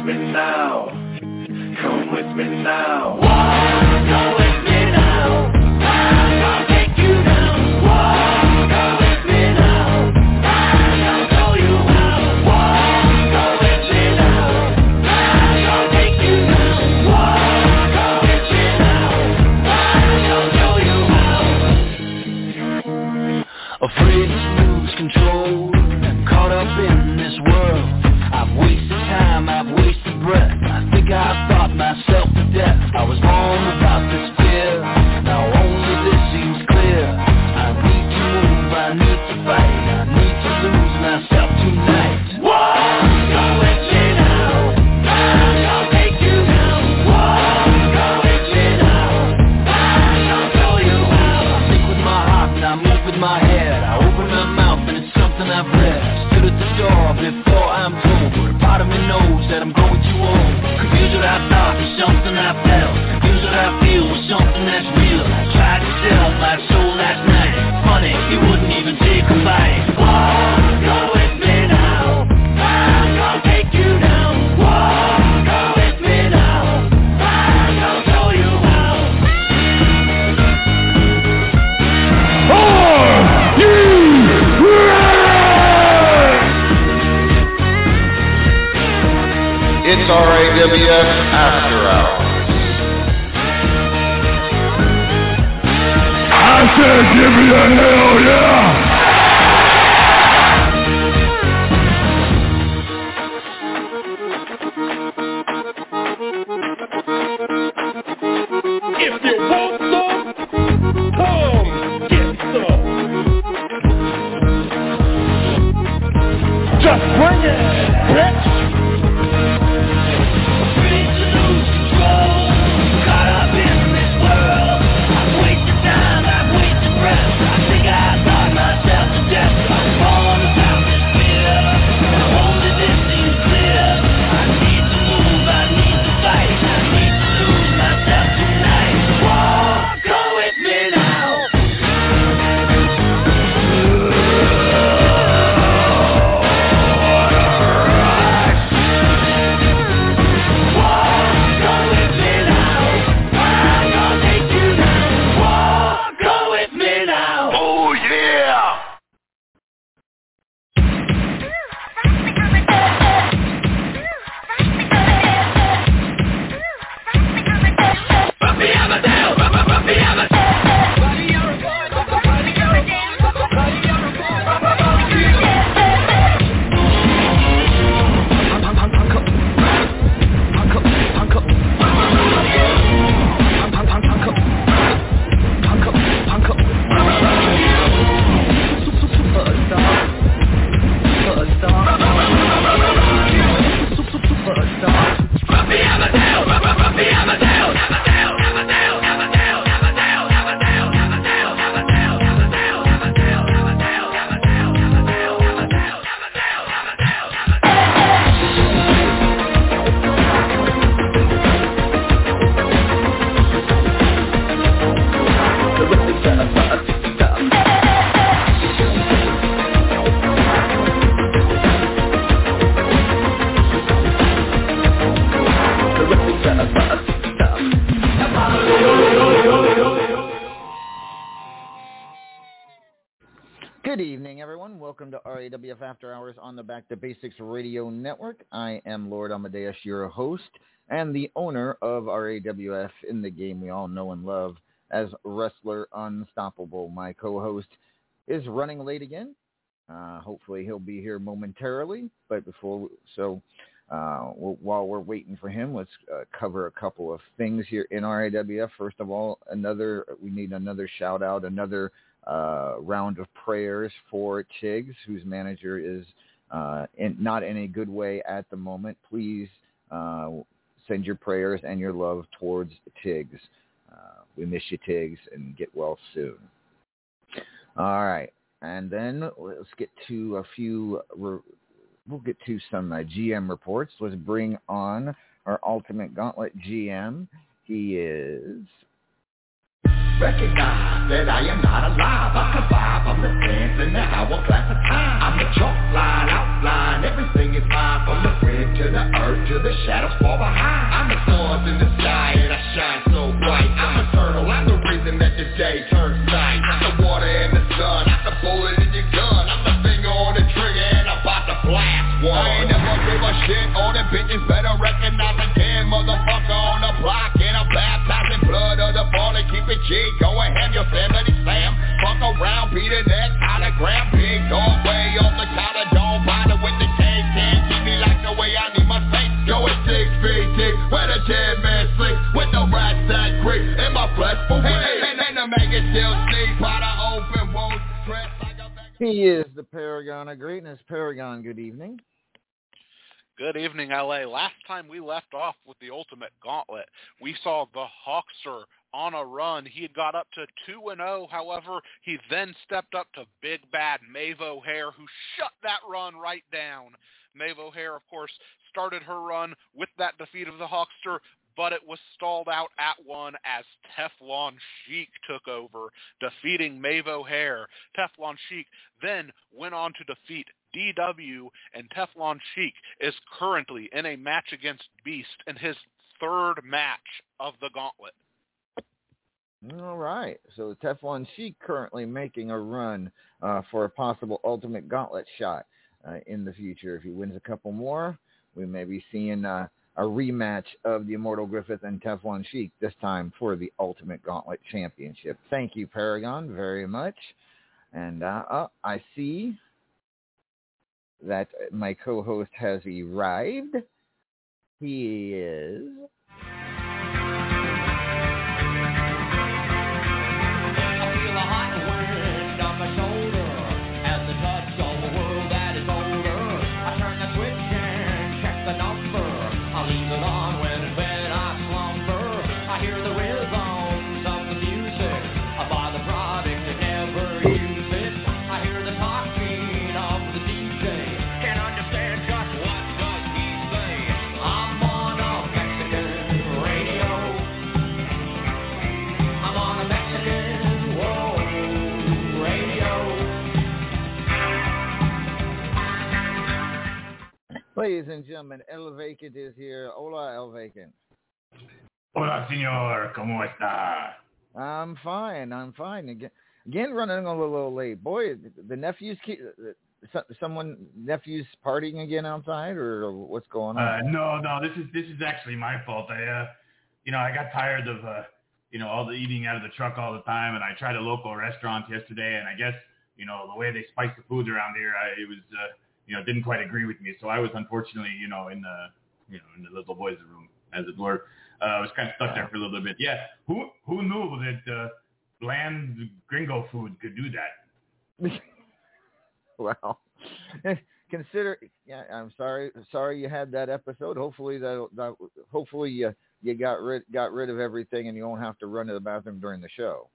me now. Come with me now. Walk, go with me now. I'll take you down. Walk, go with me now. I'll show you how. Walk, go with me now. I'll take you down. Walk, go with me now. I'll show you how. Afraid to lose control. Caught up in this world. I've wasted time, I've wasted breath. I think I thought myself to death. I was wrong about this fear. Now only this seems clear. I need to move, I need to fight. I need to lose myself tonight. Walk, go with me now. I'll take you down. Walk, go with me now. I'll show you how. I think with my heart and I move with my head. I open my mouth and it's something I've read. Stood at the door before I'm told. But a part of me knows that I'm going too old. Confused what I thought was something I felt. Confused what I feel was something that's real. I tried to sell my soul last night. Funny, you wouldn't even take a bite. Walk, go with me now. I'll take you down. Walk, go with me now. I'll show you how. Are you ready? It's RAWF After Hours. I said give me a hell yeah! If you want some, come get some. Just bring it, bitch. Afraid to lose control. Caught up in this world. I've wasted time, I've wasted breath. I think I thought myself to death. I'm wrong about this fear. Now only this seems clear. I need to move, I need to fight. I need to lose myself tonight. Walk, go with me now. Walk, go with me now. I'll take you down. Walk, go with me now. Oh yeah! Buffy Amadale, Buffy Amadale. Buffy Amadale, Buffy Amadale, Amadale, Amadale, Amadale, Amadale, Amadale, Amadale, Amadale, Amadale, Amadale, Amadale, Amadale, Good evening, everyone. Welcome to RAWF After Hours on the Back to Basics Radio Network. I am Lord Amadeus, your host and the owner of RAWF, in the game we all know and love as Wrestler Unstoppable. My co-host is running late again. Hopefully he'll be here momentarily, but while we're waiting for him, let's cover a couple of things here in RAWF. First of all, we need another shout out, another round of prayers for Tiggs, whose manager is not in a good way at the moment. Please send your prayers and your love towards Tiggs. We miss you, Tiggs, and get well soon. All right, and then let's get to we'll get to some GM reports. Let's bring on our Ultimate Gauntlet GM. He is... Recognize that I am not alive. I survive. I'm the dance in the hourglass of time. I'm the chalk line, outline. Everything is fine from the bridge to the the earth till the shadows fall behind. I'm the stars in the sky and I shine so bright. I'm eternal, I'm the reason that the day turns night. I'm the water and the sun, I'm the bullet in your gun. I'm the finger on the trigger and I'm about to blast one. I ain't never give a shit, all the bitches better recognize again. Motherfucker on the block and I'm baptizing blood of the fallen. Keep it G, going ham, your family slam. Fuck around, beat the next hologram. Big dog way off the collar, don't bother with the case. Can't keep me like the way I need my face. Go at 6 feet deep, where the dead man sleep. With no rats that creep in my flesh for weed. And the maggot still sleep by the open wound. He is the Paragon of Greatness. Paragon, good evening. Good evening, LA. Last time we left off with the Ultimate Gauntlet, we saw the Hawkster on a run. He had got up to 2-0. However, he then stepped up to Big Bad Maeve O'Hare, who shut that run right down. Maeve O'Hare, of course, started her run with that defeat of the Hawkster, but it was stalled out at 1 as Teflon Sheik took over, defeating Maeve O'Hare. Teflon Sheik then went on to defeat DW, and Teflon Sheik is currently in a match against Beast in his third match of the Gauntlet. All right. So Teflon Sheik currently making a run for a possible Ultimate Gauntlet shot in the future. If he wins a couple more, we may be seeing a rematch of the Immortal Griffith and Teflon Sheik, this time for the Ultimate Gauntlet Championship. Thank you, Paragon, very much. And I see that my co-host has arrived. He is... Ladies and gentlemen, El Vacant is here. Hola, El Vacant. Hola, señor. ¿Cómo está? I'm fine. Again, running a little late. Boy, the nephews, nephews partying again outside, or what's going on? No. This is actually my fault. I got tired of all the eating out of the truck all the time, and I tried a local restaurant yesterday, and I guess the way they spice the foods around here, it was didn't quite agree with me. So I was unfortunately, in the little boys' room, as it were. I was kind of stuck there for a little bit. Yeah. Who knew that bland gringo food could do that? Well, consider. Yeah, I'm sorry you had that episode. Hopefully hopefully you got rid of everything and you won't have to run to the bathroom during the show.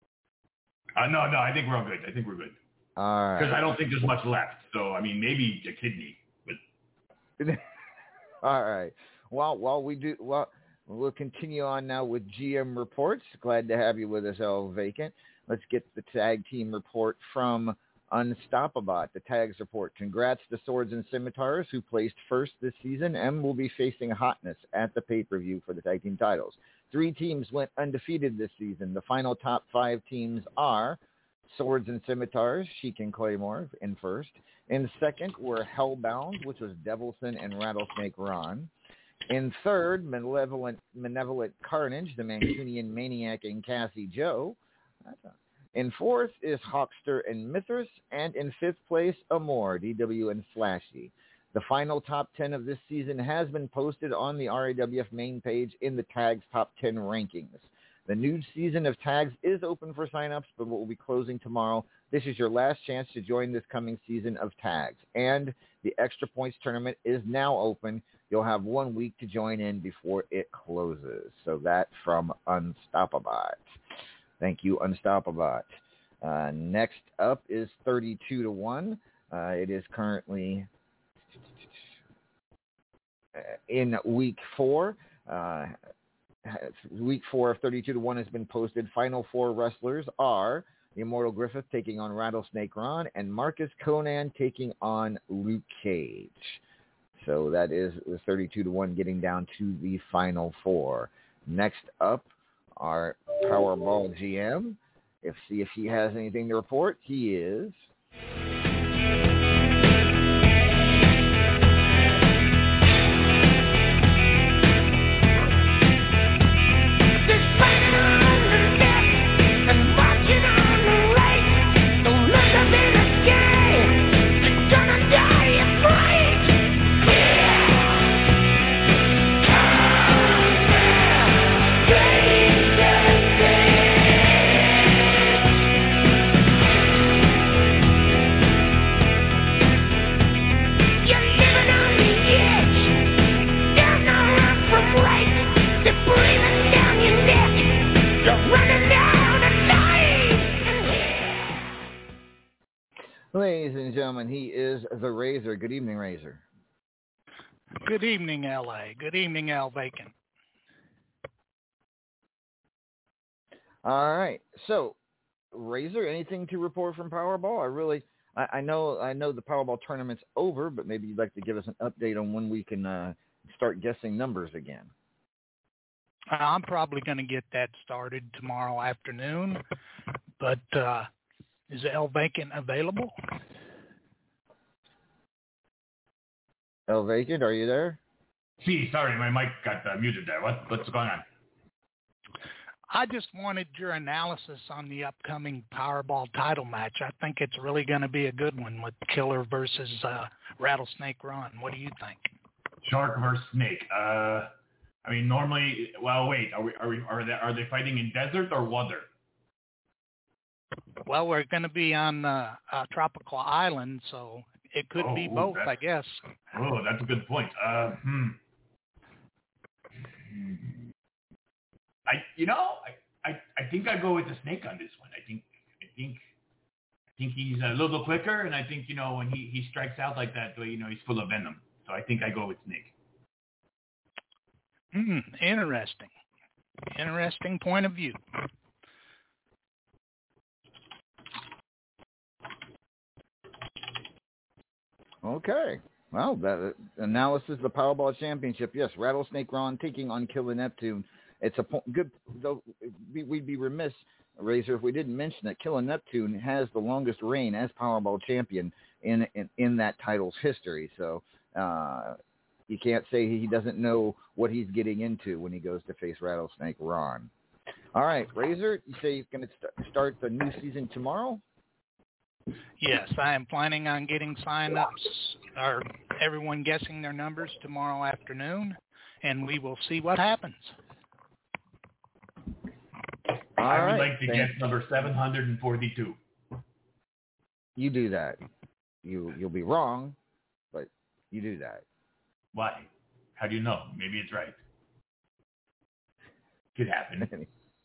No. I think we're all good. All right. Because I don't think there's much left. So, I mean, maybe a kidney. But... All right. Well, we'll continue on now with GM reports. Glad to have you with us, El Vacant. Let's get the tag team report from Unstoppable. The tags report. Congrats to Swords and Scimitars, who placed first this season and will be facing Hotness at the pay-per-view for the tag team titles. 3 teams went undefeated this season. The final top 5 teams are Swords and Scimitars, Sheik and Claymore in first. In second were Hellbound, which was Devilson and Rattlesnake Ron. In third, Malevolent Carnage, the Mancunian Maniac and Cassie Joe. In fourth is Hawkster and Mithras. And in fifth place, Amor, DW and Flashy. The final top 10 of this season has been posted on the RAWF main page in the Tags Top 10 rankings. The new season of Tags is open for signups, but will be closing tomorrow. This is your last chance to join this coming season of Tags. And the Extra Points tournament is now open. You'll have 1 week to join in before it closes. So that from Unstoppable. Thank you, Unstoppable. Next up is 32-1. It is currently in week 4. Week 4 of 32-1 has been posted. Final 4 wrestlers are the Immortal Griffith taking on Rattlesnake Ron and Marcus Conan taking on Luke Cage. So that is 32-1 getting down to the final four. Next up, our Powerball GM. See if he has anything to report. He is... Ladies and gentlemen, he is the Razor. Good evening, Razor. Good evening, L.A. Good evening, Al Bacon. All right. So, Razor, anything to report from Powerball? I know the Powerball tournament's over, but maybe you'd like to give us an update on when we can start guessing numbers again. I'm probably going to get that started tomorrow afternoon, but is El Vacant available? El Vacant, are you there? See, sorry, my mic got muted there. What's going on? I just wanted your analysis on the upcoming Powerball title match. I think it's really going to be a good one with Killer versus Rattlesnake Ron. What do you think? Shark versus Snake. I mean, normally. Well, wait. Are they fighting in desert or water? Well, we're going to be on a tropical island, so it could be both, I guess. Oh, that's a good point. I think I go with the Snake on this one. I think he's a little quicker, and I think when he strikes out like that, he's full of venom. So I think I go with Snake. Interesting. Interesting point of view. Okay. Well, that analysis of the Powerball Championship. Yes, Rattlesnake Ron taking on Killer Neptune. It's a good. Though we'd be remiss, Razor, if we didn't mention that Killer Neptune has the longest reign as Powerball champion in that title's history. So you can't say he doesn't know what he's getting into when he goes to face Rattlesnake Ron. All right, Razor, you say you're going to start the new season tomorrow? Yes, I am planning on getting sign-ups, or everyone guessing their numbers tomorrow afternoon, and we will see what happens. I would like to guess number 742. You do that. You'll be wrong, but you do that. Why? How do you know? Maybe it's right. Could happen.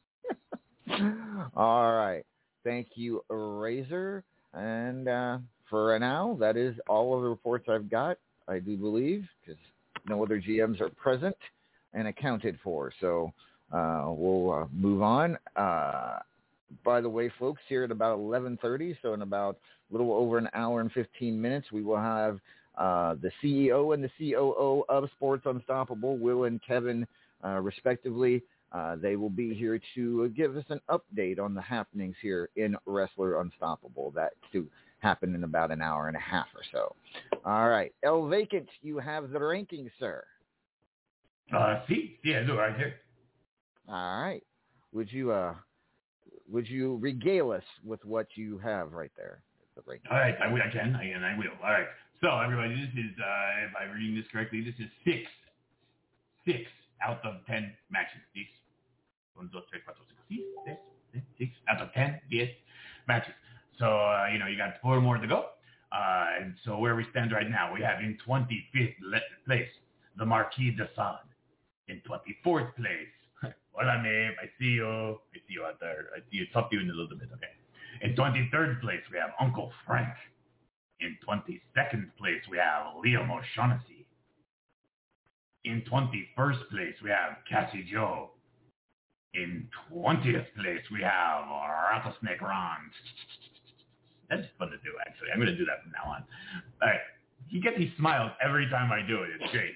All right. Thank you, Razor. And for now, that is all of the reports I've got, I do believe, because no other GMs are present and accounted for. So we'll move on. By the way, folks, here at about 11:30, so in about a little over an hour and 15 minutes, we will have the CEO and the COO of Sports Unstoppable, Will and Kevin, respectively. They will be here to give us an update on the happenings here in Wrestler Unstoppable. That's to happen in about an hour and a half or so. All right. El Vacant, you have the rankings, sir. I do right here. All right. Would you regale us with what you have right there? The rankings. All right. I can. I will. All right. So, everybody, this is, if I'm reading this correctly, this is six out of 10 matches. 1, 2, 3, 4, 5, 6 out of 10 matches. So, you got 4 more to go. And so where we stand right now, we have in 25th place, the Marquis de Sade. In 24th place, hola, Maeve, I see you out there. I see you. Talk to you in a little bit, okay? In 23rd place, we have Uncle Frank. In 22nd place, we have Liam O'Shaughnessy. In 21st place, we have Cassie Joe. In 20th place, we have Rattlesnake Ron. That's fun to do, actually. I'm going to do that from now on. All right. you get these smiles every time I do it. It's great.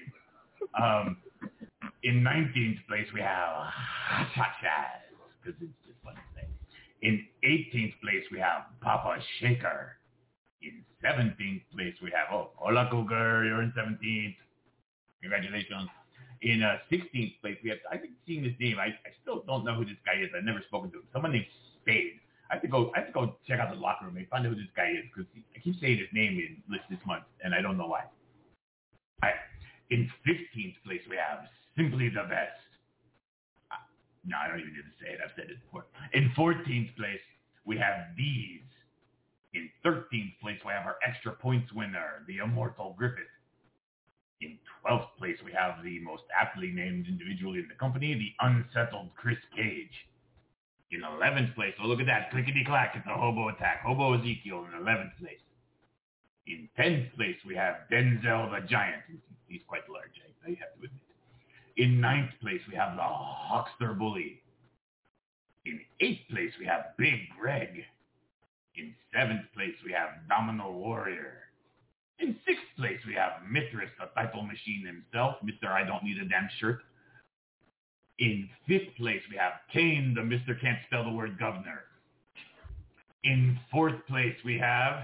In 19th place, we have Hot Chaz, because it's just fun to say. In 18th place, we have Papa Shaker. In 17th place, we have, Hola Cougar, you're in 17th. Congratulations. In 16th place, we have, I think seeing this name, I still don't know who this guy is. I've never spoken to him. Someone named Spade. I have to go check out the locker room and find out who this guy is, because I keep saying his name in list this month, and I don't know why. All right. In 15th place, we have Simply the Best. No, I don't even need to say it. I've said it before. In 14th place, we have These. In 13th place, we have our extra points winner, the Immortal Griffith. In 12th place, we have the most aptly named individual in the company, the Unsettled Chris Cage. In 11th place, look at that, clickety-clack, it's a Hobo Attack. Hobo Ezekiel in 11th place. In 10th place, we have Denzel the Giant. He's quite large, I have to admit. In 9th place, we have the Hawkster Bully. In 8th place, we have Big Greg. In 7th place, we have Domino Warrior. In 6th place, we have Mithras, the title machine himself, Mr. I Don't Need a Damn Shirt. In 5th place, we have Kane, the Mr. Can't Spell the Word Governor. In 4th place, we have...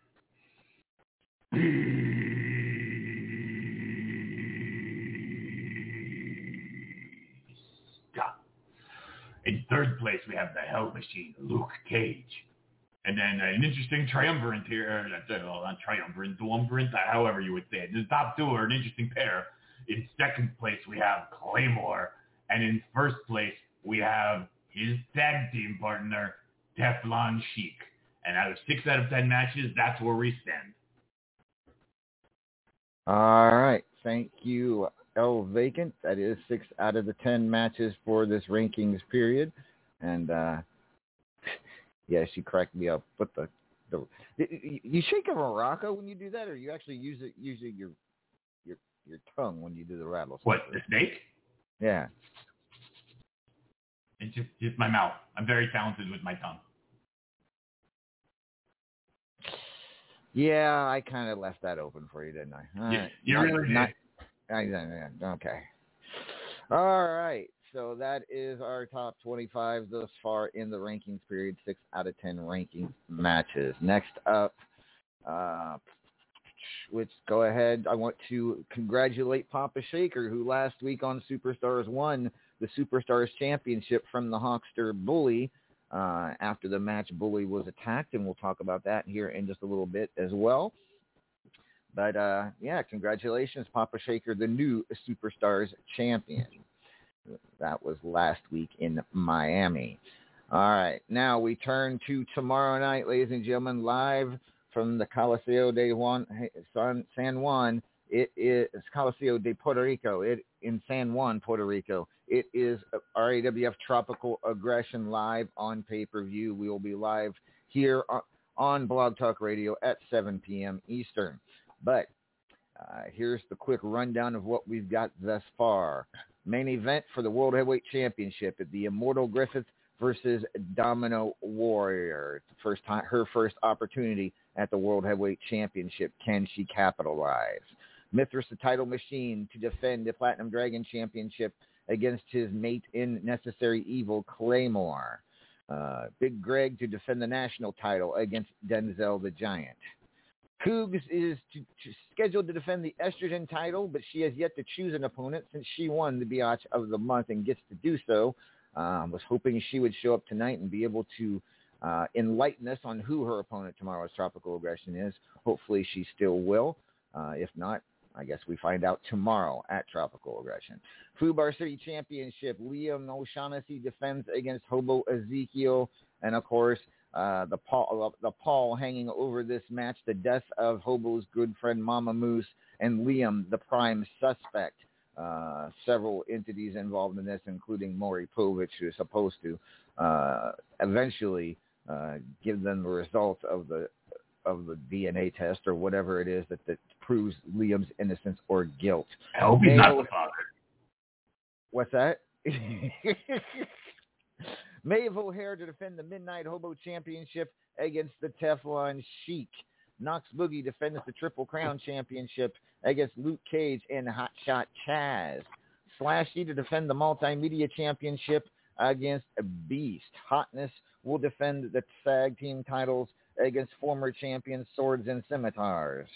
In 3rd place, we have the Hell Machine, Luke Cage. And then an interesting triumvirate here, not triumvirate, duumvirate, however you would say it. The top two are an interesting pair. In 2nd place, we have Claymore. And in 1st place, we have his tag team partner, Teflon Sheik. And out of 6 out of 10 matches, that's where we stand. All right. Thank you, L. Vacant. That is 6 out of the 10 matches for this rankings period. And, yeah, she cracked me up. But you shake a maraca when you do that, or you actually use your tongue when you do the rattle? What, the snake? Yeah. It's just my mouth. I'm very talented with my tongue. Yeah, I kind of left that open for you, didn't I? You really did. Okay. All right. So that is our top 25 thus far in the rankings period, 6 out of 10 rankings matches. Next up, let's go ahead. I want to congratulate Papa Shaker, who last week on Superstars won the Superstars Championship from the Hawkster Bully. After the match, Bully was attacked, and we'll talk about that here in just a little bit as well. But, yeah, congratulations, Papa Shaker, the new Superstars champion. That was last week in Miami. All right, now we turn to tomorrow night, ladies and gentlemen, live from the Coliseo de San Juan. It is Coliseo de Puerto Rico. In San Juan, Puerto Rico. It is RAWF Tropical Aggression live on pay-per-view. We will be live here on Blog Talk Radio at 7 p.m. Eastern. But here's the quick rundown of what we've got thus far. Main event for the World Heavyweight Championship at the Immortal Griffith versus Domino Warrior. It's her first opportunity at the World Heavyweight Championship. Can she capitalize? Mithras, the title machine, to defend the Platinum Dragon Championship against his mate in Necessary Evil, Claymore. Big Greg to defend the national title against Denzel the Giant. Cougs is scheduled to defend the Estrogen title, but she has yet to choose an opponent since she won the Biatch of the Month and gets to do so. Was hoping she would show up tonight and be able to enlighten us on who her opponent tomorrow's Tropical Aggression is. Hopefully she still will. If not, I guess we find out tomorrow at Tropical Aggression. Fubar City Championship, Liam O'Shaughnessy defends against Hobo Ezekiel. And, of course, the pall hanging over this match, the death of Hobo's good friend Mama Moose and Liam, the prime suspect. Several entities involved in this, including Maury Povich, who is supposed to eventually give them the results of the DNA test or whatever it is that proves Liam's innocence or guilt. I hope he's not the father. What's that? Maeve O'Hare to defend the Midnight Hobo Championship against the Teflon Sheik. Knox Boogie defends the Triple Crown Championship against Luke Cage and Hotshot Chaz. Slashy to defend the Multimedia Championship against Beast. Hotness will defend the tag team titles against former champions Swords and Scimitars.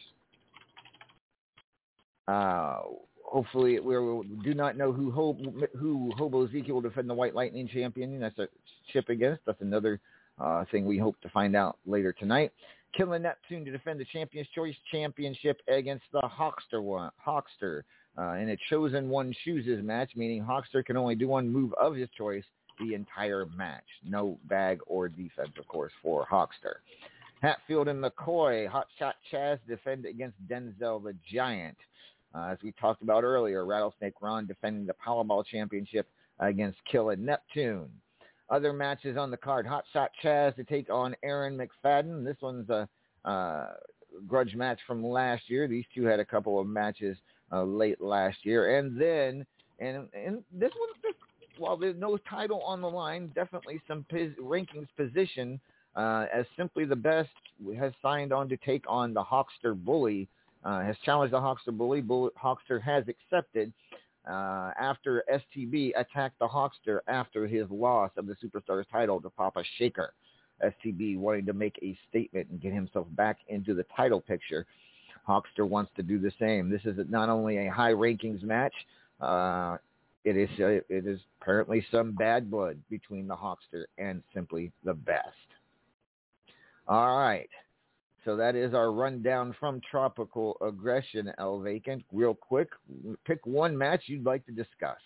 Hopefully, we do not know who Hobo Ezekiel will defend the White Lightning Champion. That's a chip against. That's another thing we hope to find out later tonight. Killer Neptune to defend the Champion's Choice Championship against the Hawkster in a Chosen One Chooses match, meaning Hawkster can only do one move of his choice the entire match. No bag or defense, of course, for Hawkster. Hatfield and McCoy, Hotshot Chaz defend against Denzel the Giant. As we talked about earlier, Rattlesnake Ron defending the Powerball Championship against Killer Neptune. Other matches on the card, Hotshot Chaz to take on Aaron McFadden. This one's a grudge match from last year. These two had a couple of matches late last year. And then, and this one, while there's no title on the line, definitely some rankings position as Simply the Best has signed on to take on the Hawkster Bully, has challenged the Hawkster Bully. Hawkster has accepted after STB attacked the Hawkster after his loss of the Superstars title to Papa Shaker. STB wanting to make a statement and get himself back into the title picture. Hawkster wants to do the same. This is not only a high rankings match, it is apparently some bad blood between the Hawkster and Simply the Best. All right. So that is our rundown from Tropical Aggression, El Vacant. Real quick, pick one match you'd like to discuss.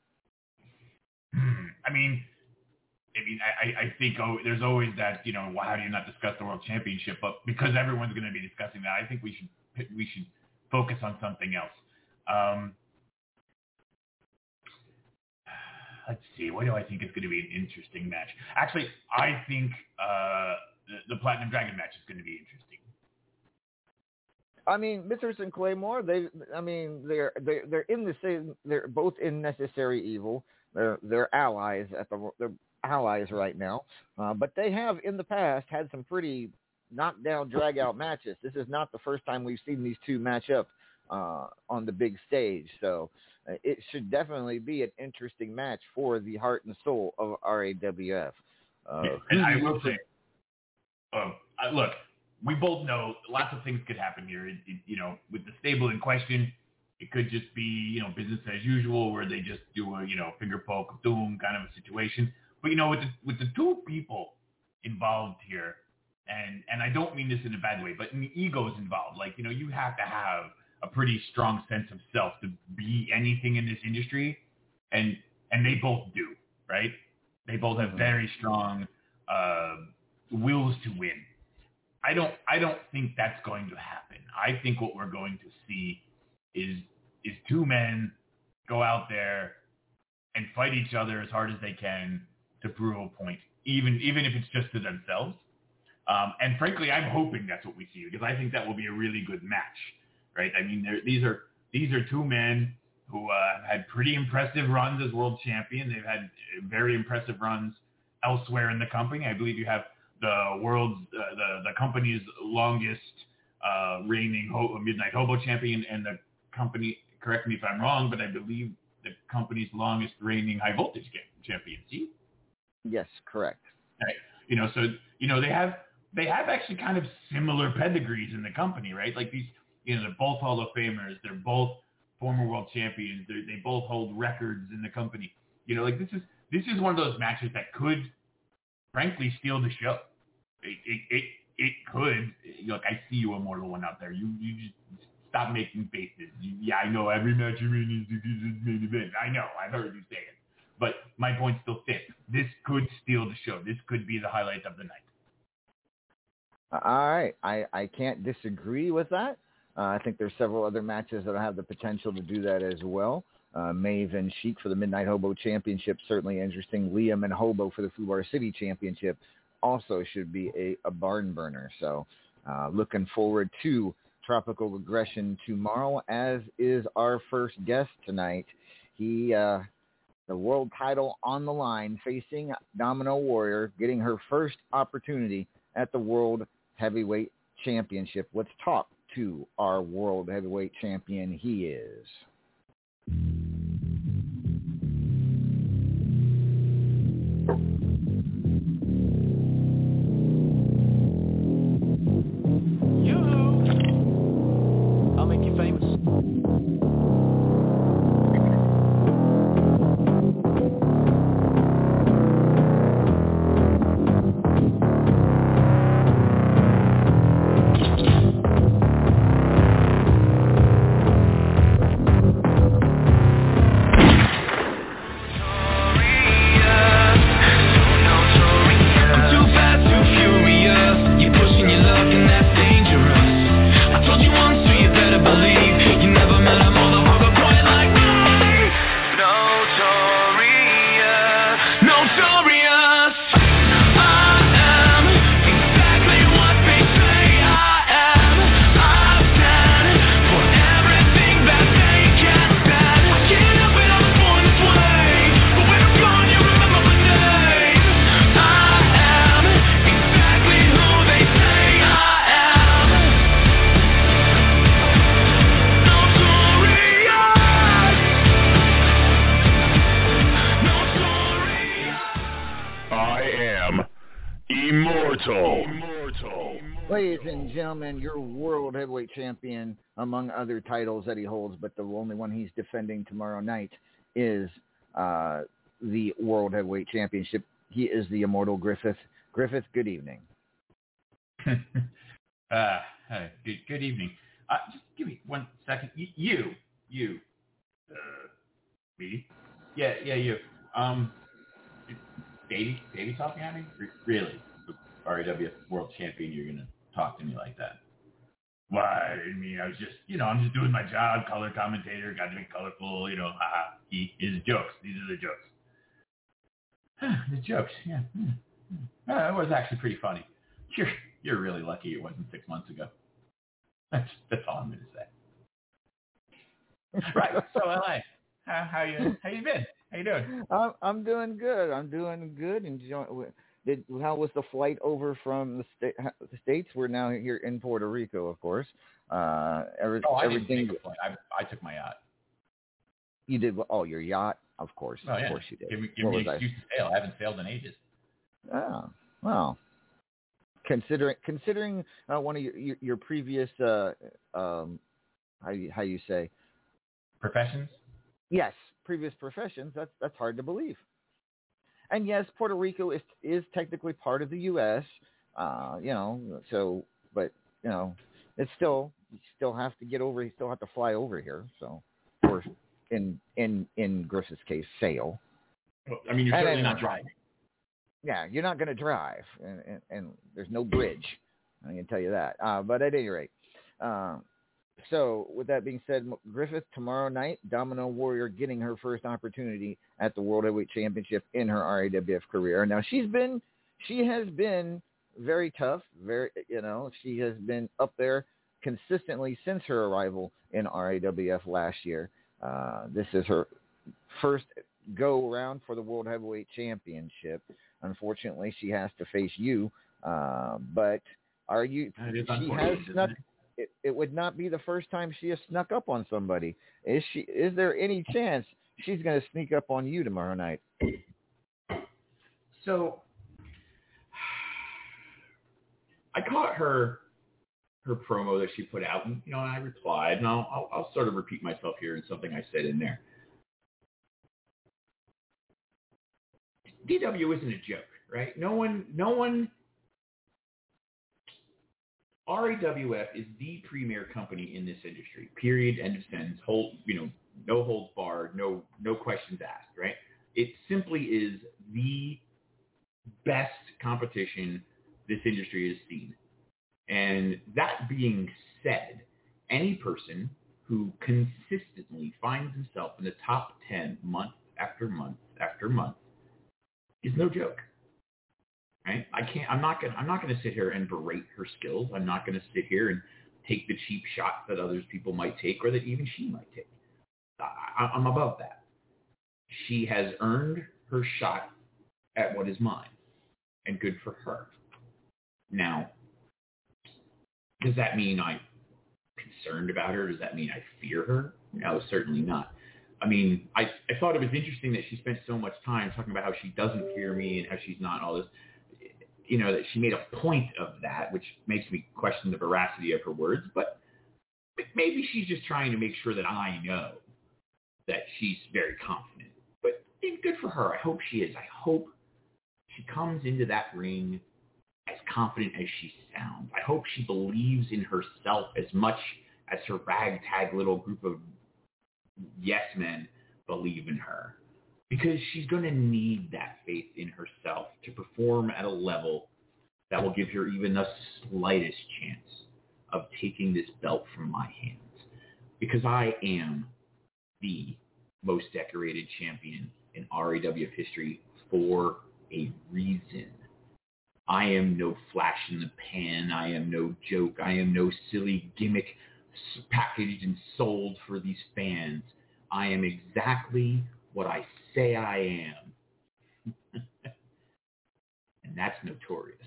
I think there's always that, how do you not discuss the World Championship? But because everyone's going to be discussing that, I think we should focus on something else. Let's see. What do I think is going to be an interesting match? Actually, I think the Platinum Dragon match is going to be interesting. I mean, Mithras and Claymore, they're in the same. They're both in Necessary Evil. They're allies they're allies right now. But they have in the past had some pretty knockdown, drag out matches. This is not the first time we've seen these two match up on the big stage. So it should definitely be an interesting match for the heart and soul of RAWF. And I will say, look, we both know lots of things could happen here. With the stable in question, it could just be, business as usual where they just do a, finger poke of doom kind of a situation. But, with the two people involved here, and I don't mean this in a bad way, but the egos involved, like, you have to have a pretty strong sense of self to be anything in this industry. And they both do, right? They both have very strong wills to win. I don't think that's going to happen. I think what we're going to see is two men go out there and fight each other as hard as they can to prove a point, even if it's just to themselves. And frankly, I'm hoping that's what we see because I think that will be a really good match, right? I mean, these are two men who had pretty impressive runs as world champion. They've had very impressive runs elsewhere in the company. I believe you have the world's the company's longest reigning Midnight Hobo champion, and the company, correct me if I'm wrong, but I believe the company's longest reigning high voltage champion. See? Yes, correct. Right. So they have actually kind of similar pedigrees in the company, right? Like these, they're both Hall of Famers. They're both former world champions. They both hold records in the company. This is one of those matches that could, frankly, steal the show. It could. Look, I see you, Immortal One, out there. You just stop making faces. I know every match you mean is the main event. I know. I've heard you say it. But my point still stands. This could steal the show. This could be the highlight of the night. All right. I can't disagree with that. I think there's several other matches that have the potential to do that as well. Maeve and Sheik for the Midnight Hobo Championship, certainly interesting. Liam and Hobo for the Fubar City Championship also should be a barn burner. So looking forward to Tropical Aggression tomorrow, as is our first guest tonight. He, the world title on the line, facing Domino Warrior, getting her first opportunity at the World Heavyweight Championship. Let's talk to our World Heavyweight Champion. He is. I'll make you famous. Ladies and gentlemen, your World Heavyweight Champion, among other titles that he holds, but the only one he's defending tomorrow night is the World Heavyweight Championship. He is the Immortal Griffith. Griffith, good evening. Good evening. Just give me 1 second. You. Me? Yeah, you. Baby talking at me? Really? RAWF World Champion, you're going to talk to me like that? Why? I mean, I was just, I'm just doing my job, color commentator, got to be colorful, his jokes. These are the jokes. The jokes, yeah. It was actually pretty funny. You're really lucky it wasn't 6 months ago. That's all I'm going to say. Right, so LA, how you been? How you doing? I'm doing good. How was the flight over from the States? We're now here in Puerto Rico, of course. Everything. Didn't take a flight. I took my yacht. You did? Oh, your yacht? Of course. Oh, yeah. Of course you did. Give me an excuse to sail. I haven't sailed in ages. Oh, well. Considering one of your previous how you say professions? Yes, previous professions. That's hard to believe. And yes, Puerto Rico is technically part of the U.S. It's still you still have to get over. You still have to fly over here. So, or in Griffith's case, sail. Well, I mean, you're certainly not driving. Yeah, you're not going to drive, and there's no bridge. I can tell you that. But at any rate, so with that being said, Griffith, tomorrow night, Domino Warrior getting her first opportunity at the World Heavyweight Championship in her RAWF career. Now she has been very tough. She has been up there consistently since her arrival in RAWF last year. This is her first go around for the World Heavyweight Championship. Unfortunately, she has to face you. But she has snuck. It would not be the first time she has snuck up on somebody. Is there any chance she's going to sneak up on you tomorrow night? So I caught her promo that she put out, and I replied, and I'll sort of repeat myself here in something I said in there. DW isn't a joke, right? No one. RAWF is the premier company in this industry. Period. End of sentence. No holds barred. No questions asked. Right? It simply is the best competition this industry has seen. And that being said, any person who consistently finds himself in the top 10 month after month after month is no joke. Right? I'm not gonna sit here and berate her skills. I'm not gonna sit here and take the cheap shots that other people might take or that even she might take. I'm above that. She has earned her shot at what is mine, and good for her. Now, Does that mean I'm concerned about her? Does that mean I fear her? No, certainly not. I mean, I thought it was interesting that she spent so much time talking about how she doesn't fear me and how she's not all this. You know, that she made a point of that, which makes me question the veracity of her words. But maybe she's just trying to make sure that I know that she's very confident. But good for her. I hope she is. I hope she comes into that ring as confident as she sounds. I hope she believes in herself as much as her ragtag little group of yes men believe in her. Because she's going to need that faith in herself to perform at a level that will give her even the slightest chance of taking this belt from my hands. Because I am the most decorated champion in RAWF history for a reason. I am no flash in the pan. I am no joke. I am no silly gimmick packaged and sold for these fans. I am exactly what I say I am. And that's notorious.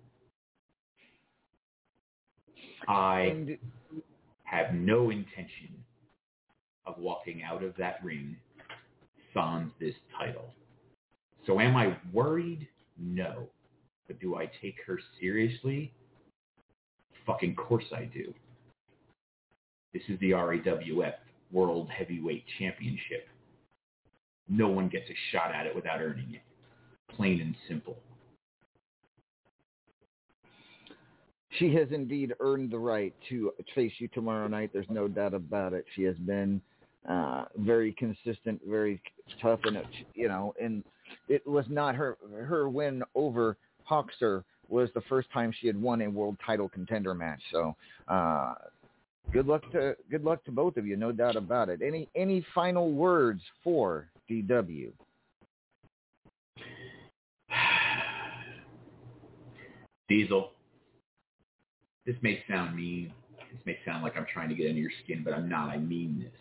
I have no intention of walking out of that ring sans this title. So am I worried? No. But do I take her seriously? Fucking course I do. This is the RAWF World Heavyweight Championship. No one gets a shot at it without earning it. Plain and simple. She has indeed earned the right to face you tomorrow night. There's no doubt about it. She has been very consistent, very tough, and and it was not her win over Hawkster was the first time she had won a world title contender match. So good luck to both of you, no doubt about it. Any final words for DW? Diesel, this may sound mean. This may sound like I'm trying to get under your skin, but I'm not. I mean this.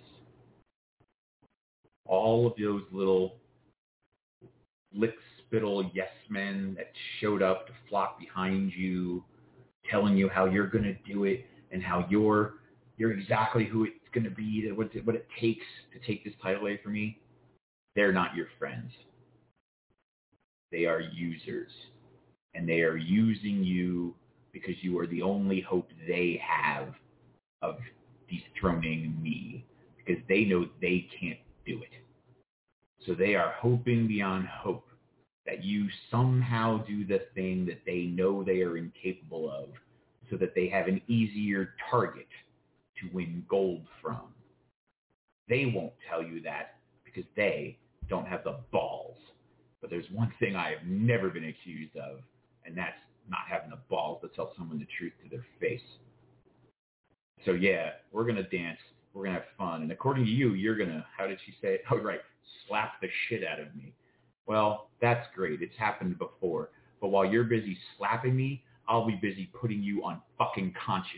All of those little lick-spittle yes men that showed up to flock behind you, telling you how you're going to do it and how you're exactly who it's going to be, what it takes to take this title away from me, they're not your friends. They are users. And they are using you because you are the only hope they have of dethroning me, because they know they can't do it. So they are hoping beyond hope that you somehow do the thing that they know they are incapable of, so that they have an easier target to win gold from. They won't tell you that because they don't have the balls. But there's one thing I have never been accused of, and that's not having the balls to tell someone the truth to their face. So yeah, we're going to dance. We're going to have fun. And according to you, you're going to, how did she say it? Oh, right, slap the shit out of me. Well, that's great. It's happened before. But while you're busy slapping me, I'll be busy putting you on fucking conscious.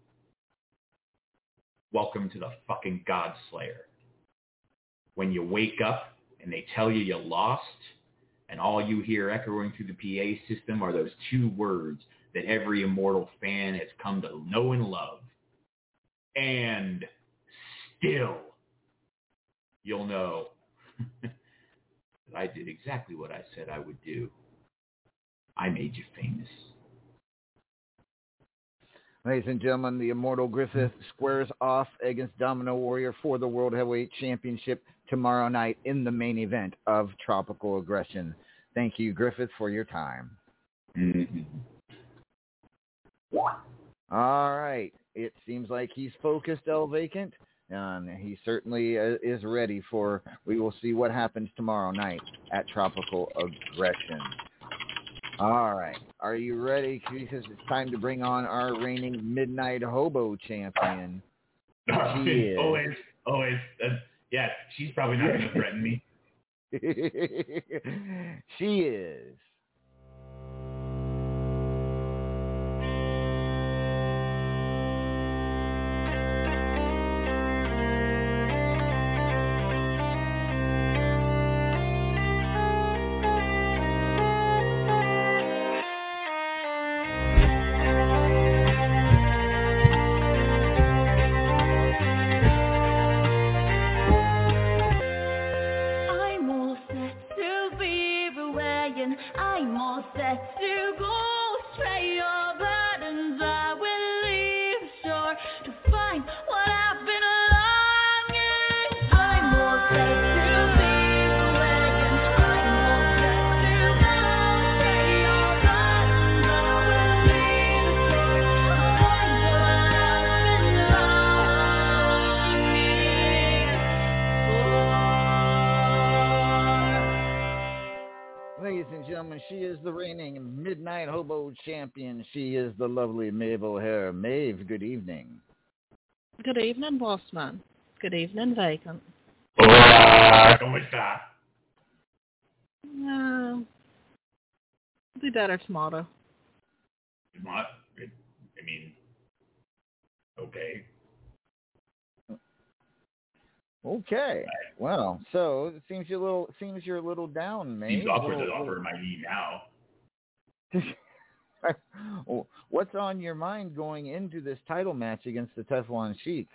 Welcome to the fucking God Slayer. When you wake up and they tell you you lost, and all you hear echoing through the PA system are those two words that every immortal fan has come to know and love. And still, you'll know that I did exactly what I said I would do. I made you famous. Ladies and gentlemen, the Immortal Griffith squares off against Domino Warrior for the World Heavyweight Championship tomorrow night in the main event of Tropical Aggression. Thank you, Griffith, for your time. Mm-hmm. All right. It seems like he's focused, El Vacant, and he certainly is ready for, we will see what happens tomorrow night at Tropical Aggression. All right. Are you ready? Because it's time to bring on our reigning Midnight Hobo champion. She is. Always. Yeah, she's probably not going to threaten me. She is. more set to go astray. Your burdens I will leave sure to find what I've been longing. I'm more set to be awake, and I'm more set to go astray. Your burdens I will leave sure to find what I've been longing for. Ladies and gentlemen, she is the reigning Midnight Hobo champion. She is the lovely Maeve O'Hare. Maeve, good evening. Good evening, Bossman. Good evening, Vacant. Hola, ¿cómo está? Be better tomorrow. I mean, okay. Okay. Well, so it seems you're a little down, Maeve. Seems awkward to offer my knee now. What's on your mind going into this title match against the Teflon Sheik?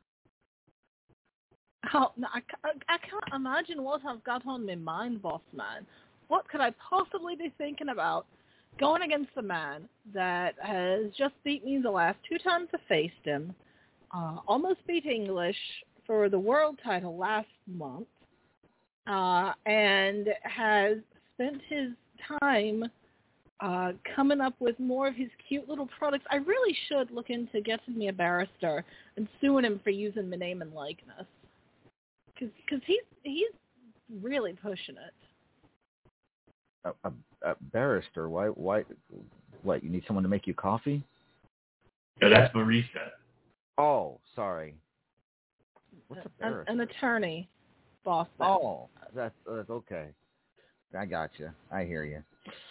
I can't imagine what I've got on my mind, boss man. What could I possibly be thinking about going against the man that has just beat me the last 2 times I faced him, almost beat English for the world title last month, and has spent his time coming up with more of his cute little products. I really should look into getting me a barrister and suing him for using my name and likeness, because he's really pushing it. A barrister? Why? What? You need someone to make you coffee? No, that's barista. Oh, sorry. What's a barrister? An attorney, boss. Oh, that's okay. I got you. I hear you.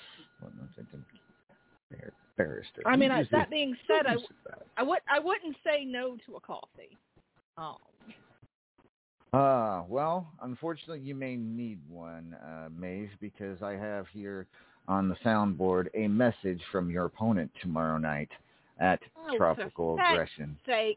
Barrister. I mean, that being said, I wouldn't say no to a coffee. Well, unfortunately, you may need one, Maeve, because I have here on the soundboard a message from your opponent tomorrow night at Tropical Aggression. For sake.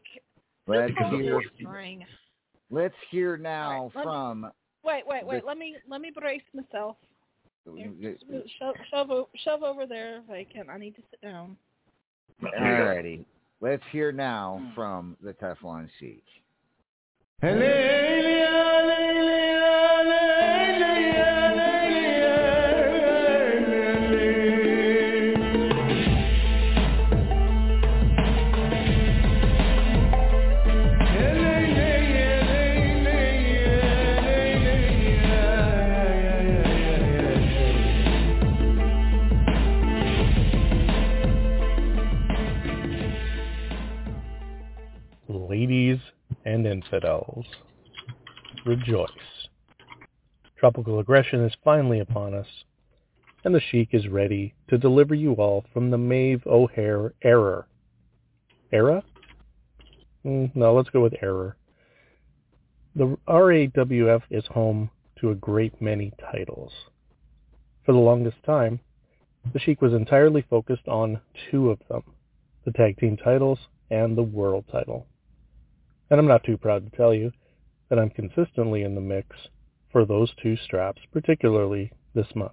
Let's hear now from. Wait. Let me brace myself. Here, shove over there, Vacant. I need to sit down. Alrighty. Let's hear now from the Teflon Sheik. Ladies and infidels, rejoice. Tropical Aggression is finally upon us, and the Sheik is ready to deliver you all from the Maeve O'Hare error. Era? No, let's go with error. The RAWF is home to a great many titles. For the longest time, the Sheik was entirely focused on 2 of them, the tag team titles and the world title. And I'm not too proud to tell you that I'm consistently in the mix for those 2 straps, particularly this month.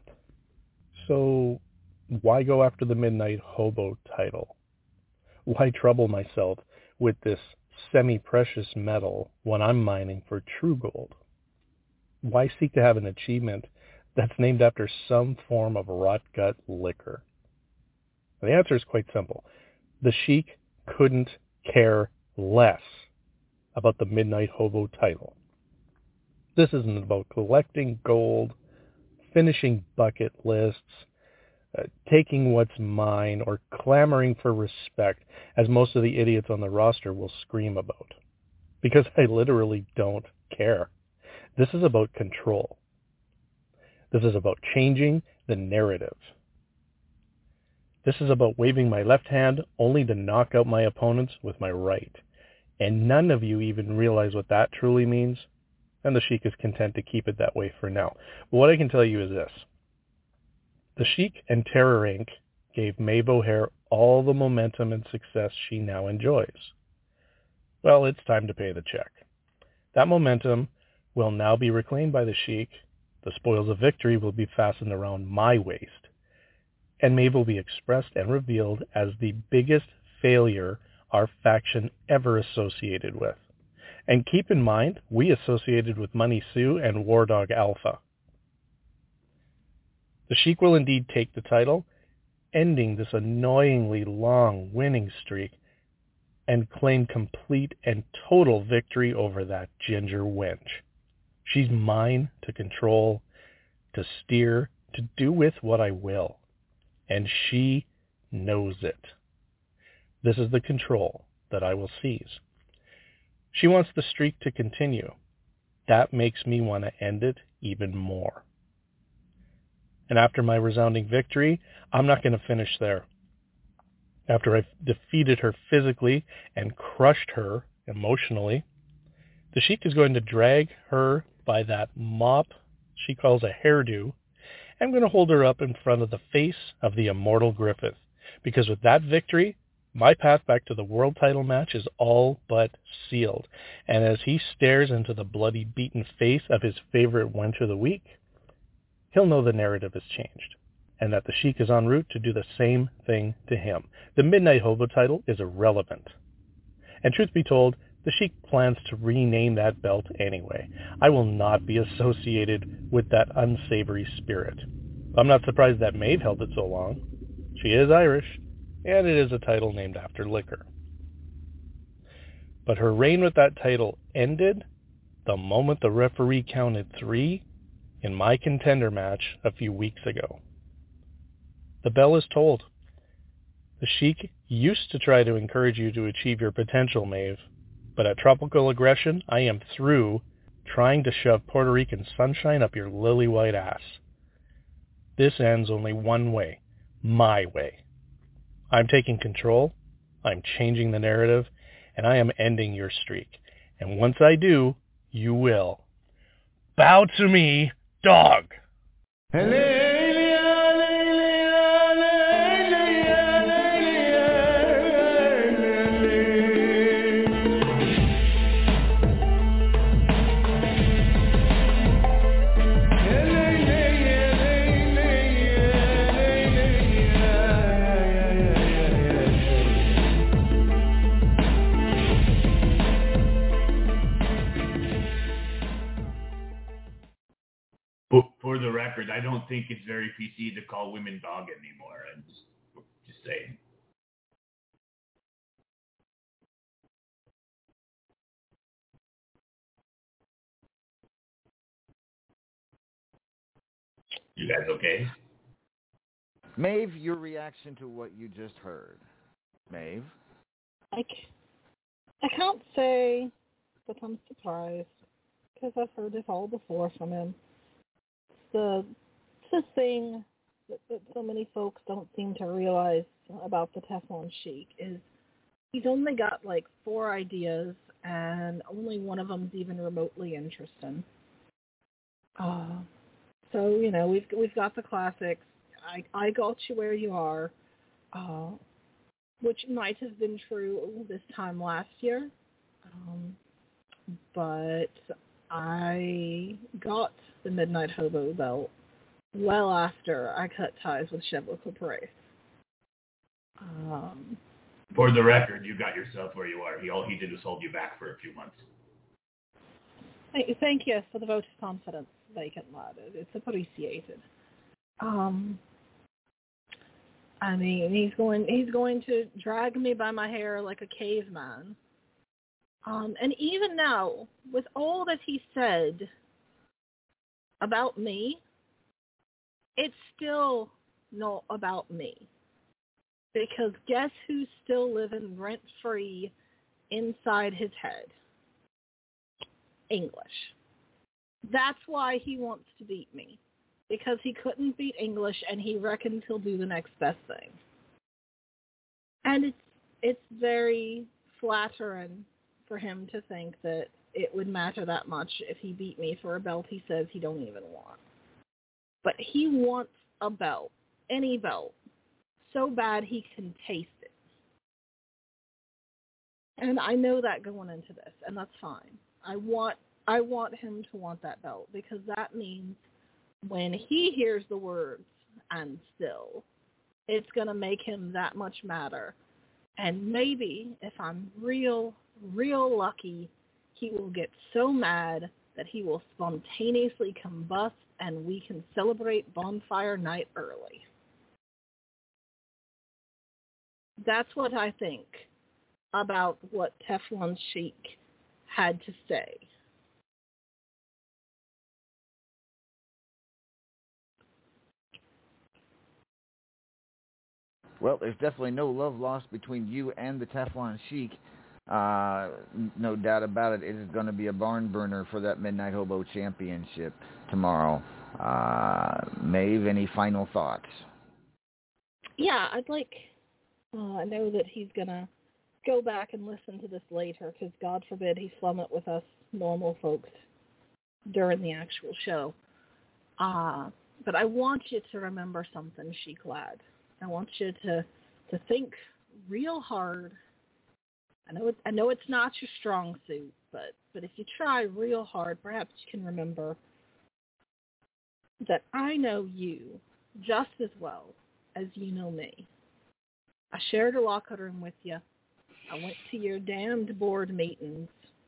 So why go after the Midnight Hobo title? Why trouble myself with this semi-precious metal when I'm mining for true gold? Why seek to have an achievement that's named after some form of rot-gut liquor? And the answer is quite simple. The Sheik couldn't care less about the Midnight Hobo title. This isn't about collecting gold, finishing bucket lists, taking what's mine, or clamoring for respect, as most of the idiots on the roster will scream about. Because I literally don't care. This is about control. This is about changing the narrative. This is about waving my left hand only to knock out my opponents with my right. And none of you even realize what that truly means, and the Sheik is content to keep it that way for now. But what I can tell you is this. The Sheik and Terror Inc. gave Maeve O'Hare all the momentum and success she now enjoys. Well, it's time to pay the check. That momentum will now be reclaimed by the Sheik. The spoils of victory will be fastened around my waist. and Maeve will be expressed and revealed as the biggest failure our faction ever associated with. And keep in mind, we associated with Money Sue and War Dog Alpha. The Sheik will indeed take the title, ending this annoyingly long winning streak, and claim complete and total victory over that ginger wench. She's mine to control, to steer, to do with what I will. And she knows it. This is the control that I will seize. She wants the streak to continue. That makes me want to end it even more. And after my resounding victory, I'm not going to finish there. After I've defeated her physically and crushed her emotionally, the Sheik is going to drag her by that mop she calls a hairdo. I'm going to hold her up in front of the face of the immortal Griffith, because with that victory, my path back to the world title match is all but sealed. And as he stares into the bloody beaten face of his favorite wench of the week, he'll know the narrative has changed, and that the Sheik is en route to do the same thing to him. The Midnight Hobo title is irrelevant. And truth be told, the Sheik plans to rename that belt anyway. I will not be associated with that unsavory spirit. I'm not surprised that Maeve held it so long. She is Irish, and it is a title named after liquor. But her reign with that title ended the moment the referee counted 3 in my contender match a few weeks ago. The bell is tolled. The Sheik used to try to encourage you to achieve your potential, Maeve, but at Tropical Aggression, I am through trying to shove Puerto Rican sunshine up your lily-white ass. This ends only one way, my way. I'm taking control, I'm changing the narrative, and I am ending your streak. And once I do, you will. Bow to me, dog! For the record, I don't think it's very PC to call women dog anymore. I'm just saying. You guys okay? Maeve, your reaction to what you just heard. Maeve? I can't say that I'm surprised, because I've heard this all before from him. The thing that so many folks don't seem to realize about the Teflon Sheik is he's only got like 4 ideas, and only one of them's even remotely interesting. So, you know, we've got the classics. I got you where you are, which might have been true this time last year, but I got the Midnight Hobo belt well after I cut ties with Chevrolet Caprice. For the record, you got yourself where you are. All he did was hold you back for a few months. Thank you for the vote of confidence, Vacant Lad. It's appreciated. I mean, he's going to drag me by my hair like a caveman. And even now, with all that he said about me, it's still not about me. Because guess who's still living rent-free inside his head? English. That's why he wants to beat me. Because he couldn't beat English, and he reckons he'll do the next best thing. And it's very flattering for him to think that it would matter that much if he beat me for a belt he says he don't even want. But he wants a belt, any belt, so bad he can taste it. And I know that going into this, and that's fine. I want him to want that belt, because that means when he hears the words "and still," it's going to make him that much madder. And maybe if I'm real lucky, he will get so mad that he will spontaneously combust and we can celebrate Bonfire Night early. That's what I think about what Teflon Sheik had to say. Well, there's definitely no love lost between you and the Teflon Sheik. No doubt about it. It is going to be a barn burner for that Midnight Hobo Championship tomorrow. Maeve, any final thoughts? Yeah, I'd like, I know that he's going to go back and listen to this later because God forbid he slum it with us normal folks during the actual show. But I want you to remember something, Sheik Lad. I want you to think real hard. I know it's not your strong suit, but if you try real hard, perhaps you can remember that I know you just as well as you know me. I shared a locker room with you. I went to your damned board meetings.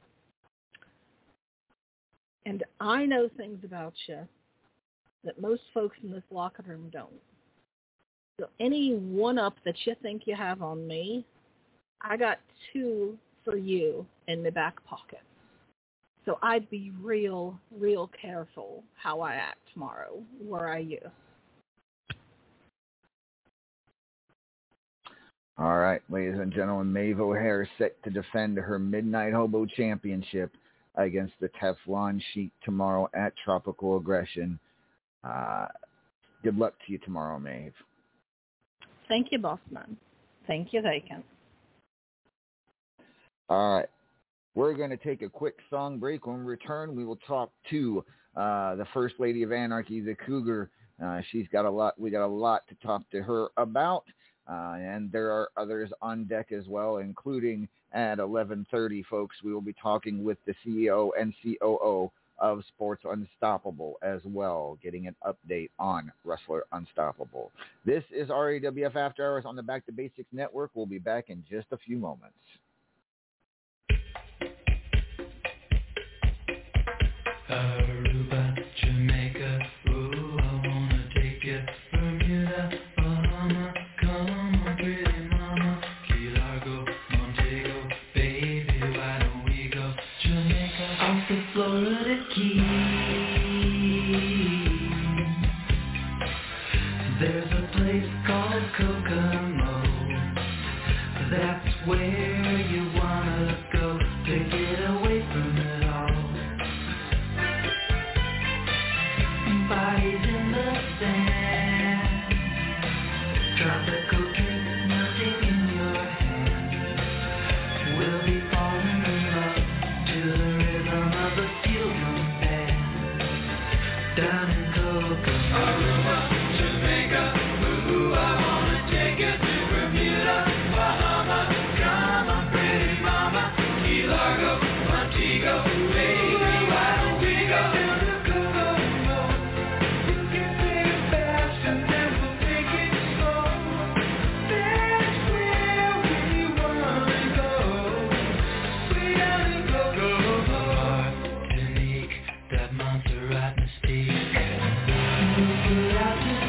And I know things about you that most folks in this locker room don't. So any one-up that you think you have on me, I got 2 for you in my back pocket. So I'd be real careful how I act tomorrow, were I you. All right, ladies and gentlemen, Maeve O'Hare is set to defend her Midnight Hobo Championship against the Teflon Sheik tomorrow at Tropical Aggression. Good luck to you tomorrow, Maeve. Thank you, Bossman. Thank you, Vacant. All right. We're going to take a quick song break. When we return, we will talk to the First Lady of Anarchy, the Cougar. We got a lot to talk to her about. And there are others on deck as well, including at 11:30, folks, we will be talking with the CEO and COO of Sports Unstoppable as well, getting an update on Wrestler Unstoppable. This is RAWF After Hours on the Back to Basics Network. We'll be back in just a few moments. Aruba, Jamaica, ooh, I wanna take you. Bermuda, Bahama, come on, pretty mama. Key Largo, Montego, baby, why don't we go? Jamaica, off the Florida Keys. There's a place called Kokomo. That's where you wanna go to get away from it all. Bodies in the sand, tropical drinks melting in your hand. We'll be falling in love to the rhythm of the fuel drum band. Down in Kokomo, Aruba, Jamaica, ooh, I wanna take you to Bermuda, Bahama, come on, pretty mama, Key Largo, Montego, baby, why don't we go to Kokomo? You can take it fast and then we'll take it slow. That's where we wanna go. Way down in Kokomo. Martinique, that Montserrat mystique. We'll put out to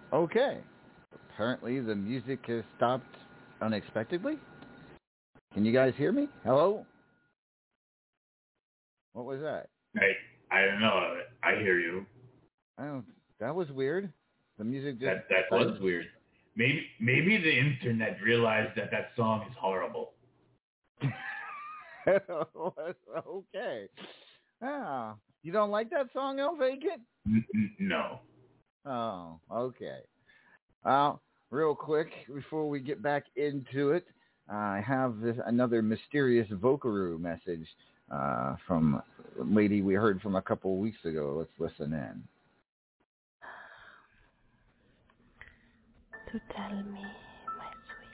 Okay. Apparently the music has stopped unexpectedly. Can you guys hear me? Hello? What was that? I don't know. I hear you. Oh, that was weird. The music just... That was weird. Maybe the internet realized that song is horrible. Okay. Ah, you don't like that song, El Vacant? No. Oh, okay. Real quick, before we get back into it, I have another mysterious Vocaroo message from a lady we heard from a couple of weeks ago. Let's listen in. To tell me, my sweet,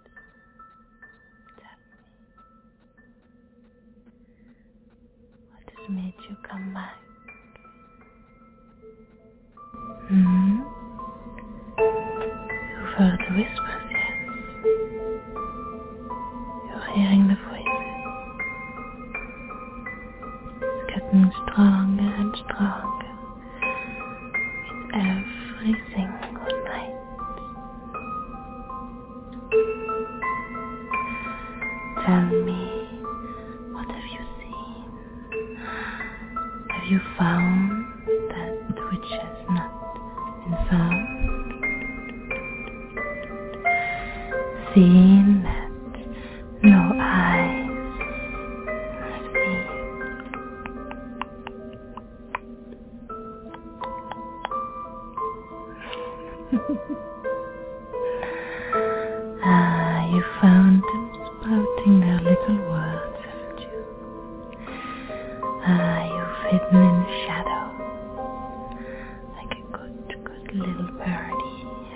tell me, what has made you come back? You've heard the whispers, yes. You're hearing the voices. It's getting stronger and stronger with every single night. Tell me, what have you seen? Have you found that which has not been found? Seen that no eyes have seen? You found them spouting their little words, haven't you? You've hidden in the shadow, like a good little birdie.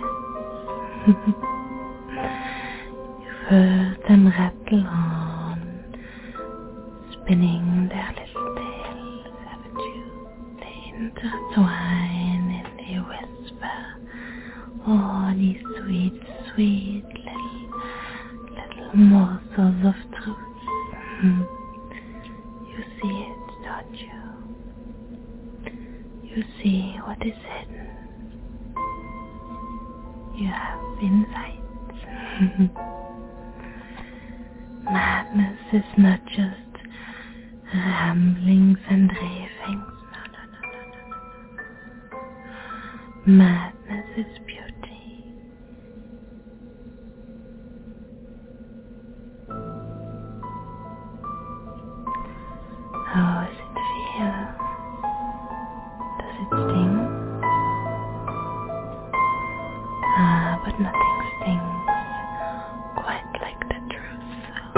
You've heard them rattle on, spinning their little tails, haven't you? They intertwine and they whisper, oh, these sweet, sweet little morsels of truth. You see it, don't you? You see what is hidden. You have insight. Madness is not just ramblings and ravings. No. Madness is beauty. How does it feel? Does it sting? But nothing stings quite like the truth.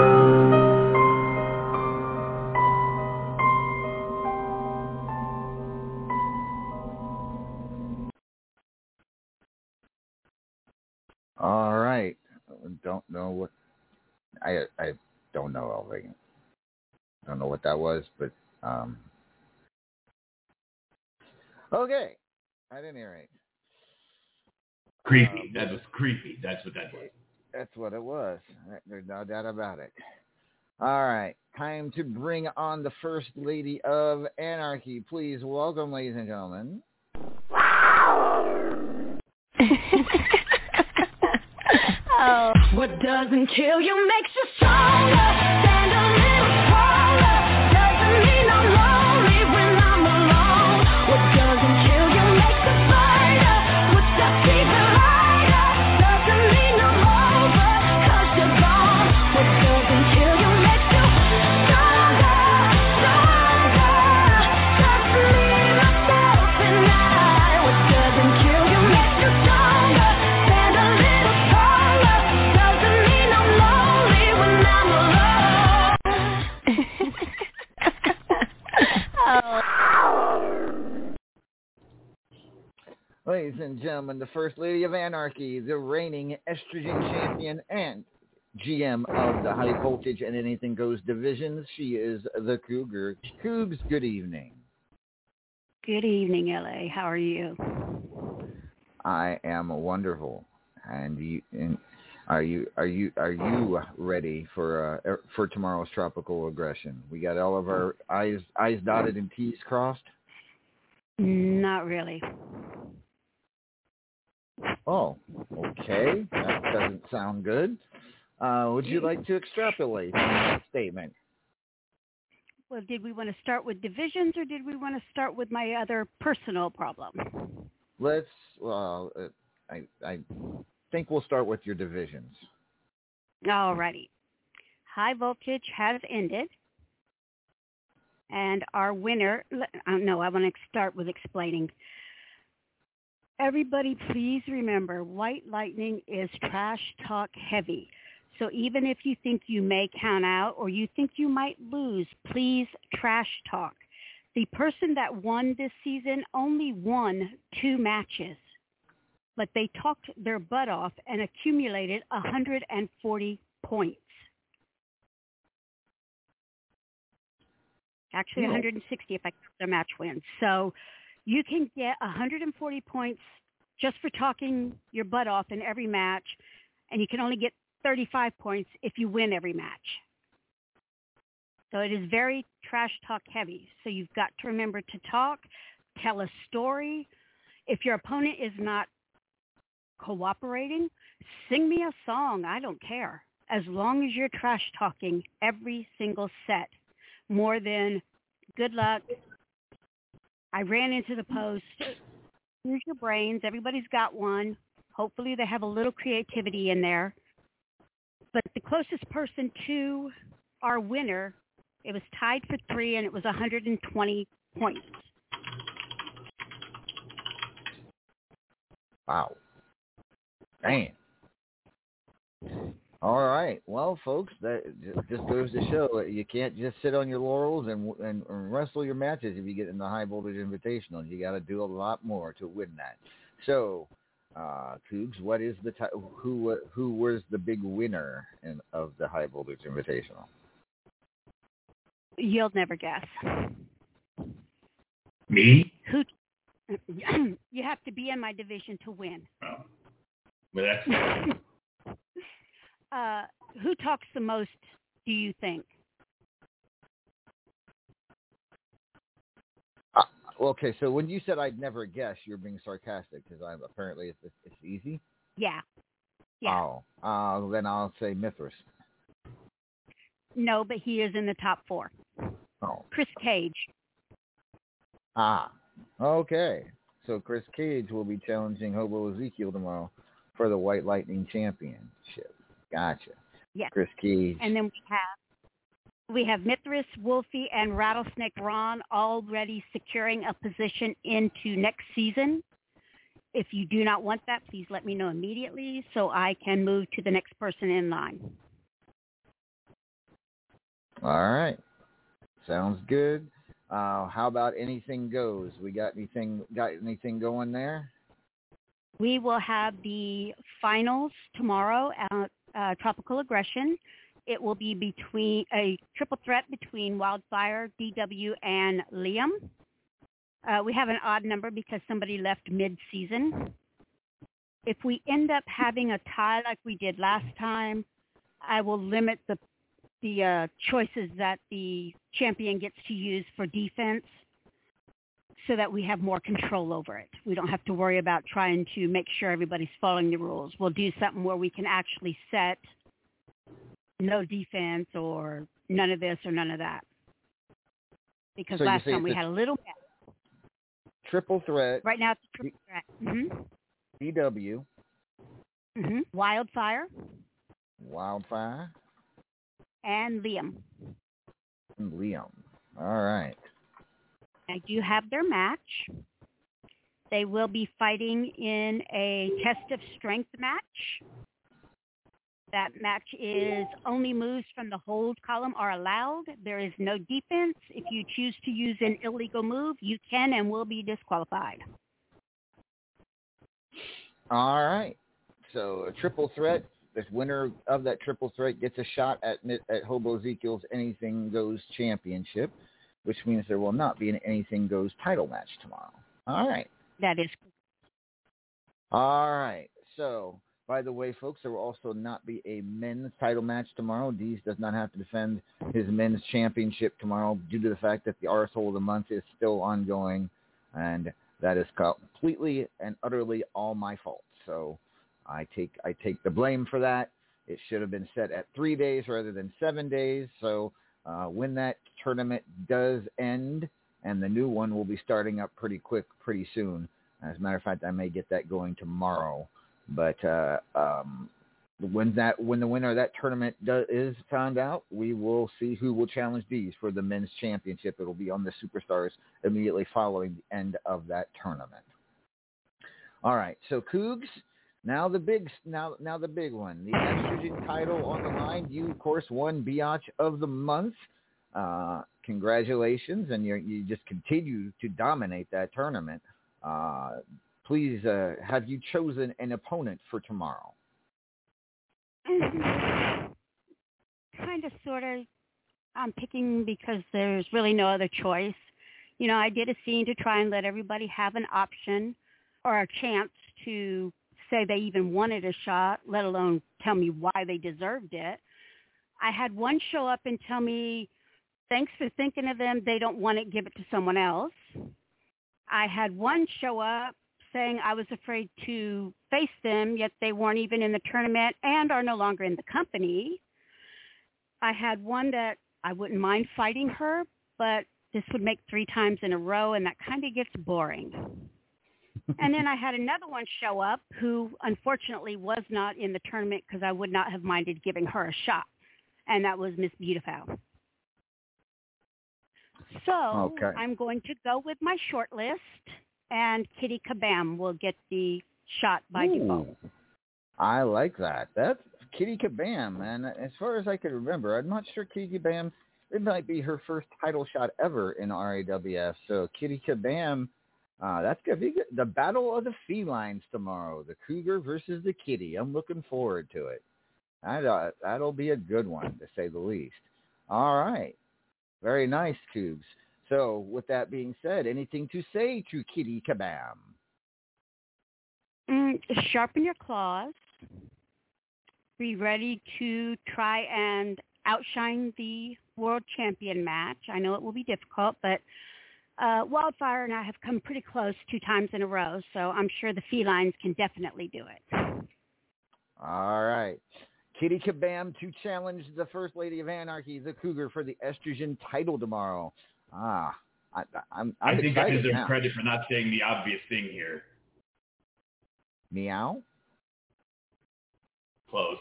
All right. Don't know what... I don't know, El Vacant. Don't know what that was, but... Okay. At any rate. Creepy. That was creepy. That's what that was. That's what it was. There's no doubt about it. All right. Time to bring on the First Lady of Anarchy. Please welcome, ladies and gentlemen. Oh. What doesn't kill you makes you stronger. Stand a little taller. Doesn't mean I'm lonely when I'm alone. What doesn't kill you makes you fighter. What's that fever lighter? Doesn't mean I'm over, 'cause you're gone. What doesn't kill you makes you stronger, stronger. Just me, myself, and I. What doesn't kill you makes you stronger. Stand a little taller. Doesn't mean I'm lonely when I'm alone. Oh. Ladies and gentlemen, the First Lady of Anarchy, the reigning estrogen champion and GM of the High Voltage and Anything Goes divisions. She is the Cougar. Cougs, good evening. Good evening, LA. How are you? I am wonderful. And are you ready for tomorrow's tropical aggression? We got all of our I's dotted and T's crossed? Not really. Oh, okay. That doesn't sound good. Would you like to extrapolate on that statement? Well, did we want to start with divisions or did we want to start with my other personal problem? I think we'll start with your divisions. All righty. High Voltage has ended. And our winner, I want to start with explaining. Everybody, please remember, White Lightning is trash talk heavy. So even if you think you may count out or you think you might lose, please trash talk. The person that won this season only won 2 matches, but they talked their butt off and accumulated 140 points. Actually, 160 if I count their match wins. So you can get 140 points just for talking your butt off in every match, and you can only get 35 points if you win every match. So it is very trash talk heavy. So you've got to remember to talk, tell a story. If your opponent is not cooperating, sing me a song. I don't care. As long as you're trash talking every single set. More than good luck. I ran into the post. Use your brains. Everybody's got one. Hopefully they have a little creativity in there. But the closest person to our winner, it was tied for 3, and it was 120 points. Wow. Dang. All right. Well, folks, that just goes to show you can't just sit on your laurels and wrestle your matches if you get in the High Voltage Invitational. You got to do a lot more to win that. So, Cougs, what is the who was the big winner of the High Voltage Invitational? You'll never guess. Me? Who? You have to be in my division to win. Oh. Well, that's... Who talks the most, do you think? Okay, so when you said I'd never guess, you're being sarcastic because apparently it's easy. Yeah. Oh, then I'll say Mithras. No, but he is in the top 4. Oh. Chris Cage. Okay. So Chris Cage will be challenging Hobo Ezekiel tomorrow for the White Lightning Championship. Gotcha. Yes. Chris Cage. And then we have Mithras, Wolfie, and Rattlesnake Ron already securing a position into next season. If you do not want that, please let me know immediately so I can move to the next person in line. All right. Sounds good. How about Anything Goes? We got anything going there? We will have the finals tomorrow at Tropical Aggression. It will be between a triple threat between Wildfire, DW, and Liam. We have an odd number because somebody left mid-season. If we end up having a tie like we did last time, I will limit the choices that the champion gets to use for defense so that we have more control over it. We don't have to worry about trying to make sure everybody's following the rules. We'll do something where we can actually set no defense or none of this or none of that. Because last time we had a little bit. Triple threat. Right now it's a triple threat. Mm-hmm. DW. Mm-hmm. Wildfire. And Liam. All right. I do have their match. They will be fighting in a test of strength match. That match is only moves from the hold column are allowed. There is no defense. If you choose to use an illegal move, you can and will be disqualified. All right. So a triple threat. The winner of that triple threat gets a shot at Hobo Ezekiel's Anything Goes Championship, which means there will not be an Anything Goes title match tomorrow. All right. That is. All right. So, by the way, folks, there will also not be a men's title match tomorrow. Dees does not have to defend his men's championship tomorrow due to the fact that the Arsehole of the Month is still ongoing, and that is completely and utterly all my fault. So I take the blame for that. It should have been set at 3 days rather than 7 days. So when that tournament does end, and the new one will be starting up pretty soon. As a matter of fact, I may get that going tomorrow. But when the winner of that tournament is found out, we will see who will challenge Dees for the men's championship. It will be on the Superstars immediately following the end of that tournament. All right, so Cougs, now the big one, the Estrogen title on the line. You, of course, won Biatch of the Month. Congratulations, and you just continue to dominate that tournament. Please, have you chosen an opponent for tomorrow? Kind of, sort of. I'm picking because there's really no other choice. You know, I did a scene to try and let everybody have an option or a chance to say they even wanted a shot, let alone tell me why they deserved it. I had one show up and tell me, thanks for thinking of them. They don't want it. Give it to someone else. I had one show up saying I was afraid to face them, yet they weren't even in the tournament and are no longer in the company. I had one that I wouldn't mind fighting her, but this would make 3 times in a row, and that kind of gets boring. And then I had another one show up who unfortunately was not in the tournament because I would not have minded giving her a shot, and that was Miss Beautiful. So I'm going to go with my short list, and Kitty Kabam will get the shot by default. I like that. That's Kitty Kabam, and as far as I can remember, I'm not sure Kitty Kabam, it might be her first title shot ever in RAWF. So Kitty Kabam, that's going to be good. The Battle of the Felines tomorrow, the Cougar versus the Kitty. I'm looking forward to it. That'll be a good one, to say the least. All right. Very nice, Cougs. So with that being said, anything to say to Kitty Kabam? Sharpen your claws. Be ready to try and outshine the world champion match. I know it will be difficult, but Wildfire and I have come pretty close 2 times in a row, so I'm sure the Felines can definitely do it. All right. Kitty Kabam to challenge the First Lady of Anarchy, the Cougar, for the Estrogen title tomorrow. I'm I think I deserve now. credit for not saying the obvious thing here. Meow? Close.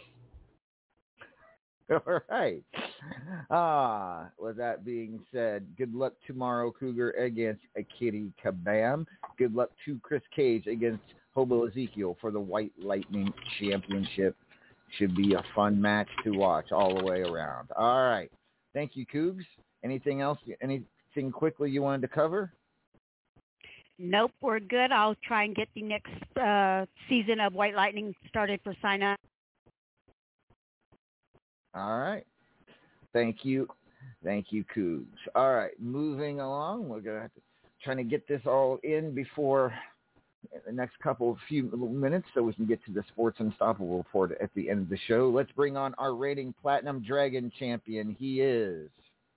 All right. With that being said, good luck tomorrow, Cougar, against Kitty Kabam. Good luck to Chris Cage against Hobo Ezekiel for the White Lightning Championship. Should be a fun match to watch all the way around. All right. Thank you, Cougs. Anything else? Anything quickly you wanted to cover? Nope, we're good. I'll try and get the next season of White Lightning started for sign up. All right. Thank you. Thank you, Cougs. All right. Moving along. We're going to have to try to get this all in before the next few minutes so we can get to the Sports Unstoppable report at the end of the show. Let's bring on our reigning Platinum Dragon champion. He is...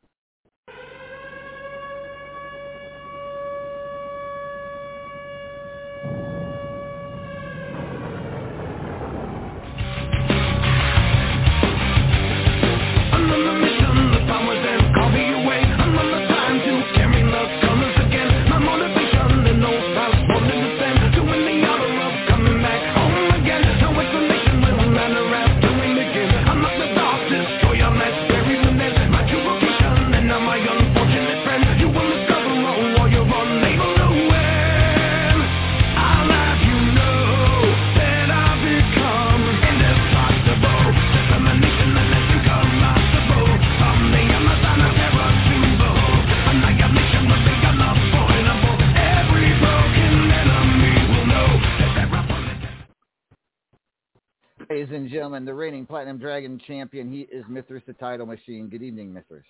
Ladies and gentlemen, the reigning Platinum Dragon champion, he is Mithras the Title Machine. Good evening, Mithras.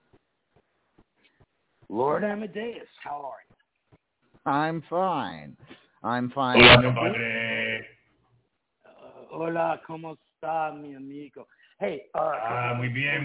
Lord Amadeus, how are you? I'm fine. Hola, ¿cómo está, mi amigo? Hey, muy bien.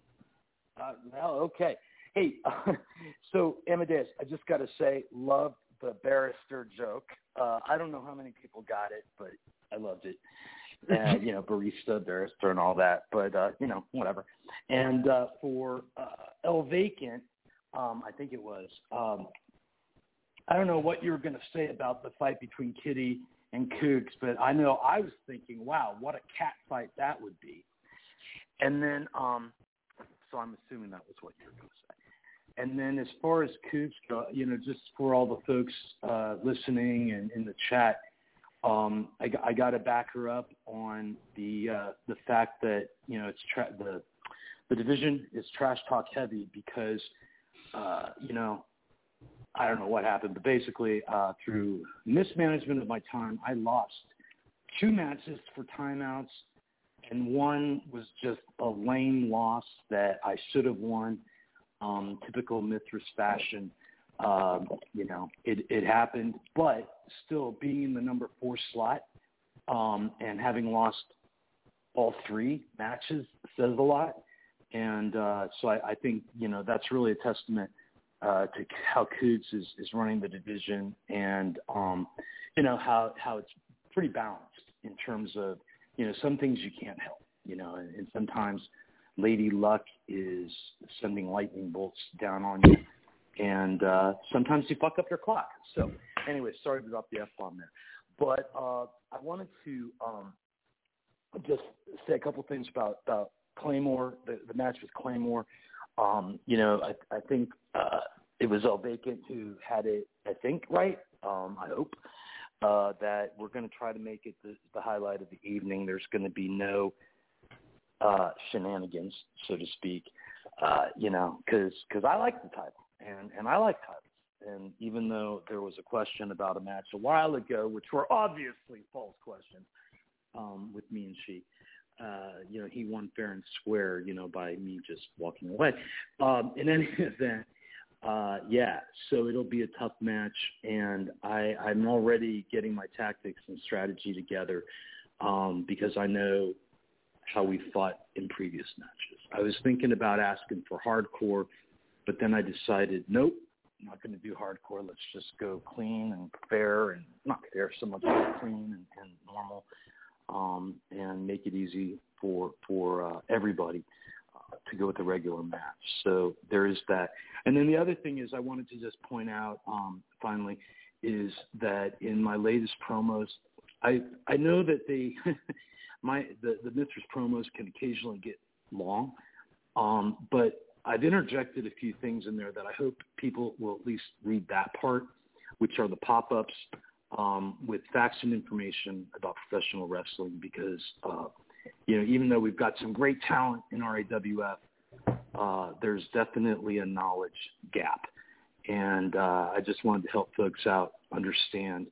Well, okay. Hey, so Amadeus, I just got to say, loved the barrister joke. I don't know how many people got it, but I loved it. Barista, barrister, and all that. But, whatever. And for El Vacant, I think it was, I don't know what you were going to say about the fight between Kitty and Cougs, but I know I was thinking, wow, what a cat fight that would be. And then, so I'm assuming that was what you were going to say. And then as far as Cougs go, just for all the folks listening and in the chat, I got to back her up on the fact that it's the division is trash talk heavy because I don't know what happened, but basically through mismanagement of my time, I lost 2 matches for timeouts, and one was just a lame loss that I should have won. Typical Mithras fashion. It happened, but still being in the number 4 slot and having lost all 3 matches says a lot. And so I think, that's really a testament to how Cougs is running the division and, how it's pretty balanced in terms of, some things you can't help, and sometimes Lady Luck is sending lightning bolts down on you. And sometimes you fuck up your clock. So anyway, sorry to drop the F-bomb there. But I wanted to just say a couple things about Claymore, the match with Claymore. I think it was El Vacant who had it, I think, right? I hope. That we're going to try to make it the highlight of the evening. There's going to be no shenanigans, so to speak, because I like the title. And I like titles. And even though there was a question about a match a while ago, which were obviously false questions with me and she, he won fair and square, by me just walking away. In any event, so it'll be a tough match. And I'm already getting my tactics and strategy together because I know how we fought in previous matches. I was thinking about asking for hardcore, but then I decided, nope, I'm not going to do hardcore. Let's just go clean and fair, and not fair so much, but clean and normal, and make it easy for everybody to go with the regular match. So there is that. And then the other thing is I wanted to just point out, finally, is that in my latest promos, I know that the Mithras promos can occasionally get long, but I've interjected a few things in there that I hope people will at least read that part, which are the pop-ups with facts and information about professional wrestling because, even though we've got some great talent in RAWF, there's definitely a knowledge gap. And I just wanted to help folks out understand,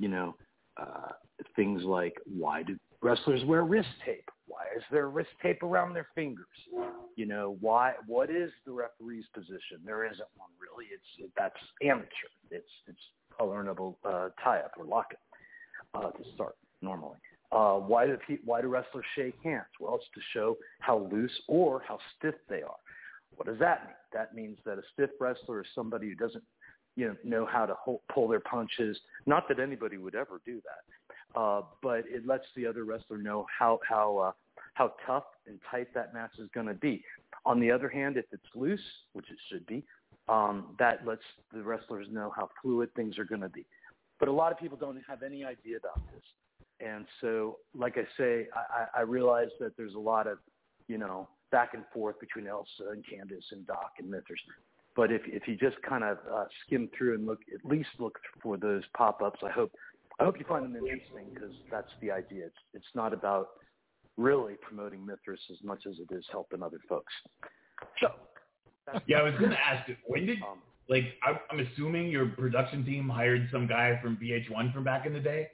things like why do wrestlers wear wrist tape? Why is there wrist tape around their fingers? What is the referee's position? There isn't one really. That's amateur. It's a learnable tie-up or lock-up to start normally. Why do wrestlers shake hands? Well, it's to show how loose or how stiff they are. What does that mean? That means that a stiff wrestler is somebody who doesn't know how to pull their punches. Not that anybody would ever do that, but it lets the other wrestler know how tough and tight that match is going to be. On the other hand, if it's loose, which it should be, that lets the wrestlers know how fluid things are going to be. But a lot of people don't have any idea about this. And so, like I say, I realize that there's a lot of, back and forth between Elsa and Candace and Doc and Mithras. But if you just kind of skim through and look for those pop-ups, I hope you find them interesting because that's the idea. It's not about really promoting Mithras as much as it is helping other folks. So, I was going to ask, when did I'm assuming your production team hired some guy from VH1 from back in the day?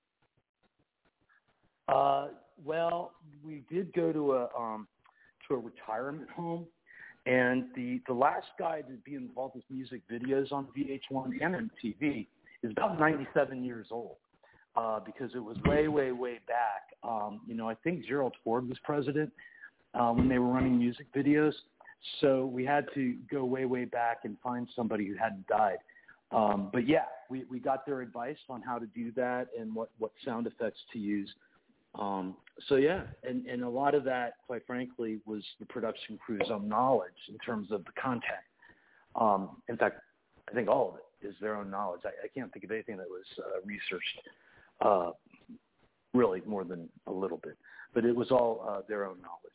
Well, we did go to a retirement home, and the last guy to be involved with music videos on VH1 and MTV is about 97 years old. Because it was way, way, way back. I think Gerald Ford was president when they were running music videos. So we had to go way, way back and find somebody who hadn't died. But yeah, we got their advice on how to do that and what sound effects to use. So yeah, and a lot of that, quite frankly, was the production crew's own knowledge in terms of the content. In fact, I think all of it is their own knowledge. I can't think of anything that was researched really more than a little bit, but it was all their own knowledge.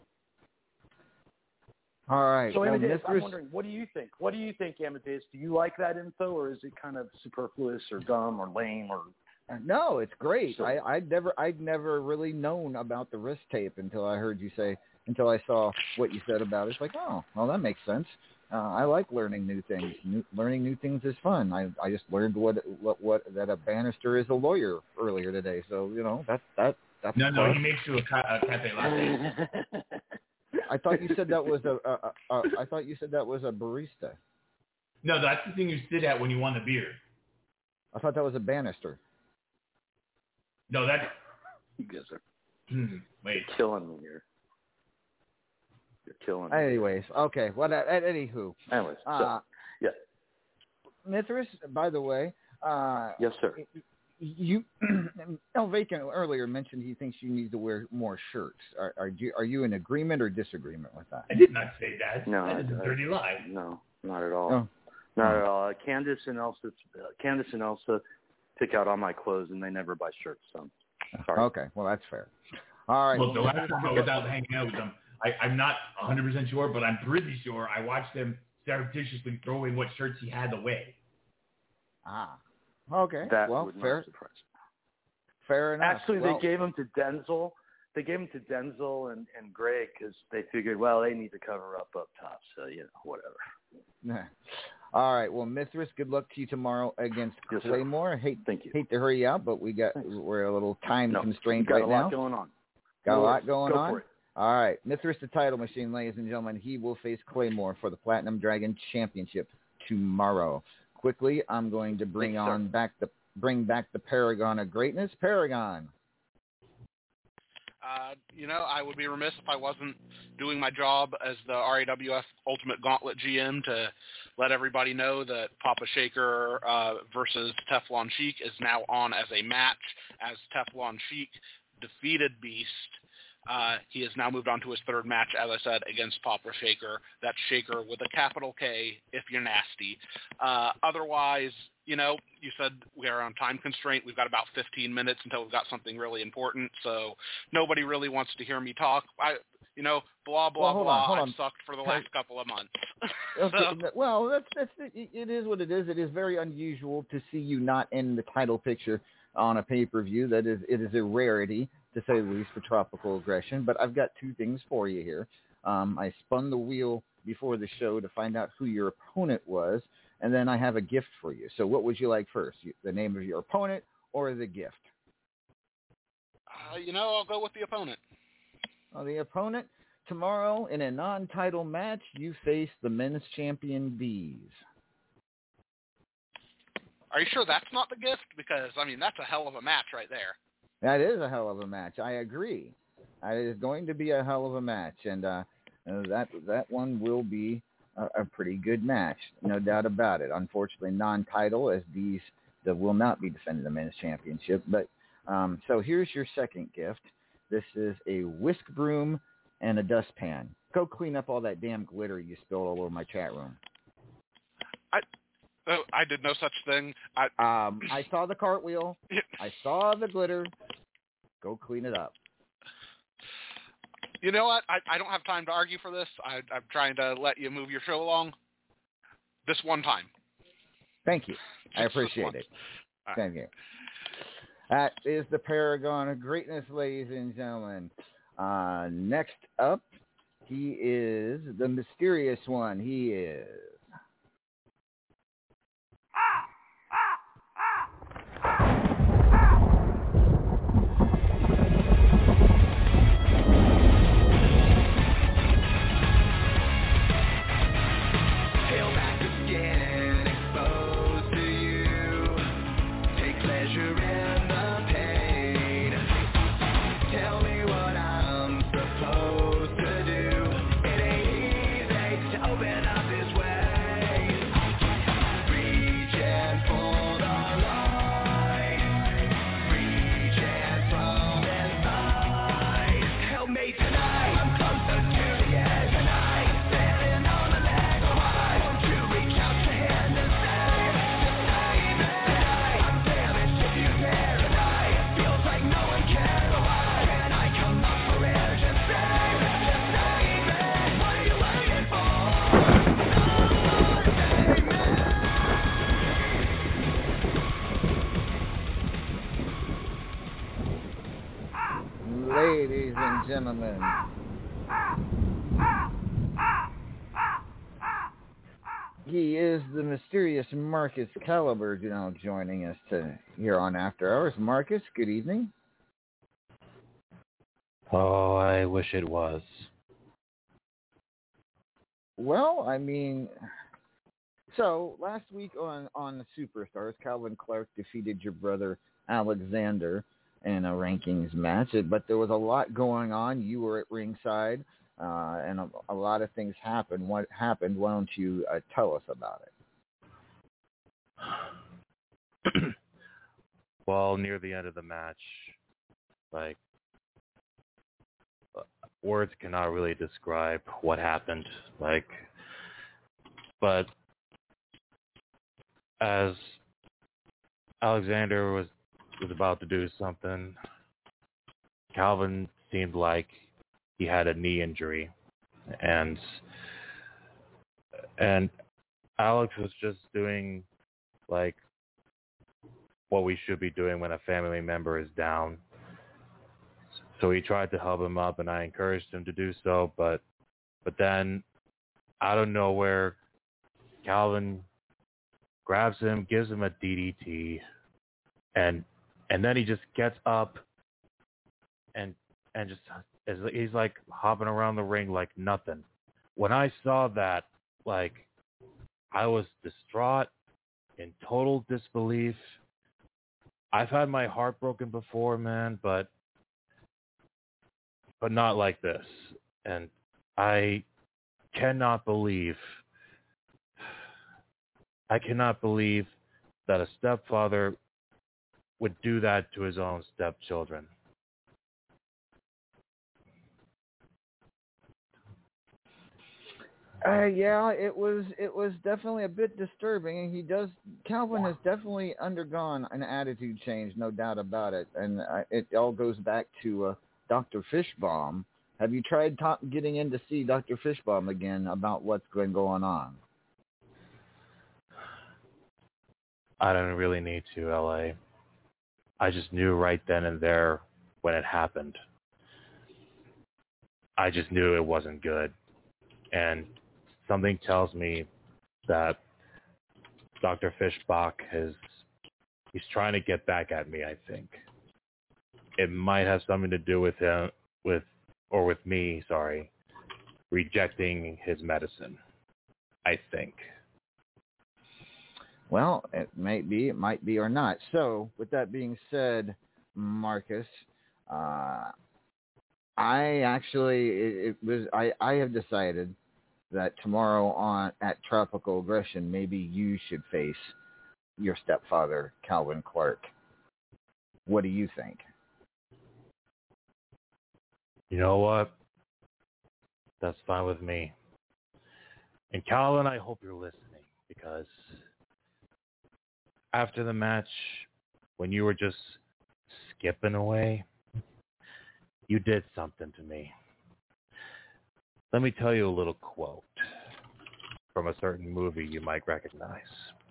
All right. So Amadeus, I'm wondering, what do you think? What do you think, Amadeus? Do you like that info, or is it kind of superfluous or dumb or lame or? No, it's great. So, I'd never really known about the wrist tape until I saw what you said about it. It's like, oh, well, that makes sense. I like learning new things. Learning new things is fun. I just learned what that a Bannister is a lawyer earlier today. So that's No, he makes you a cafe latte. I thought you said that was a barista. No, that's the thing you sit at when you want a beer. I thought that was a Bannister. No, that's. You guys are. Wait. You're killing me here. You're killing me. Anyways, okay. Well, anywho. Anyways, so, yeah. Mithras, by the way. Yes, sir. El Vacant earlier mentioned he thinks you need to wear more shirts. Are you in agreement or disagreement with that? I did not say that. No, that is a dirty lie. No, not at all. Oh. Not at all. Candace and Elsa pick out all my clothes, and they never buy shirts. So, sorry. Okay, well that's fair. All right. Well, the last time I was out hanging out with them, I'm not 100% sure, but I'm pretty sure I watched them surreptitiously throwing what shirts he had away. Ah. Okay. That well, would not fair. surprise me. Fair enough. Actually, they gave them to Denzel. They gave them to Denzel and Greg because they figured, well, they need to cover up top. So whatever. Yeah. All right. Well, Mithras, good luck to you tomorrow against Claymore. Thank you. Hate to hurry you out, but we're a little time constrained right now. Got a lot going on. Got a lot going on. For it. All right. Mithras, the title machine, ladies and gentlemen. He will face Claymore for the Platinum Dragon Championship tomorrow. Quickly, I'm going to bring back the Paragon of Greatness. Paragon. I would be remiss if I wasn't doing my job as the RAWF Ultimate Gauntlet GM to let everybody know that Papa Shaker versus Teflon Sheik is now on as a match, as Teflon Sheik defeated Beast. He has now moved on to his third match, as I said, against Papa Shaker. That's Shaker with a capital K if you're nasty. Otherwise, you said we are on time constraint. We've got about 15 minutes until we've got something really important, so nobody really wants to hear me talk. Blah, blah, blah. I've sucked for the last couple of months. Okay. Well, that's it is what it is. It is very unusual to see you not in the title picture on a pay-per-view. It is a rarity, to say the least, for Tropical Aggression. But I've got two things for you here. I spun the wheel before the show to find out who your opponent was, and then I have a gift for you. So what would you like first, the name of your opponent or the gift? I'll go with the opponent. Well, the opponent, tomorrow in a non-title match, you face the men's champion Bees. Are you sure that's not the gift? Because, that's a hell of a match right there. That is a hell of a match. I agree. It is going to be a hell of a match, and that one will be a pretty good match, no doubt about it. Unfortunately, non-title, as Bees will not be defending the men's championship. But so here's your second gift. This is a whisk broom and a dustpan. Go clean up all that damn glitter you spilled all over my chat room. I did no such thing. I saw the cartwheel. I saw the glitter. Go clean it up. You know what? I don't have time to argue for this. I'm trying to let you move your show along. This one time. Thank you. I appreciate it. Thank you. That is the Paragon of Greatness, ladies and gentlemen. Next up, he is the mysterious one. He is... Open up this well. and gentlemen, he is the mysterious Marcus Caliber now joining us here on After Hours. Marcus, good evening. Oh, I wish it was. Well, I mean, so last week on the Superstars, Calvin Clark defeated your brother Alexander in a rankings match, but there was a lot going on. You were at ringside, and a lot of things happened. What happened? Why don't you tell us about it? Well, near the end of the match, like, words cannot really describe what happened. Like, but as Alexander was about to do something, Calvin seemed like he had a knee injury, and Alex was just doing like what we should be doing when a family member is down. So he tried to help him up, and I encouraged him to do so, but then out of nowhere, Calvin grabs him, gives him a DDT, and then he just gets up and just he's like hopping around the ring like nothing. When I saw that, like, I was distraught, in total disbelief. I've had my heart broken before, man, but not like this. And I cannot believe that a stepfather would do that to his own stepchildren. Yeah, it was definitely a bit disturbing, and Calvin has definitely undergone an attitude change, no doubt about it, and it all goes back to Dr. Fishbaum. Have you tried getting in to see Dr. Fishbaum again about what's going on? I don't really need to, LA. I just knew right then and there when it happened. I just knew it wasn't good. And something tells me that Dr. Fishbach he's trying to get back at me, I think. It might have something to do with him, with me, rejecting his medicine, I think. Well, it might be or not. So, with that being said, Marcus, I have decided that tomorrow at Tropical Aggression, maybe you should face your stepfather, Calvin Clark. What do you think? You know what? That's fine with me. And Calvin, I hope you're listening, because after the match, when you were just skipping away, you did something to me. Let me tell you a little quote from a certain movie you might recognize.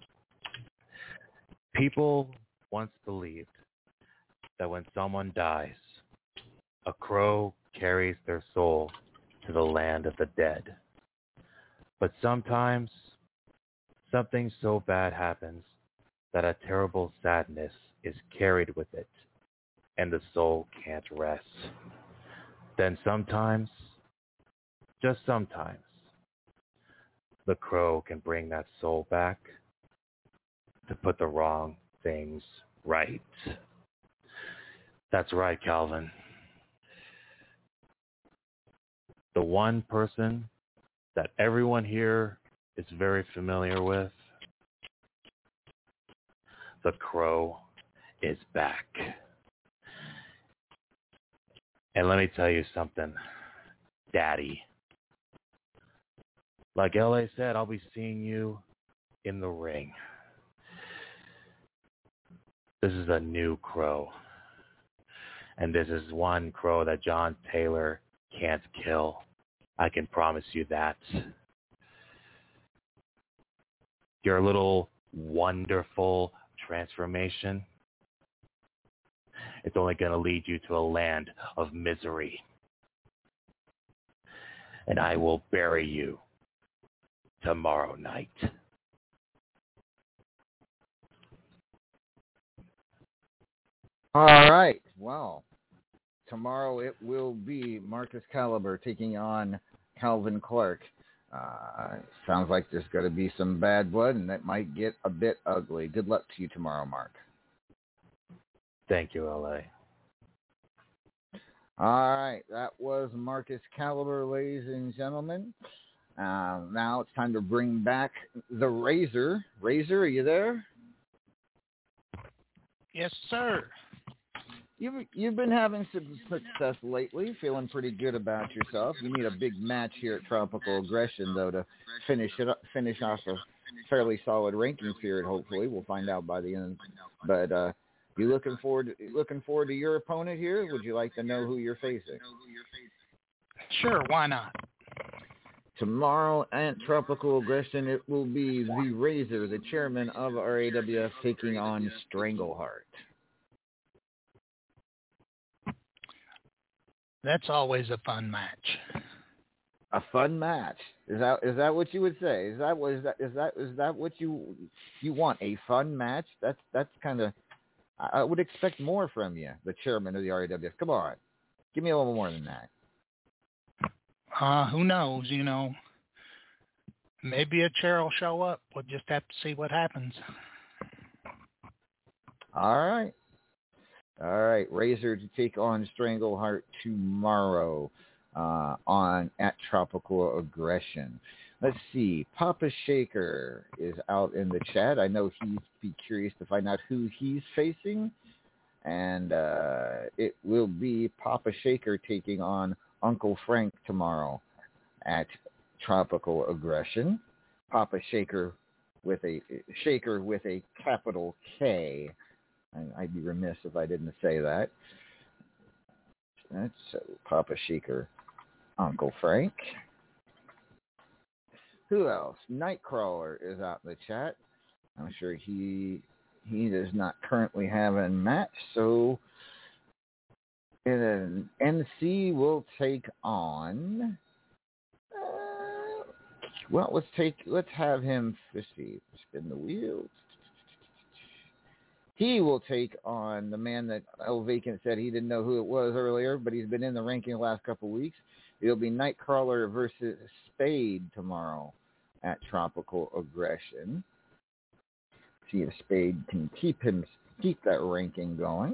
People once believed that when someone dies, a crow carries their soul to the land of the dead. But sometimes something so bad happens that a terrible sadness is carried with it, and the soul can't rest. Then sometimes, just sometimes, the crow can bring that soul back to put the wrong things right. That's right, Calvin. The one person that everyone here is very familiar with, the crow is back. And let me tell you something, Daddy. Like LA said, I'll be seeing you in the ring. This is a new crow. And this is one crow that John Taylor can't kill. I can promise you that. Your little wonderful transformation, it's only going to lead you to a land of misery. and I will bury you tomorrow night. All right. Well, tomorrow it will be Marcus Caliber taking on Calvin Clark. Sounds like there's going to be some bad blood, and that might get a bit ugly. Good luck to you tomorrow, Mark. Thank you, LA. All right. That was Marcus Caliber, ladies and gentlemen. Now it's time to bring back the Razor. Razor, are you there? Yes, sir. You've been having some success lately, feeling pretty good about yourself. You need a big match here at Tropical Aggression, though, to finish off a fairly solid ranking period. Hopefully, we'll find out by the end. But you looking forward to your opponent here? Would you like to know who you're facing? Sure, why not? Tomorrow at Tropical Aggression, it will be the Razor, the chairman of RAWF, taking on Strangleheart. That's always a fun match. A fun match. Is that what you would say? Is that what you want? A fun match? That's kind of. I would expect more from you, the chairman of the RAWF. Come on, give me a little more than that. Who knows? You know, maybe a chair will show up. We'll just have to see what happens. All right. Razor to take on Strangleheart tomorrow at Tropical Aggression. Let's see. Papa Shaker is out in the chat. I know he'd be curious to find out who he's facing. And it will be Papa Shaker taking on Uncle Frank tomorrow at Tropical Aggression. Papa Shaker with a capital K. I'd be remiss if I didn't say that. That's Papa Shaker, Uncle Frank. Who else? Nightcrawler is out in the chat. I'm sure he does not currently have a match, so NC will take on. Let's have him. Let's see. Spin the wheels. He will take on the man that El Vacant said he didn't know who it was earlier, but he's been in the ranking the last couple of weeks. It'll be Nightcrawler versus Spade tomorrow at Tropical Aggression. See if Spade can keep that ranking going.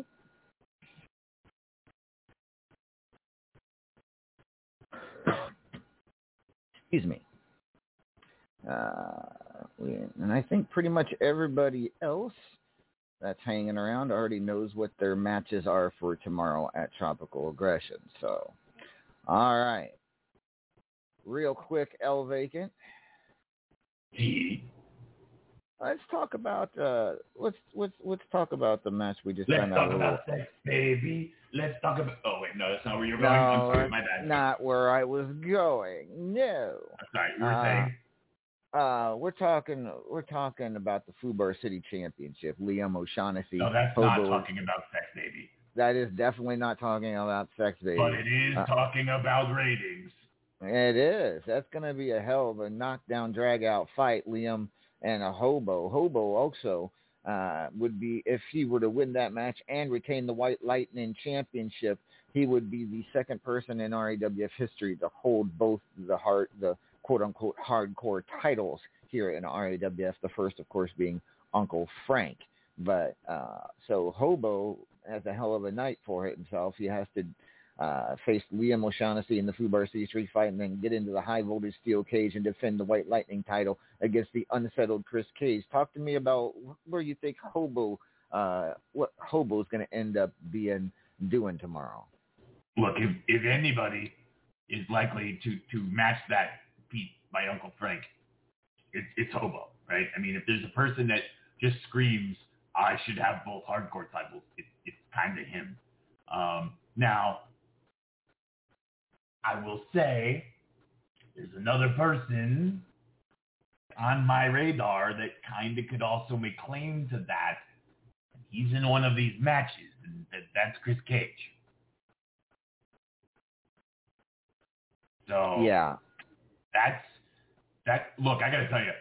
Excuse me. And I think pretty much everybody else that's hanging around already knows what their matches are for tomorrow at Tropical Aggression. So, all right. Real quick, El Vacant. Let's talk about let's talk about the match we just found out. Let's talk about sex, baby. Let's talk about. Oh wait, no, that's not where you're going. No, I'm sorry, my bad. Not where I was going. No. Sorry, you were saying. We're talking about the Fubar City Championship. Liam O'Shaughnessy. No, that's not talking about sex, baby. That is definitely not talking about sex, baby. But it is talking about ratings. It is. That's going to be a hell of a knockdown, drag-out fight, Liam and a Hobo. Hobo also would be, if he were to win that match and retain the White Lightning Championship, he would be the second person in RAWF history to hold both the quote-unquote hardcore titles here in RAWF, the first, of course, being Uncle Frank. But so Hobo has a hell of a night for himself. He has to face Liam O'Shaughnessy in the Fubar City Street fight and then get into the high-voltage steel cage and defend the White Lightning title against the unsettled Chris Cage. Talk to me about where you think what Hobo's going to end up doing tomorrow. Look, if anybody is likely to match that beat by Uncle Frank, it's Hobo, right? I mean, if there's a person that just screams, I should have both hardcore titles, it's kind of him. Now, I will say there's another person on my radar that kind of could also make claim to that. He's in one of these matches, and that's Chris Cage. So yeah, look, I got to tell you,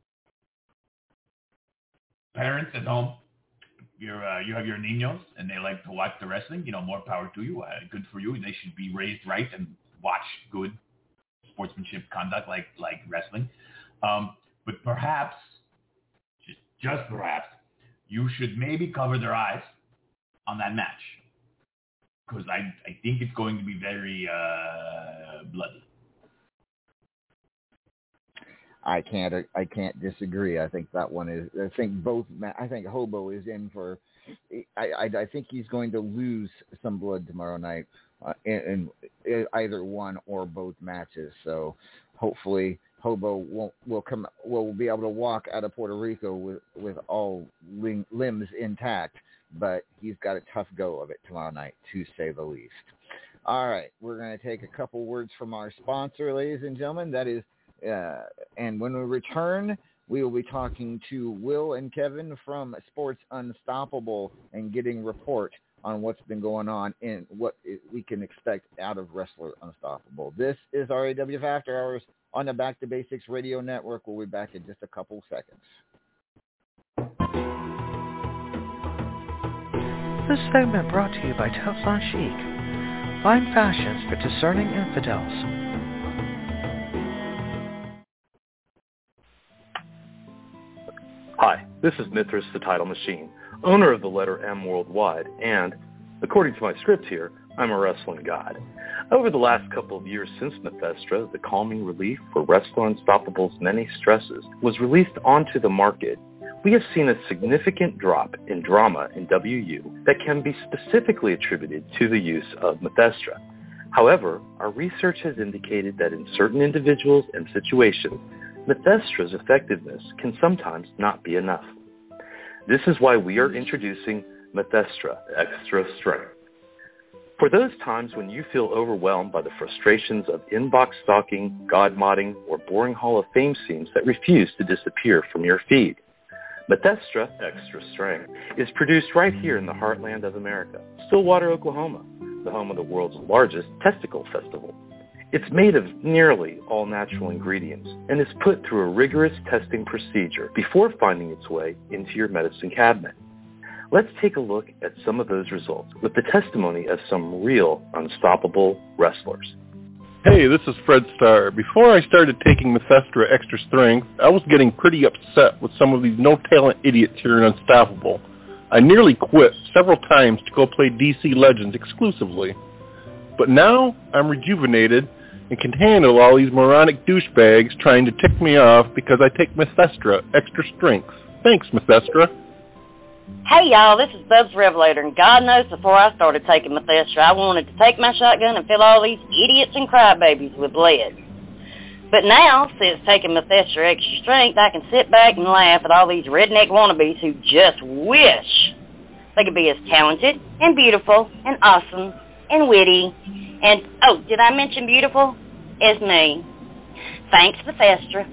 parents at home, you have your niños and they like to watch the wrestling. More power to you. Good for you. They should be raised right and watch good sportsmanship conduct like wrestling. But perhaps, just perhaps, you should maybe cover their eyes on that match, because I think it's going to be very bloody. I can't disagree. I think that one is. I think Hobo is in for. I think he's going to lose some blood tomorrow night in either one or both matches. So hopefully Hobo will be able to walk out of Puerto Rico with all limbs intact. But he's got a tough go of it tomorrow night, to say the least. All right, we're going to take a couple words from our sponsor, ladies and gentlemen. That is. And when we return, we will be talking to Will and Kevin from Sports Unstoppable and getting report on what's been going on and what we can expect out of Wrestler Unstoppable. This is RAWF After Hours on the Back to Basics Radio Network. We'll be back in just a couple seconds. This segment brought to you by Teflon Chic. Fine fashions for discerning infidels. Hi, this is Mithras the Title Machine, owner of the letter M Worldwide, and, according to my script here, I'm a wrestling god. Over the last couple of years since Methestra, the calming relief for Wrestler Unstoppable's many stresses, was released onto the market, we have seen a significant drop in drama in WU that can be specifically attributed to the use of Methestra. However, our research has indicated that in certain individuals and situations, Methestra's effectiveness can sometimes not be enough. This is why we are introducing Methestra Extra Strength. For those times when you feel overwhelmed by the frustrations of inbox stalking, god modding, or boring Hall of Fame scenes that refuse to disappear from your feed, Methestra Extra Strength is produced right here in the heartland of America, Stillwater, Oklahoma, the home of the world's largest testicle festival. It's made of nearly all natural ingredients and is put through a rigorous testing procedure before finding its way into your medicine cabinet. Let's take a look at some of those results with the testimony of some real unstoppable wrestlers. Hey, this is Fred Starr. Before I started taking Methestra Extra Strength, I was getting pretty upset with some of these no-talent idiots here in Unstoppable. I nearly quit several times to go play DC Legends exclusively. But now I'm rejuvenated and can handle all these moronic douchebags trying to tick me off because I take Methestra Extra Strength. Thanks, Methestra. Hey, y'all, this is Bubs Revelator, and God knows before I started taking Methestra, I wanted to take my shotgun and fill all these idiots and crybabies with lead. But now, since taking Methestra Extra Strength, I can sit back and laugh at all these redneck wannabes who just wish they could be as talented and beautiful and awesome and witty and, oh, did I mention beautiful? As me. Thanks, Methestra.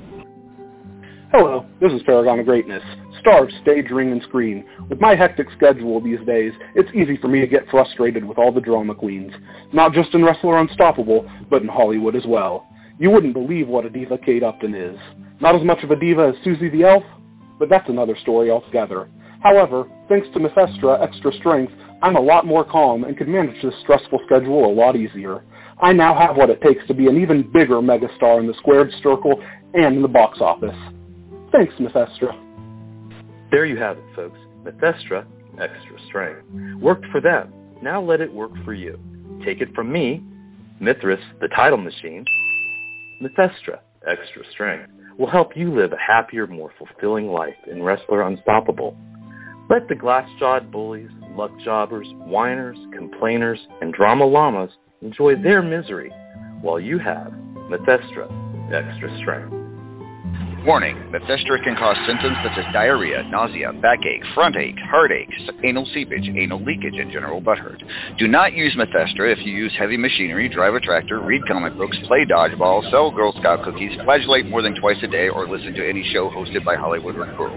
Hello, this is Paragon of Greatness, star of stage, ring, and screen. With my hectic schedule these days, it's easy for me to get frustrated with all the drama queens. Not just in Wrestler Unstoppable, but in Hollywood as well. You wouldn't believe what a diva Kate Upton is. Not as much of a diva as Susie the Elf, but that's another story altogether. However, thanks to Methestra Extra Strength, I'm a lot more calm and can manage this stressful schedule a lot easier. I now have what it takes to be an even bigger megastar in the squared circle and in the box office. Thanks, Methestra. There you have it, folks. Methestra Extra Strength. Worked for them. Now let it work for you. Take it from me, Mithras, the Title Machine. Methestra Extra Strength will help you live a happier, more fulfilling life in Wrestler Unstoppable. Let the glass-jawed bullies, luck jobbers, whiners, complainers, and drama llamas enjoy their misery while you have Methestra Extra Strength. Warning, Methestra can cause symptoms such as diarrhea, nausea, backache, front ache, heartache, anal seepage, anal leakage, and general butthurt. Do not use Methestra if you use heavy machinery, drive a tractor, read comic books, play dodgeball, sell Girl Scout cookies, flagellate more than twice a day, or listen to any show hosted by Hollywood Referral.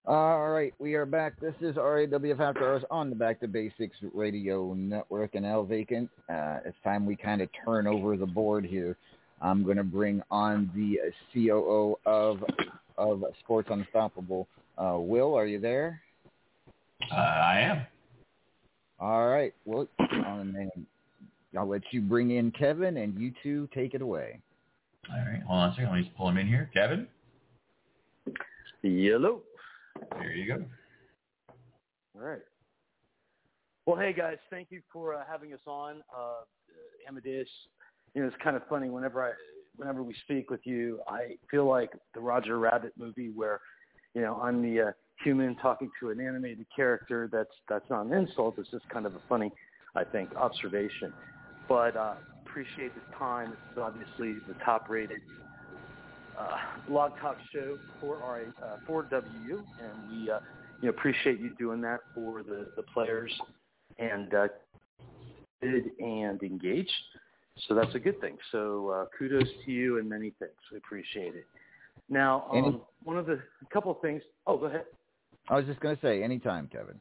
All right, we are back. This is RAWF After Hours on the Back to Basics Radio Network and Al Vacant. It's time we kind of turn over the board here. I'm going to bring on the COO of Sports Unstoppable. Will, are you there? I am. All right. Well, I'll let you bring in Kevin, and you two take it away. All right. Hold on a second. Let me just pull him in here. Kevin? Hello. There you go. All right. Well, hey, guys. Thank you for having us on. Amadeus, it's kind of funny. Whenever we speak with you, I feel like the Roger Rabbit movie where, I'm the human talking to an animated character. That's not an insult. It's just kind of a funny, I think, observation. But appreciate this time. It's obviously the top-rated blog talk show for WU, and we appreciate you doing that for the players and engaged. So that's a good thing. So kudos to you and many thanks. We appreciate it. Now, a couple of things. Oh, go ahead. I was just going to say, anytime, Kevin.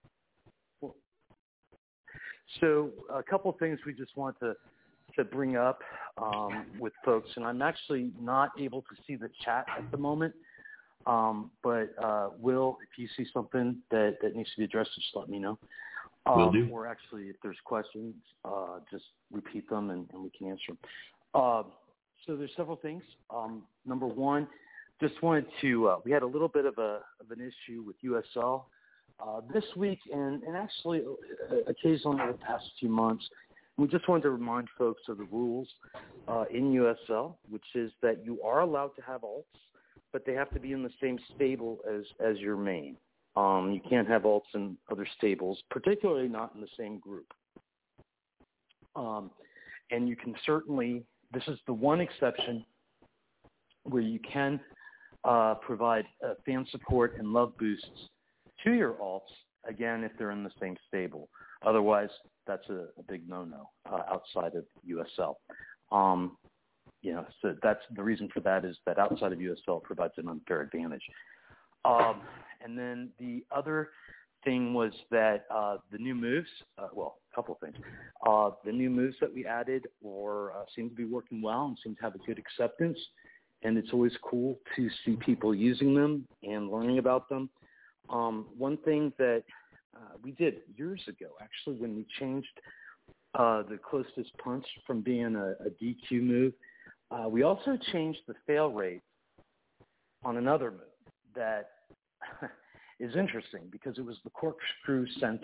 So a couple of things we just want to bring up with folks, and I'm actually not able to see the chat at the moment, but Will, if you see something that needs to be addressed, just let me know. Will do. Or actually, if there's questions, just repeat them and we can answer them. So there's several things. Number one, just wanted to, we had a little bit of an issue with USL this week and actually occasionally over the past few months. We just wanted to remind folks of the rules in USL, which is that you are allowed to have alts, but they have to be in the same stable as your main. You can't have alts in other stables, particularly not in the same group. And you can certainly, this is the one exception where you can provide fan support and love boosts to your alts, again, if they're in the same stable. Otherwise, that's a big no-no outside of USL. So that's the reason for that is that outside of USL provides an unfair advantage. And then the other thing was that the new moves, a couple of things. The new moves that we added seem to be working well and seem to have a good acceptance. And it's always cool to see people using them and learning about them. One thing that we did years ago, actually, when we changed the closest punch from being a DQ move, we also changed the fail rate on another move that is interesting because it was the corkscrew senton.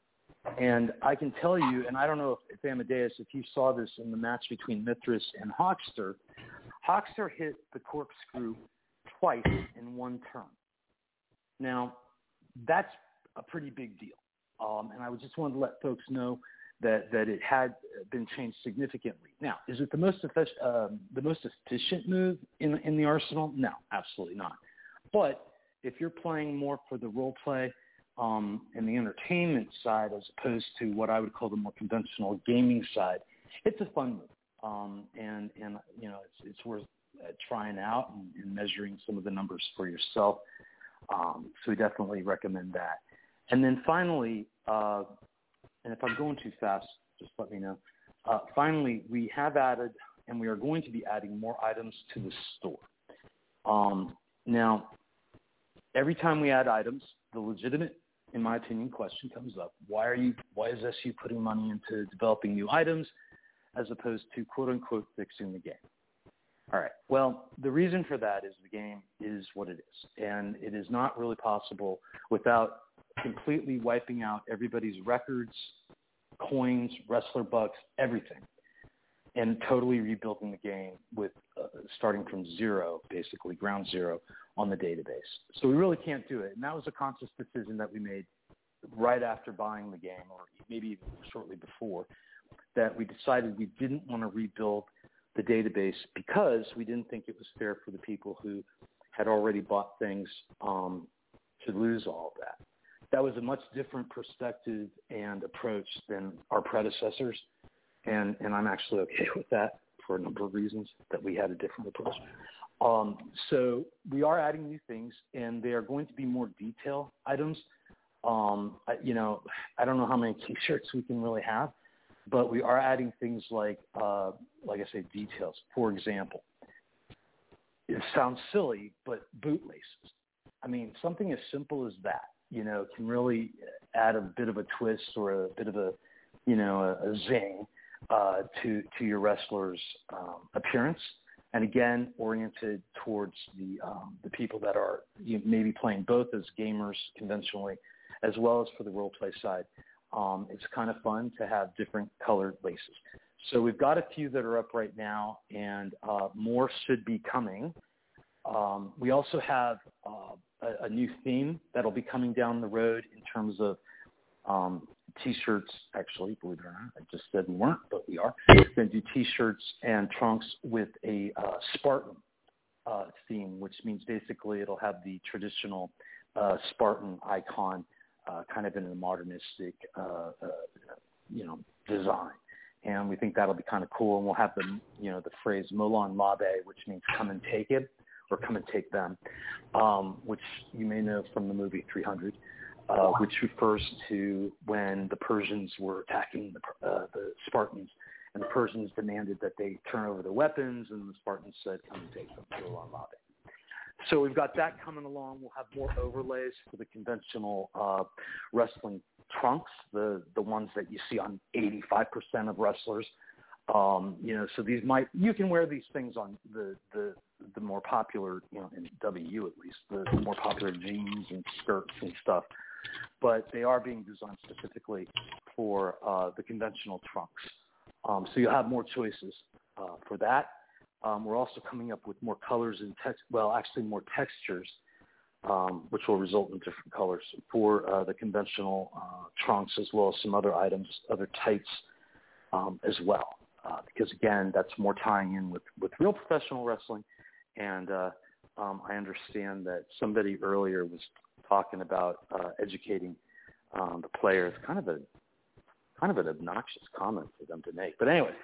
And I can tell you, and I don't know if Amadeus, if you saw this in the match between Mithras and Hawkster, Hawkster hit the corkscrew twice in one turn. Now, that's a pretty big deal. And I just wanted to let folks know that it had been changed significantly. Now, is it the most efficient move in the arsenal? No, absolutely not. But if you're playing more for the role play and the entertainment side as opposed to what I would call the more conventional gaming side, it's a fun move. And it's worth trying out and measuring some of the numbers for yourself. So we definitely recommend that. And then finally, and if I'm going too fast, just let me know. Finally, we have added, and we are going to be adding more items to the store. Now, every time we add items, the legitimate, in my opinion, question comes up. Why is SU putting money into developing new items as opposed to, quote unquote, fixing the game? All right. Well, the reason for that is the game is what it is. And it is not really possible without completely wiping out everybody's records, coins, wrestler bucks, everything, and totally rebuilding the game with starting from zero, basically ground zero on the database. So we really can't do it. And that was a conscious decision that we made right after buying the game, or maybe even shortly before, that we decided we didn't want to rebuild the database because we didn't think it was fair for the people who had already bought things to lose all of that. That was a much different perspective and approach than our predecessors, and I'm actually okay with that for a number of reasons, that we had a different approach. So we are adding new things, and they are going to be more detail items. I don't know how many T-shirts we can really have, but we are adding things like I say, details. For example, it sounds silly, but boot laces. I mean, something as simple as that, can really add a bit of a twist or a bit of a zing to your wrestler's appearance. And again, oriented towards the people that are maybe playing both as gamers conventionally, as well as for the role play side. It's kind of fun to have different colored laces. So we've got a few that are up right now, and more should be coming. We also have a new theme that'll be coming down the road in terms of T-shirts. Actually, believe it or not, I just said we weren't, but we are. We're going to do T-shirts and trunks with a Spartan theme, which means basically it'll have the traditional Spartan icon, kind of in a modernistic, design. And we think that'll be kind of cool. And we'll have the phrase "Molon Labe," which means "come and take it" or "come and take them," which you may know from the movie 300. Which refers to when the Persians were attacking the Spartans, and the Persians demanded that they turn over their weapons, and the Spartans said, "Come and take them." So we've got that coming along. We'll have more overlays for the conventional wrestling trunks, the ones that you see on 85% of wrestlers. So these you can wear these things on the more popular, in WU at least, the more popular jeans and skirts and stuff. But they are being designed specifically for the conventional trunks. So you'll have more choices for that. We're also coming up with more colors and more textures, which will result in different colors for the conventional trunks, as well as some other items, other tights as well. Because again, that's more tying in with real professional wrestling. And I understand that somebody earlier was talking about educating the players. Kind of an obnoxious comment for them to make, but anyway,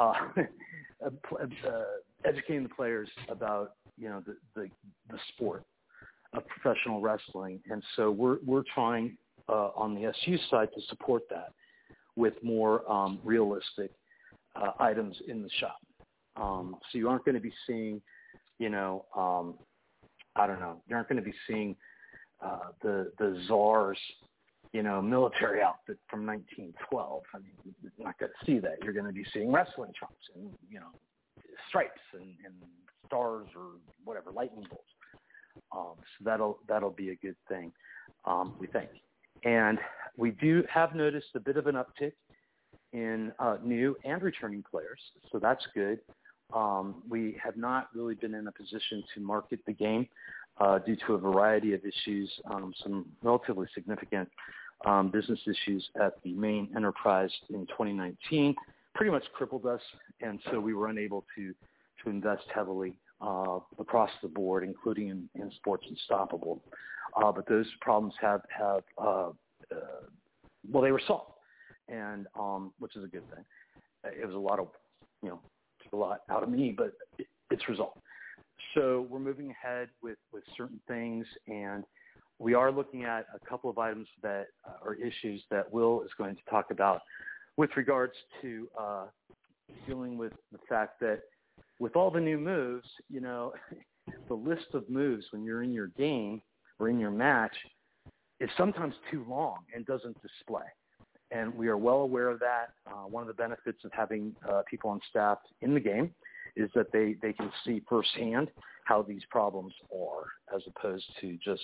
educating the players about the sport of professional wrestling. And so we're trying on the SU side to support that with more realistic items in the shop. So you aren't going to be seeing, you aren't going to be seeing the Czar's, military outfit from 1912. I mean, you're not going to see that. You're going to be seeing wrestling trunks and, stripes and stars or whatever, lightning bolts. So that'll be a good thing, we think. And we do have noticed a bit of an uptick in new and returning players, so that's good. We have not really been in a position to market the game due to a variety of issues, some relatively significant business issues at the main enterprise in 2019 pretty much crippled us, and so we were unable to invest heavily across the board, including in Sports Unstoppable. But those problems they were solved, and which is a good thing. It was a lot of, took a lot out of me, but it's resolved. So we're moving ahead with certain things, and we are looking at a couple of items that are issues that Will is going to talk about with regards to dealing with the fact that with all the new moves, the list of moves when you're in your game or in your match is sometimes too long and doesn't display. And we are well aware of that. One of the benefits of having people on staff in the game is that they can see firsthand how these problems are, as opposed to just,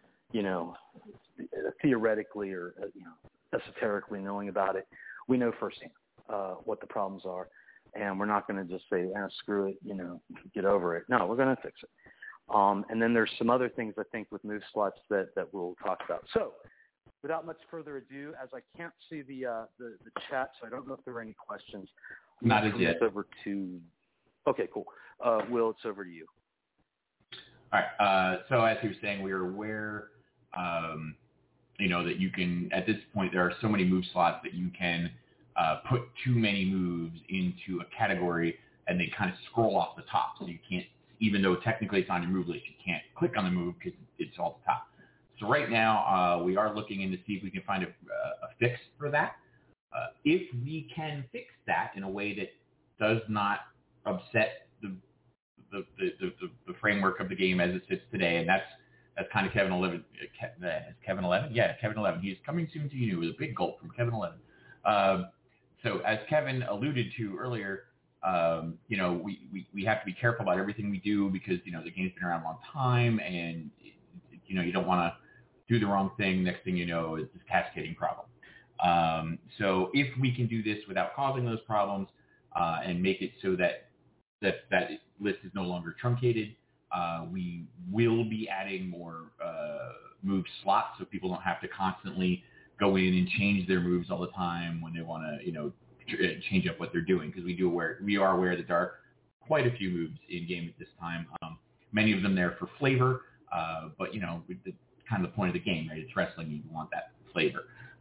theoretically or, esoterically knowing about it. We know firsthand what the problems are, and we're not going to just say, screw it, get over it. No, we're going to fix it. And then there's some other things, I think, with move slots that we'll talk about. So without much further ado, as I can't see the chat, so I don't know if there are any questions. Not as yet. Over to... Okay, cool. Will, it's over to you. All right. So as you were saying, we are aware, that you can, at this point, there are so many move slots that you can put too many moves into a category and they kind of scroll off the top. So you can't, even though technically it's on your move list, you can't click on the move because it's all at the top. So right now, we are looking in to see if we can find a fix for that. If we can fix that in a way that does not upset the framework of the game as it sits today, and that's kind of Kevin 11. Kevin 11? Yeah, Kevin 11. He's coming soon to you with a big gulp from Kevin 11. So as Kevin alluded to earlier, we have to be careful about everything we do because, the game's been around a long time and, you don't want to do the wrong thing. Next thing you know, it's this cascading problem. So if we can do this without causing those problems and make it so that list is no longer truncated, we will be adding more move slots so people don't have to constantly go in and change their moves all the time when they want to, change up what they're doing, because we are aware that there are quite a few moves in game at this time. Many of them there for flavor, but the kind of the point of the game, right? It's wrestling, you want that flavor.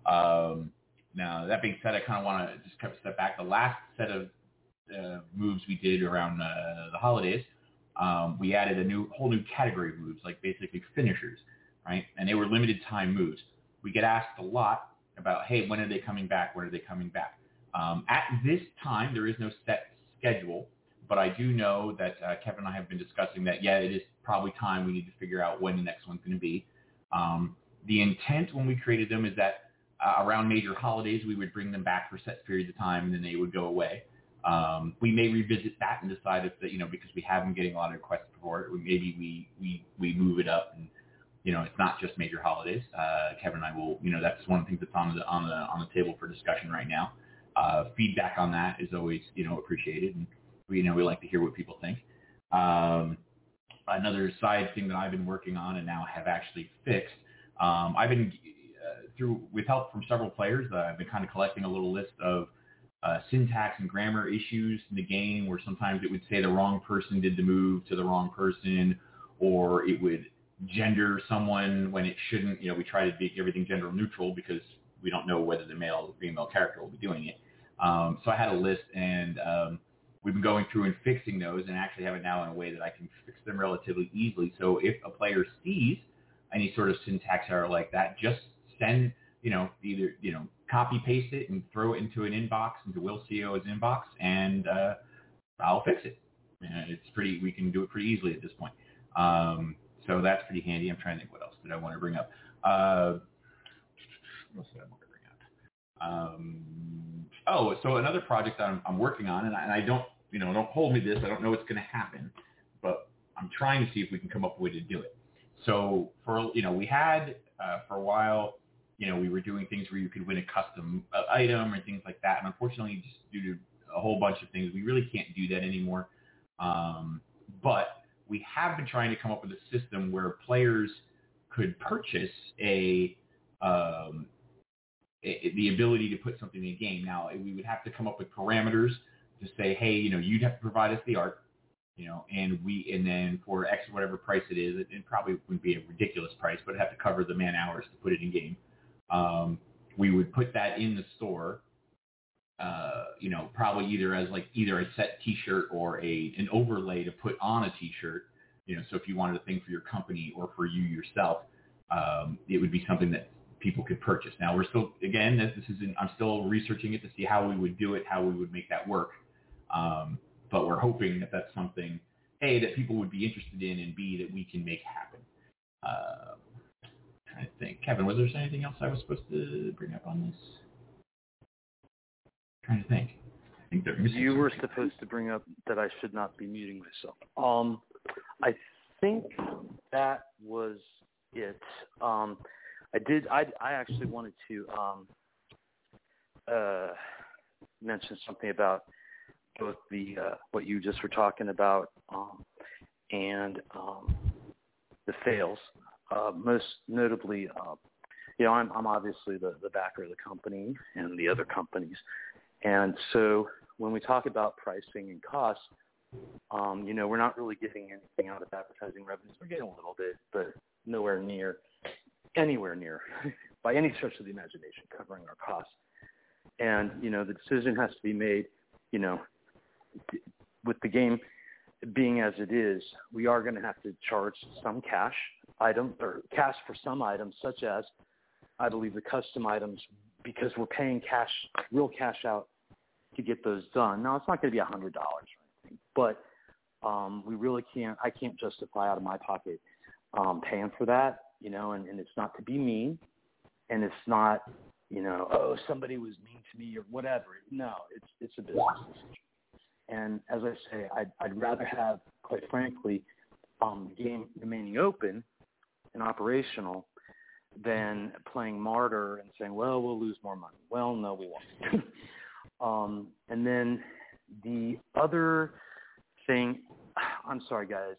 Now that being said, I kind of want to just kind of step back. The last set of moves we did around the holidays, we added a whole new category of moves, like basically finishers, right? And they were limited time moves. We get asked a lot about, hey, when are they coming back? When are they coming back? At this time, there is no set schedule, but I do know that Kevin and I have been discussing that, it is probably time we need to figure out when the next one's going to be. The intent when we created them is that around major holidays, we would bring them back for set periods of time, and then they would go away. We may revisit that and decide if that, because we have been getting a lot of requests for it, maybe we move it up and, it's not just major holidays. Kevin and I will, that's one of the things that's on the table for discussion right now. Feedback on that is always, appreciated, and we like to hear what people think. Another side thing that I've been working on and now have actually fixed, I've been with help from several players, I've been kind of collecting a little list of syntax and grammar issues in the game where sometimes it would say the wrong person did the move to the wrong person, or it would gender someone when it shouldn't. We try to make everything gender neutral because we don't know whether the male or female character will be doing it. So I had a list, and we've been going through and fixing those, and actually have it now in a way that I can fix them relatively easily. So if a player sees any sort of syntax error like that, just send, either, copy paste it and throw it into an inbox, into Will CEO's inbox, and I'll fix it. We can do it pretty easily at this point. So that's pretty handy. I'm trying to think what else did I want to bring up. What else did I want to bring up? So another project that I'm working on, and I don't, don't hold me to this. I don't know what's going to happen, but I'm trying to see if we can come up with a way to do it. So we had for a while, we were doing things where you could win a custom item or things like that. And unfortunately, just due to a whole bunch of things, we really can't do that anymore. But we have been trying to come up with a system where players could purchase the ability to put something in the game. Now, we would have to come up with parameters to say, hey, you'd have to provide us the art, and then for X whatever price it is, it probably wouldn't be a ridiculous price, but it'd have to cover the man hours to put it in game. We would put that in the store, probably either as either a set T-shirt or an overlay to put on a T-shirt. So if you wanted a thing for your company or for you yourself, it would be something that people could purchase. Now we're still, again, I'm still researching it to see how we would do it, how we would make that work. But we're hoping that that's something, A, that people would be interested in, and B, that we can make happen. Trying to think. Kevin, was there anything else I was supposed to bring up on this? Trying to think. I think they're missing You were something. supposed to bring up that I should not be muting myself. I think that was it. I actually wanted to mention something about both the what you just were talking about and the fails. Most notably, I'm obviously the backer of the company and the other companies, and so when we talk about pricing and costs, we're not really getting anything out of advertising revenues. We're getting a little bit, but anywhere near, by any stretch of the imagination, covering our costs. And, the decision has to be made, with the game being as it is, we are going to have to charge some cash for some items, such as, I believe, the custom items, because we're paying real cash out to get those done. Now, it's not going to be $100 or anything, but we really I can't justify out of my pocket paying for that, and it's not to be mean, and it's not, somebody was mean to me or whatever. No, it's a business decision. And as I say, I'd rather have, quite frankly, the game remaining open and operational than playing martyr and saying, well, we'll lose more money. Well, no, we won't. And then the other thing, I'm sorry, guys,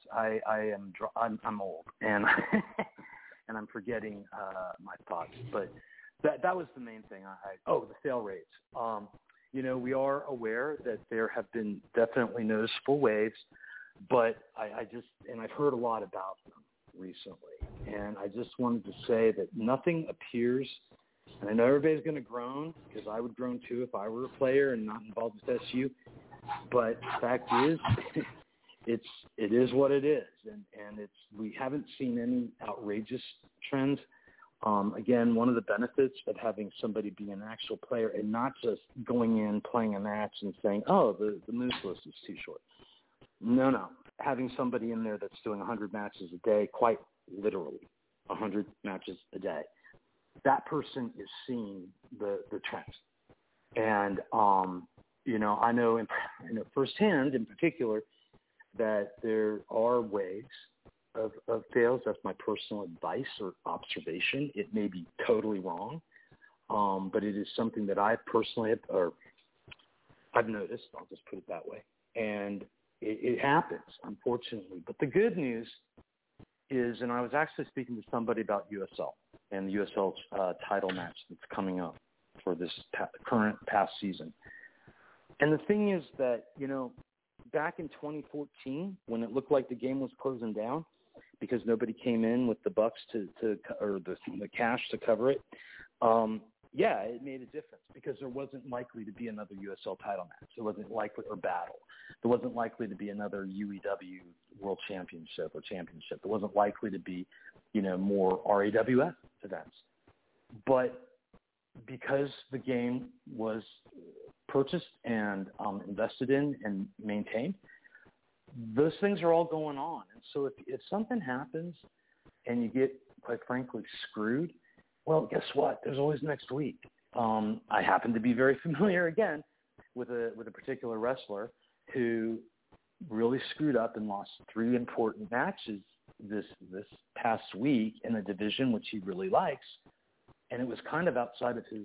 I'm old and and I'm forgetting my thoughts, but that was the main thing. The fail rates. We are aware that there have been definitely noticeable waves, but I've heard a lot about them recently, and I just wanted to say that nothing appears, and I know everybody's going to groan, because I would groan too if I were a player and not involved with SU, but the fact is, it is what it is, and we haven't seen any outrageous trends. Again, one of the benefits of having somebody be an actual player and not just going in, playing a match and saying, oh, the moves list is too short. No. Having somebody in there that's doing 100 matches a day, quite literally 100 matches a day, that person is seeing the trends. And, I know firsthand in particular that there are waves of fails. That's my personal advice or observation. It may be totally wrong, but it is something that I personally I've noticed. I'll just put it that way. And it happens, unfortunately. But the good news is, and I was actually speaking to somebody about USL and the USL title match that's coming up for this current past season. And the thing is that, back in 2014, when it looked like the game was closing down because nobody came in with the bucks or the cash to cover it, it made a difference because there wasn't likely to be another USL title match. There wasn't likely, or battle. There wasn't likely to be another UEW World Championship or Championship. There wasn't likely to be, more RAWF events. But because the game was purchased and invested in and maintained, those things are all going on. And so if something happens and you get, quite frankly, screwed, well, guess what? There's always next week. I happen to be very familiar, again, with a particular wrestler who really screwed up and lost 3 important matches this past week in a division which he really likes, and it was kind of outside of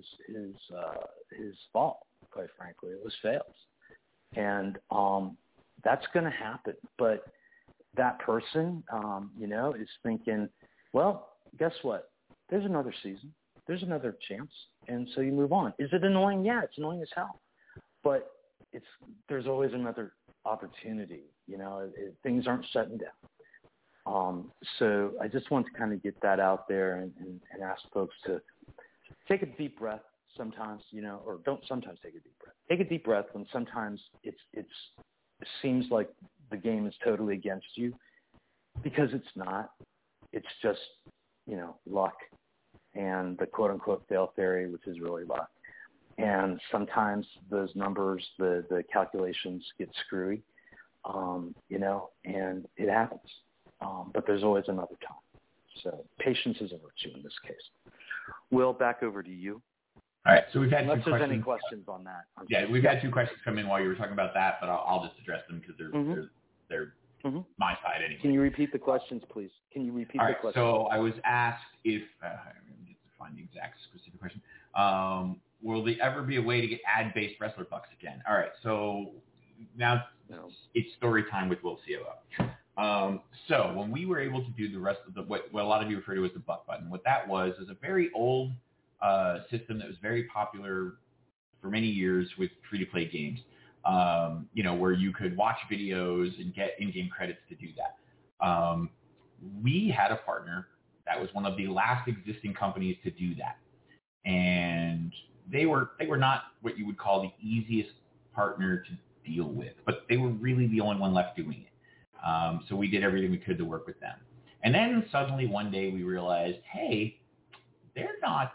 his fault, quite frankly. It was fails. And that's going to happen. But that person, is thinking, well, guess what? There's another season. There's another chance. And so you move on. Is it annoying? Yeah, it's annoying as hell. But there's always another opportunity. Things aren't shutting down. So I just want to kind of get that out there and ask folks to take a deep breath sometimes, or don't sometimes take a deep breath. Take a deep breath when sometimes it seems like the game is totally against you, because it's not. It's just, luck and the quote-unquote fail theory, which is really luck. And sometimes those numbers, the calculations get screwy, and it happens. But there's always another time. So patience is a virtue in this case. Will, back over to you. All right, so we've had Unless two there's questions. any questions on that. We've had 2 questions come in while you were talking about that, but I'll just address them because they're my side anyway. Can you repeat the questions, please? Can you repeat All the right, questions? so I was asked if, let me get to find the exact specific question. Will there ever be a way to get ad-based wrestler bucks again? All right, so now it's story time with Will COO. So when we were able to do the rest of what a lot of you refer to as the buck button, what that was is a very old system that was very popular for many years with free-to-play games, where you could watch videos and get in-game credits to do that. We had a partner that was one of the last existing companies to do that. And they were not what you would call the easiest partner to deal with, but they were really the only one left doing it. So we did everything we could to work with them. And then suddenly one day we realized, hey, they're not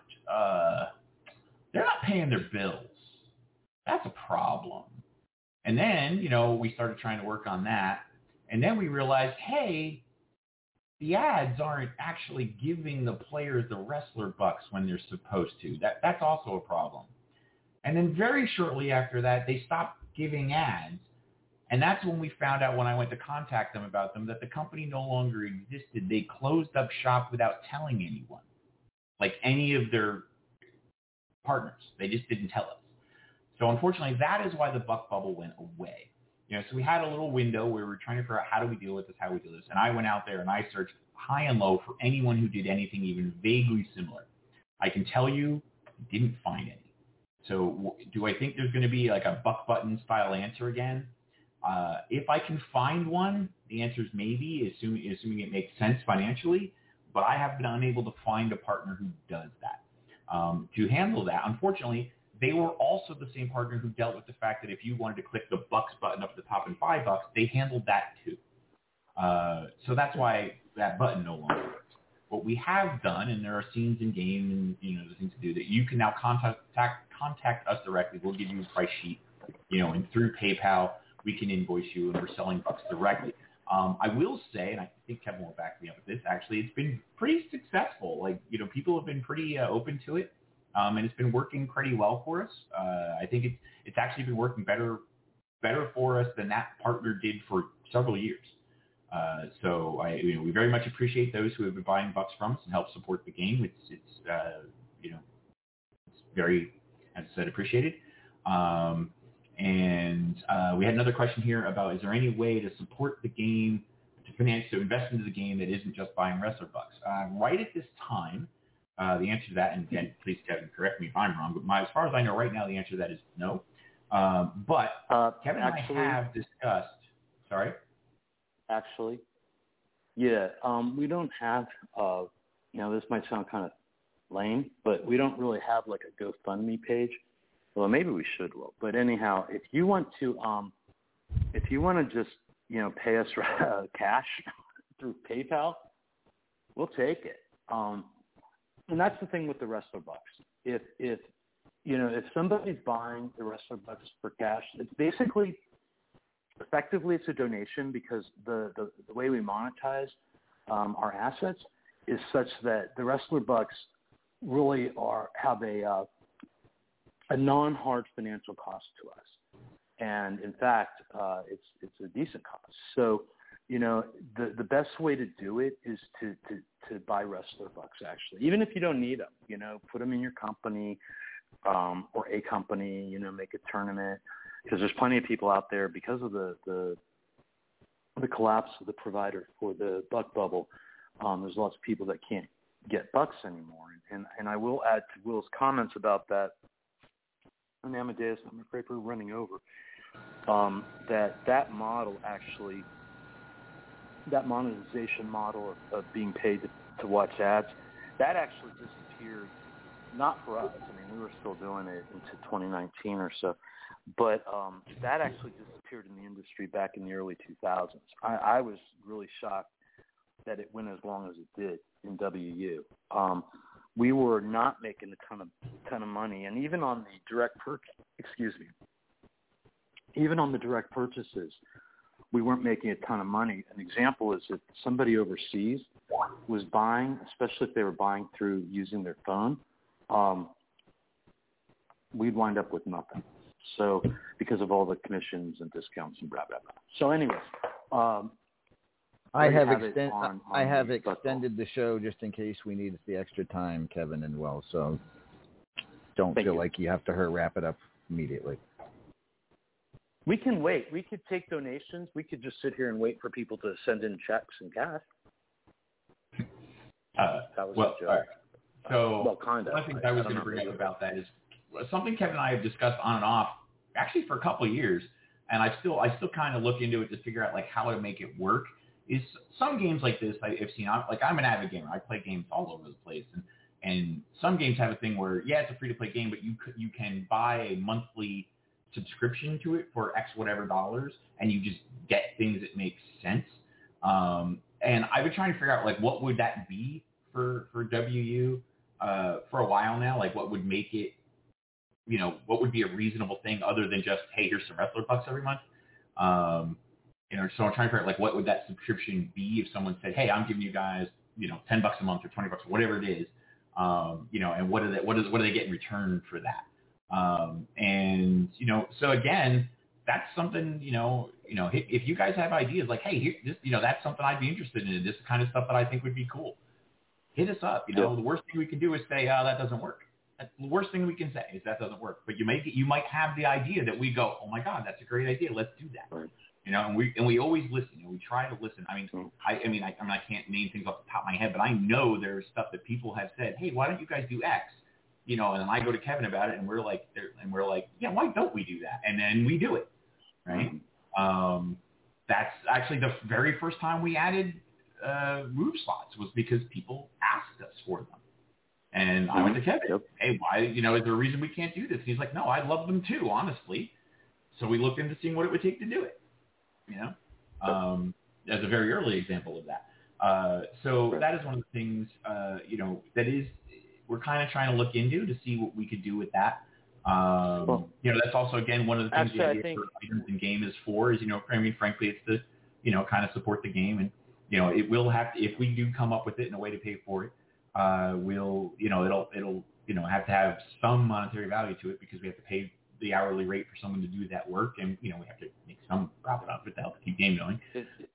paying their bills. That's a problem. And then, we started trying to work on that. And then we realized, hey, the ads aren't actually giving the players the wrestler bucks when they're supposed to. That's also a problem. And then very shortly after that, they stopped giving ads. And that's when we found out, when I went to contact them about them, that the company no longer existed. They closed up shop without telling anyone, like any of their partners. They just didn't tell us. So unfortunately, that is why the buck bubble went away. So we had a little window where we were trying to figure out how do we deal with this, And I went out there and I searched high and low for anyone who did anything even vaguely similar. I can tell you, didn't find any. So do I think there's going to be like a buck button style answer again? If I can find one, the answer is maybe, assuming it makes sense financially. But I have been unable to find a partner who does that. To handle that, unfortunately, they were also the same partner who dealt with the fact that if you wanted to click the bucks button up at the top and $5, they handled that too. So that's why that button no longer works. What we have done, and there are scenes in game and the things to do, that you can now contact us directly. We'll give you a price sheet, and through PayPal we can invoice you, and we're selling bucks directly. I will say, and I think Kevin will back me up with this, actually, it's been pretty successful. People have been pretty open to it. And it's been working pretty well for us. I think it's actually been working better for us than that partner did for several years. So we very much appreciate those who have been buying bucks from us and help support the game. It's very, as I said, appreciated. And we had another question here about, is there any way to support the game, to invest into the game that isn't just buying wrestler bucks? Right at this time, the answer to that, and again, please, Kevin, correct me if I'm wrong, but as far as I know right now, the answer to that is no. But Kevin and I have discussed, sorry? Actually, yeah, we don't have, this might sound kind of lame, but we don't really have like a GoFundMe page. Well, maybe we should, but anyhow, if you want to just, pay us cash through PayPal, we'll take it. And that's the thing with the wrestler bucks. If somebody's buying the wrestler bucks for cash, it's basically, effectively, it's a donation, because the way we monetize our assets is such that the wrestler bucks really have a non-hard financial cost to us. And in fact, it's a decent cost. So, the best way to do it is to buy wrestler bucks, actually. Even if you don't need them, put them in your company or a company, make a tournament. Because there's plenty of people out there, because of the collapse of the provider for the buck bubble, there's lots of people that can't get bucks anymore. And I will add to Will's comments about that. And Amadeus, I'm afraid we're running over. That model actually, that monetization model of being paid to watch ads, that actually disappeared. Not for us. I mean, we were still doing it into 2019 or so, but that actually disappeared in the industry back in the early 2000s. I was really shocked that it went as long as it did in WU. We were not making a ton of money, and even on the direct even on the direct purchases, we weren't making a ton of money. An example is if somebody overseas was buying, especially if they were buying through using their phone, we'd wind up with nothing. So because of all the commissions and discounts and blah, blah, blah. So anyways, I have extended the show just in case we need the extra time, Kevin and Will. So don't feel like you have to wrap it up immediately. We can wait. We could take donations. We could just sit here and wait for people to send in checks and cash. That was a joke. All right. So kind of. one thing I was going to bring up about that is something Kevin and I have discussed on and off, actually for a couple of years, and I still kind of look into it to figure out like how to make it work. Is some games like this I've seen, I'm an avid gamer. I play games all over the place, and some games have a thing where it's a free to play game, but you can buy a monthly subscription to it for X whatever dollars, and you just get things that make sense. And I've been trying to figure out like what would that be for WU for a while now. Like what would make it, you know, what would be a reasonable thing other than just, hey, here's some wrestler bucks every month. You know, so I'm trying to figure out like what would that subscription be if someone said, hey, I'm giving you guys, you know, $10 a month or $20 or whatever it is. You know, and what do they get in return for that? And you know, so again, that's something, you know, if you guys have ideas like, hey, here, this, you know, that's something I'd be interested in. This kind of stuff that I think would be cool. Hit us up. You know, the worst thing we can do is say, that doesn't work. That's the worst thing we can say is that doesn't work. But you might have the idea that we go, oh my God, that's a great idea. Let's do that. Right. You know, and we always listen. You know, we try to listen. I mean, I can't name things off the top of my head, but I know there's stuff that people have said, hey, why don't you guys do X? You know, and then I go to Kevin about it, and we're like, yeah, why don't we do that? And then we do it, right? That's actually the very first time we added move slots was because people asked us for them. And I went to Kevin, hey, why, you know, is there a reason we can't do this? And he's like, no, I'd love them too, honestly. So we looked into seeing what it would take to do it, you know, as a very early example of that. So that is one of the things, you know, that is, we're kind of trying to look into to see what we could do with that. You know, that's also, again, one of the things the idea for items in game is for is, you know, I mean, frankly, it's to, you know, kind of support the game. And, you know, it will have to, if we do come up with it in a way to pay for it, we'll, you know, it'll, you know, have to have some monetary value to it because we have to pay the hourly rate for someone to do that work. And, you know, we have to make some profit off it to help keep the game going.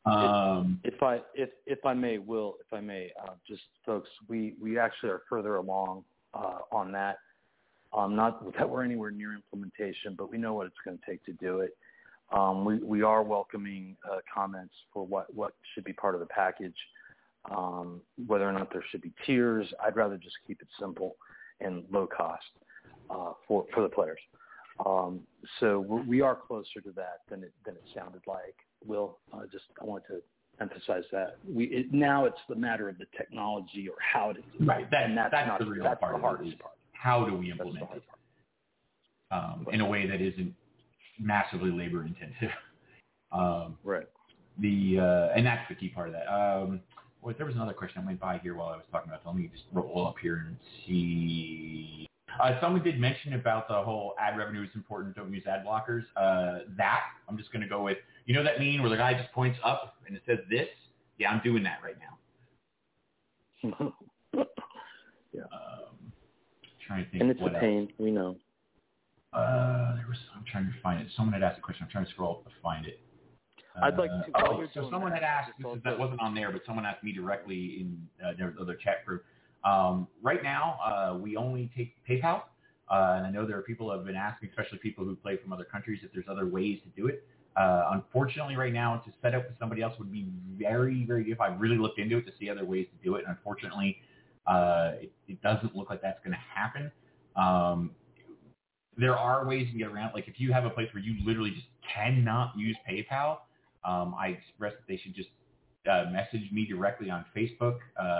If I may, just folks, we actually are further along on that. Not that we're anywhere near implementation, but we know what it's going to take to do it. We are welcoming comments for what should be part of the package, whether or not there should be tiers. I'd rather just keep it simple and low cost for the players. So we are closer to that than it sounded like. Will, I want to emphasize that. Now it's the matter of the technology or how to do it. Right. That's the real part. The hardest part. How do we implement it in a way that isn't massively labor intensive? Right. And that's the key part of that. Well, there was another question that went by here while I was talking about it. Let me just roll up here and see. Someone did mention about the whole ad revenue is important, don't use ad blockers. That, I'm just going to go with, you know that meme where the guy just points up and it says this? Yeah, I'm doing that right now. Yeah. Trying to think. And it's a pain, we know. I'm trying to find it. Someone had asked a question. I'm trying to scroll up to find it. I'd like to. So someone had asked, that wasn't on there, but someone asked me directly in their other chat group. Right now, we only take PayPal, and I know there are people who have been asking, especially people who play from other countries, if there's other ways to do it. Unfortunately, right now, to set up with somebody else would be very, very difficult. I've really looked into it to see other ways to do it, and unfortunately, it doesn't look like that's going to happen. There are ways you can get around. Like if you have a place where you literally just cannot use PayPal, I express that they should just message me directly on Facebook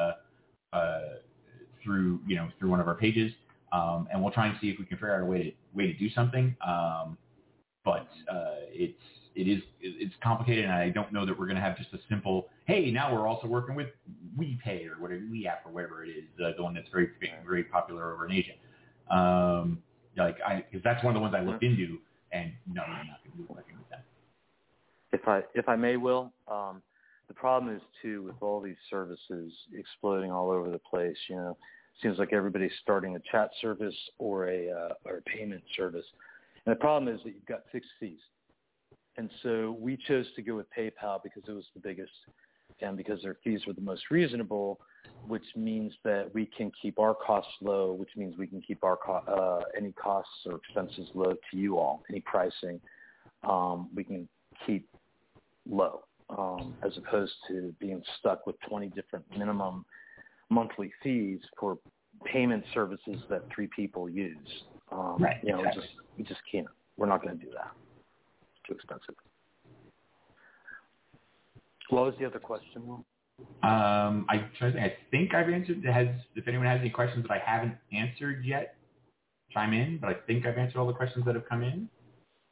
through one of our pages, and we'll try and see if we can figure out a way to do something. But it's complicated, and I don't know that we're going to have just a simple, hey, now we're also working with WePay or whatever, WeApp or whatever it is, the one that's very, very popular over in Asia. Because that's one of the ones I looked into, and no, I'm not going to do anything with that. If I may, Will, the problem is too with all these services exploding all over the place. You know, it seems like everybody's starting a chat service or a payment service, and the problem is that you've got fixed fees. And so we chose to go with PayPal because it was the biggest, and because their fees were the most reasonable, which means that we can keep our costs low, which means we can keep our any costs or expenses low to you all. Any pricing we can keep low, as opposed to being stuck with 20 different minimum monthly fees for payment services that 3 people use. Right. You know, we just can't. We're not going to do that. It's too expensive. What was the other question, Will? I think I've answered. If anyone has any questions that I haven't answered yet, chime in. But I think I've answered all the questions that have come in.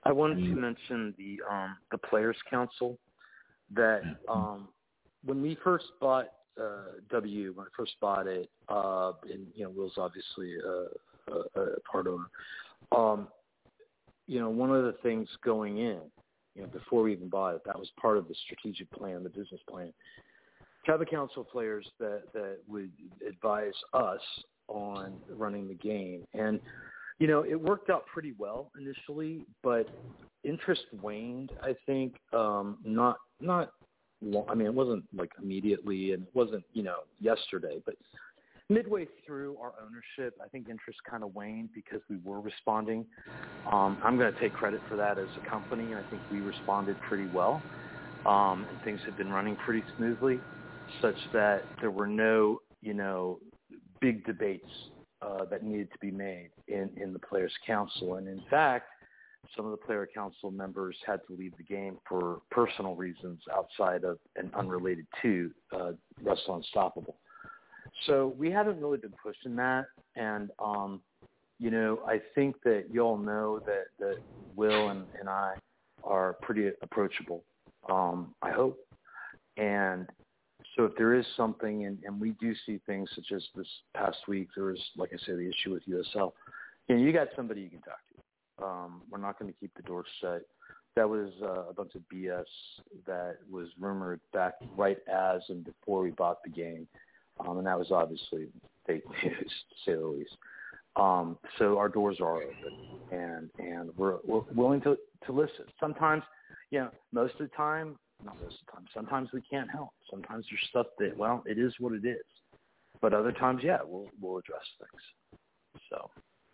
I wanted to mention the Players Council. That when we first bought when I first bought it, and Will's obviously a part owner. One of the things going in, before we even bought it, that was part of the strategic plan, the business plan. To have a council of players that would advise us on running the game, and it worked out pretty well initially, but interest waned. I think not long, I mean, it wasn't like immediately, and it wasn't yesterday, but midway through our ownership, I think interest kind of waned because we were responding. I'm going to take credit for that as a company, and I think we responded pretty well, and things have been running pretty smoothly, such that there were no big debates that needed to be made in the Players Council. And in fact, some of the Player Council members had to leave the game for personal reasons outside of and unrelated to Wrestle Unstoppable. So we haven't really been pushing that. And, I think that you all know that Will and I are pretty approachable, I hope. And so if there is something, and we do see things such as this past week, there was, like I said, the issue with USL, you got somebody you can talk to. We're not going to keep the door shut. That was a bunch of BS that was rumored back right as and before we bought the game, and that was obviously fake news, to say the least. So our doors are open, and we're willing to listen. Sometimes, most of the time, not most of the time, sometimes we can't help. Sometimes there's stuff that, well, it is what it is. But other times, we'll address things. So.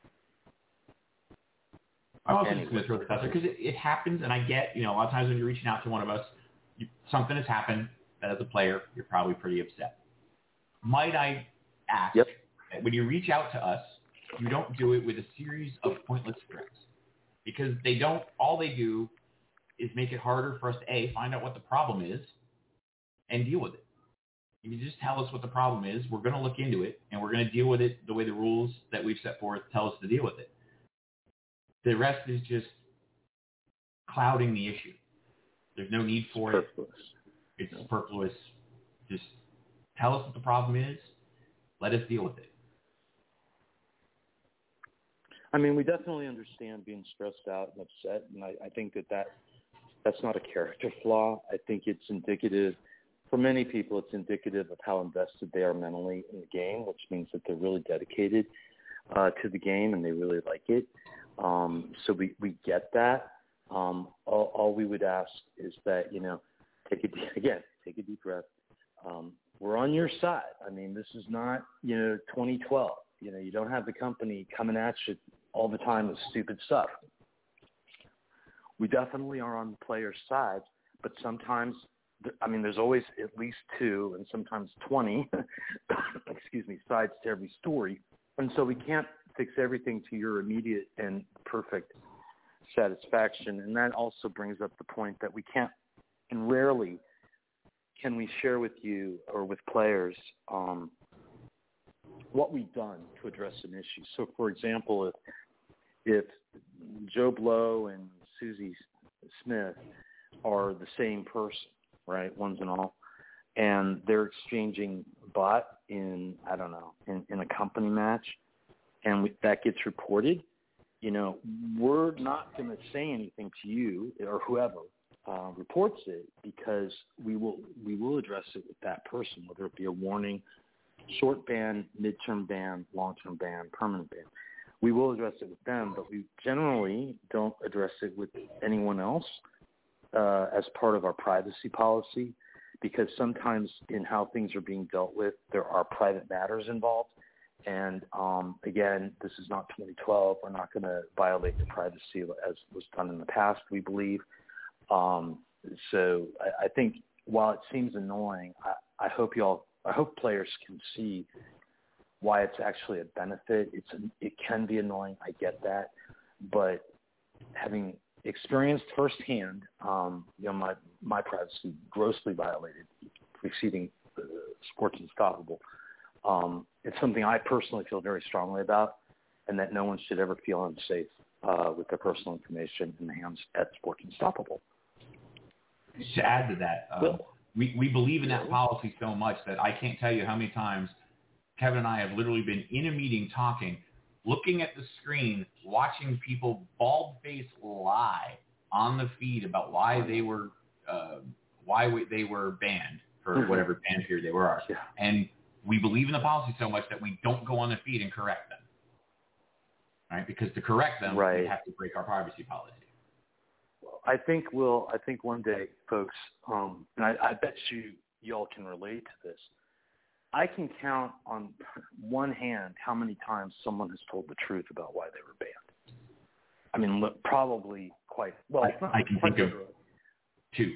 I'm also just going to throw this out there because it happens, and I get, a lot of times when you're reaching out to one of us, something has happened that as a player, you're probably pretty upset. Might I ask, when you reach out to us, you don't do it with a series of pointless threats, because all they do is make it harder for us to, find out what the problem is and deal with it. If you just tell us what the problem is, we're going to look into it, and we're going to deal with it the way the rules that we've set forth tell us to deal with it. The rest is just clouding the issue. There's no need for it. It's superfluous. Just tell us what the problem is. Let us deal with it. I mean, we definitely understand being stressed out and upset, and I think that's not a character flaw. I think it's indicative, for many people, it's indicative of how invested they are mentally in the game, which means that they're really dedicated to the game and they really like it. So we get that. All we would ask is that, take a deep breath. We're on your side. I mean, this is not, 2012. You don't have the company coming at you all the time with stupid stuff. We definitely are on the player's side, but sometimes, there's always at least 2 and sometimes 20, sides to every story. And so we can't fix everything to your immediate and perfect satisfaction. And that also brings up the point that we can't, and rarely can we share with you or with players what we've done to address an issue. So, for example, if Joe Blow and Susie Smith are the same person, right, ones and all, and they're exchanging bot in a company match, and that gets reported, we're not going to say anything to you or whoever reports it, because we will address it with that person, whether it be a warning, short ban, midterm ban, long-term ban, permanent ban. We will address it with them, but we generally don't address it with anyone else as part of our privacy policy, because sometimes in how things are being dealt with, there are private matters involved. And again, this is not 2012. We're not going to violate the privacy as was done in the past, we believe. So I think while it seems annoying, I hope players can see why it's actually a benefit. It can be annoying. I get that. But having experienced firsthand, my privacy grossly violated preceding Sports Unstoppable, it's something I personally feel very strongly about, and that no one should ever feel unsafe with their personal information in the hands at Sports Unstoppable. To add to that, we believe in that policy so much that I can't tell you how many times Kevin and I have literally been in a meeting talking, looking at the screen, watching people bald-faced lie on the feed about why they were banned for whatever ban period they were. Yeah. And we believe in the policy so much that we don't go on the feed and correct them. Right? Because to correct them, we have to break our privacy policy. I think one day, folks, and I bet y'all can relate to this. I can count on one hand how many times someone has told the truth about why they were banned. I mean, look, probably quite well. I can think of two.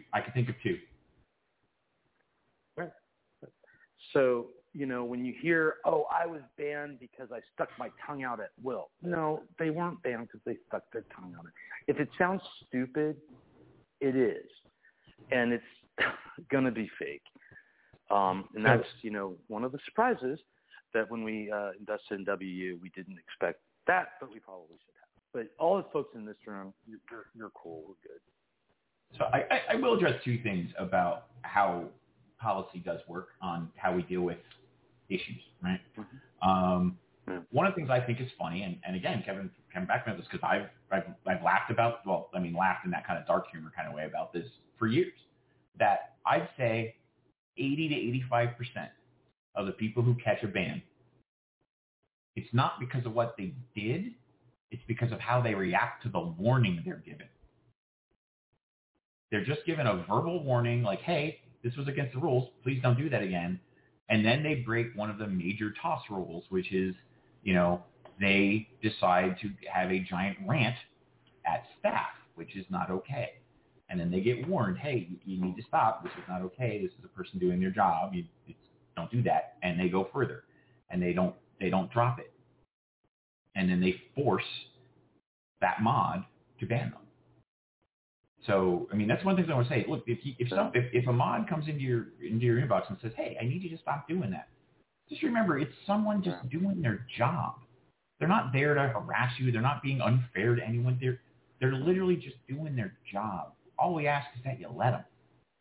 Right. So, when you hear, oh, I was banned because I stuck my tongue out at will. No, they weren't banned because they stuck their tongue out. If it sounds stupid, it is. And it's going to be fake. And that's, one of the surprises that when we invested in WU, we didn't expect that, but we probably should have. But all the folks in this room, you're cool. We're good. So I will address two things about how policy does work on how we deal with issues, right? Mm-hmm. One of the things I think is funny, and again, Kevin back me up this because I've laughed about, laughed in that kind of dark humor kind of way about this for years, that I'd say 80 to 85% of the people who catch a ban, it's not because of what they did, it's because of how they react to the warning they're given. They're just given a verbal warning like, hey, this was against the rules, please don't do that again. And then they break one of the major toss rules, which is, they decide to have a giant rant at staff, which is not okay. And then they get warned, hey, you need to stop. This is not okay. This is a person doing their job. You don't do that. And they go further, and they don't drop it. And then they force that mod to ban them. So, that's one thing I want to say. Look, if a mod comes into your inbox and says, hey, I need you to stop doing that, just remember it's someone just doing their job. They're not there to harass you. They're not being unfair to anyone. They're literally just doing their job. All we ask is that you let them.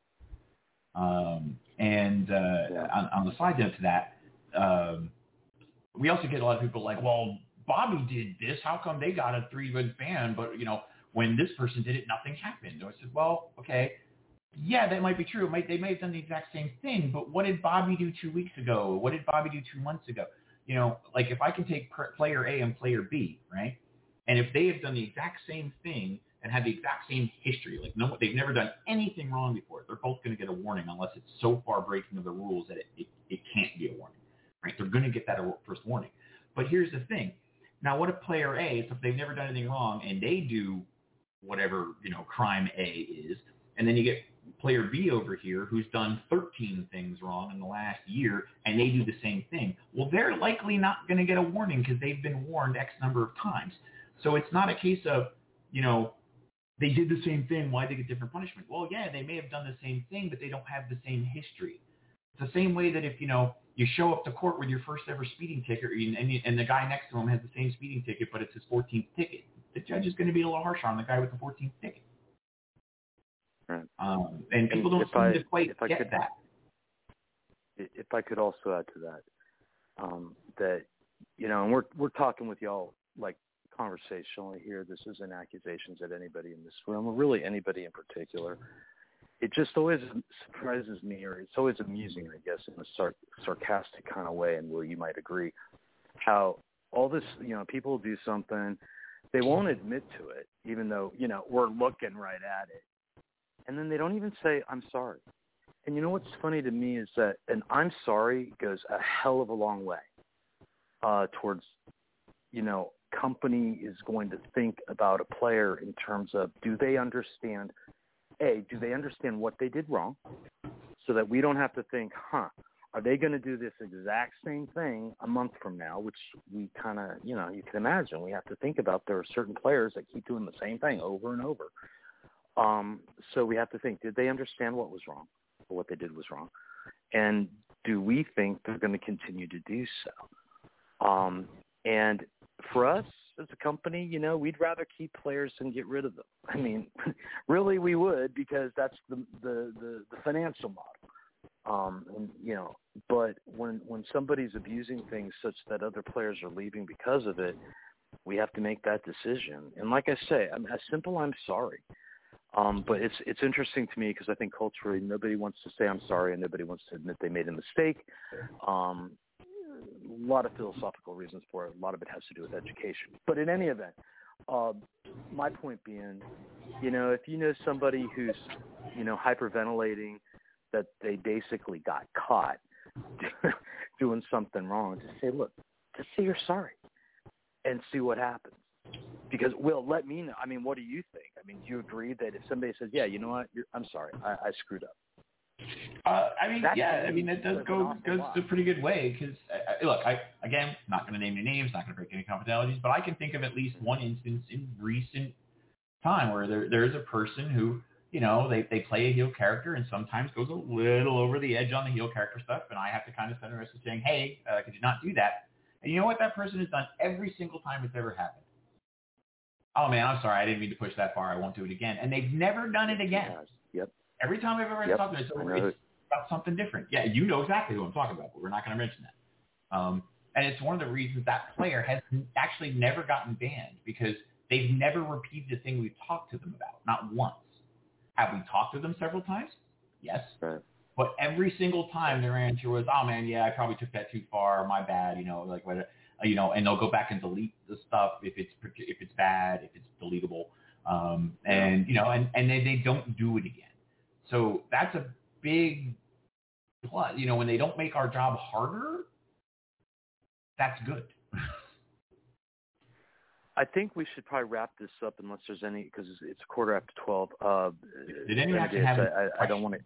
On the side note to that, we also get a lot of people like, well, Bobby did this. How come they got a 3-month ban? But, when this person did it, nothing happened. So I said, well, okay, yeah, that might be true. They may have done the exact same thing, but what did Bobby do 2 weeks ago? What did Bobby do 2 months ago? Like if I can take player A and player B, right? And if they have done the exact same thing and have the exact same history, like they've never done anything wrong before, they're both going to get a warning unless it's so far breaking of the rules that it can't be a warning, right? They're going to get that first warning. But here's the thing. Now, what if player A, if they've never done anything wrong and they do whatever, crime A is, and then you get player B over here who's done 13 things wrong in the last year and they do the same thing. Well, they're likely not going to get a warning because they've been warned X number of times. So it's not a case of, they did the same thing, why they get different punishment? Well, yeah, they may have done the same thing, but they don't have the same history. It's the same way that if, you show up to court with your first ever speeding ticket and the guy next to him has the same speeding ticket, but it's his 14th ticket, the judge is going to be a little harsher on the guy with the 14th ticket. Right. And people don't seem to quite get that. If I could also add to that, that, and we're talking with y'all like conversationally here. This isn't accusations at anybody in this room or really anybody in particular. It just always surprises me, or it's always amusing, I guess, in a sarcastic kind of way, and Will, you might agree, how all this, people do something, they won't admit to it, even though, we're looking right at it. And then they don't even say, I'm sorry. And what's funny to me is that an I'm sorry goes a hell of a long way towards, company is going to think about a player in terms of, do they understand what they did wrong so that we don't have to think, are they going to do this exact same thing a month from now, which we kind of, you can imagine. We have to think about there are certain players that keep doing the same thing over and over. So we have to think, did they understand what was wrong or what they did was wrong? And do we think they're going to continue to do so? And for us as a company, you know, we'd rather keep players than get rid of them. I mean, really we would, because that's the financial model. And, you know, but when somebody's abusing things such that other players are leaving because of it, we have to make that decision. And like I say, I'm sorry. But it's interesting to me because I think culturally nobody wants to say I'm sorry and nobody wants to admit they made a mistake. A lot of philosophical reasons for it. A lot of it has to do with education. But in any event, my point being, you know, if you know somebody who's, you know, hyperventilating that they basically got caught doing something wrong, just say, look, just say you're sorry and see what happens. Because, Will, let me know. I mean, what do you think? I mean, do you agree that if somebody says, yeah, you know what, I'm sorry, I screwed up? That does goes a pretty good way because, look, again, not going to name any names, not going to break any confidentialities, but I can think of at least one instance in recent time where there's a person who, you know, they play a heel character and sometimes goes a little over the edge on the heel character stuff, and I have to kind of send a message saying, hey, could you not do that? And you know what that person has done every single time it's ever happened? Oh, man, I'm sorry. I didn't mean to push that far. I won't do it again. And they've never done it again. Yep. Every time I've ever talked to them, it's about something different. Yeah, you know exactly who I'm talking about, but we're not going to mention that. And it's one of the reasons that player has actually never gotten banned because they've never repeated the thing we've talked to them about, not once. Have we talked to them several times? Yes. Right. But every single time their answer was, oh, man, yeah, I probably took that too far. My bad, you know, like whatever. You know, and they'll go back and delete the stuff if it's bad, if it's deletable, and you know, and they don't do it again. So that's a big plus. You know, when they don't make our job harder, that's good. I think we should probably wrap this up unless there's any, because it's 12:15. Did anyone actually have? I don't want to.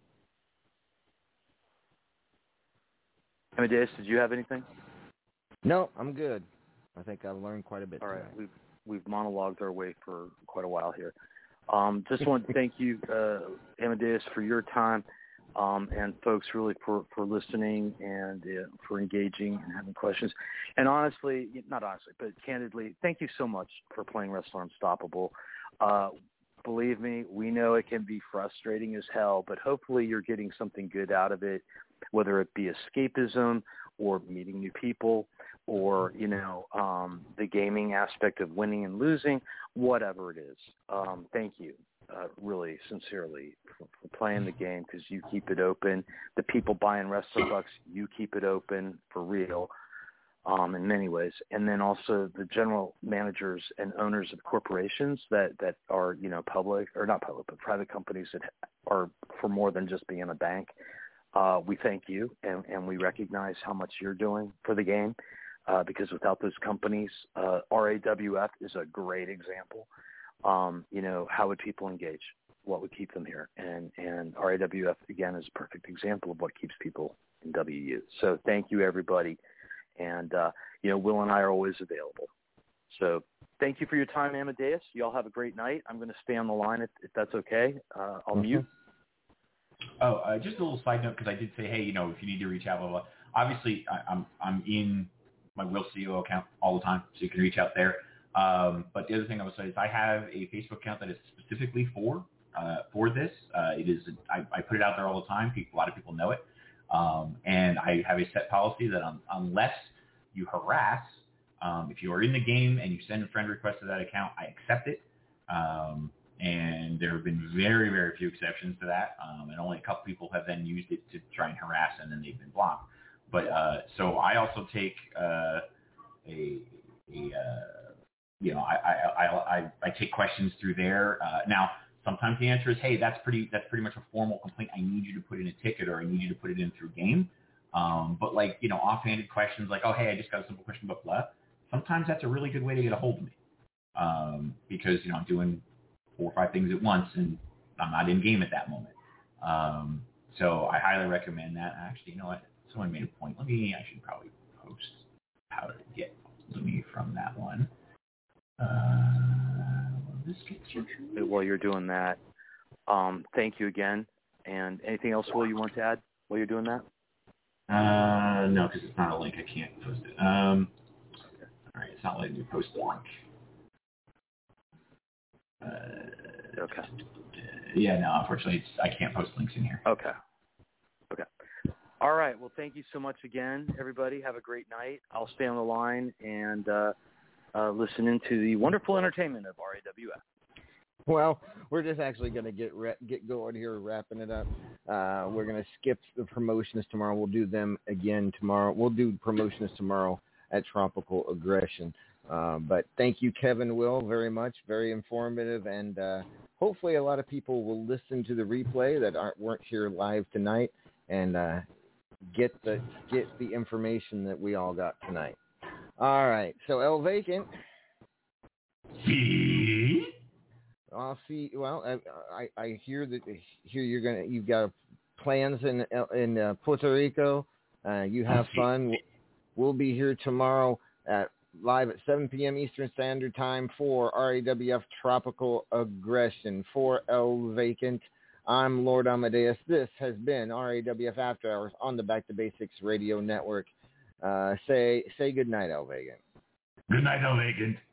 Amadeus, did you have anything? No, I'm good. I think I've learned quite a bit. All right, we've monologued our way for quite a while here. Just want to thank you, Amadeus, for your time, and folks really for listening and for engaging and having questions. And honestly, not honestly, but candidly, thank you so much for playing Wrestler Unstoppable. Believe me, we know it can be frustrating as hell, but hopefully you're getting something good out of it, whether it be escapism or meeting new people or, you know, the gaming aspect of winning and losing, whatever it is. Thank you, really, sincerely, for playing the game because you keep it open. The people buying Wrestler Bucks, you keep it open for real in many ways. And then also the general managers and owners of corporations that are, you know, public, or not public, but private companies that are for more than just being a bank. We thank you, and we recognize how much you're doing for the game, because without those companies, RAWF is a great example. You know, how would people engage? What would keep them here? And RAWF, again, is a perfect example of what keeps people in WU. So thank you, everybody. And, you know, Will and I are always available. So thank you for your time, Amadeus. You all have a great night. I'm going to stay on the line if that's okay. I'll mute. Oh, just a little side note, because I did say, hey, you know, if you need to reach out, blah, blah. Obviously, I'm in my Will CEO account all the time, so you can reach out there. But the other thing I would say is I have a Facebook account that is specifically for this. It is I put it out there all the time. A lot of people know it, and I have a set policy that unless you harass, if you are in the game and you send a friend request to that account, I accept it. And there have been very, very few exceptions to that, and only a couple people have then used it to try and harass, and then they've been blocked. But so I also take you know, I take questions through there. Now, sometimes the answer is, hey, that's pretty much a formal complaint. I need you to put in a ticket, or I need you to put it in through game. But like, you know, offhanded questions like, oh, hey, I just got a simple question about blah. Sometimes that's a really good way to get a hold of me, because, you know, I'm doing 4 or 5 things at once, and I'm not in game at that moment. So I highly recommend that. Actually, you know what? Someone made a point. I should probably post how to get Lumi from that one. This gets you. While you're doing that, thank you again. And anything else, Will, you want to add while you're doing that? No, because it's not a link. I can't post it. All right, it's not letting me post the link. Okay. Yeah, no, unfortunately, I can't post links in here. Okay. All right. Well, thank you so much again, everybody. Have a great night. I'll stay on the line and listen into the wonderful entertainment of RAWF. Well, we're just actually going to get going here, wrapping it up. We're going to skip the promotions tomorrow. We'll do them again tomorrow. We'll do promotions tomorrow at Tropical Aggression. But thank you, Kevin Will, very much. Very informative. And hopefully a lot of people will listen to the replay that weren't here live tonight and get the information that we all got tonight. All right. So El Vacant. I'll see. Well, I hear that you've got plans in Puerto Rico. You have fun. We'll be here tomorrow live at 7 p.m. Eastern Standard Time for RAWF Tropical Aggression. For El Vacant, I'm Lord Amadeus. This has been RAWF After Hours on the Back to Basics Radio Network. Say good night, El Vacant. Good night, El Vacant.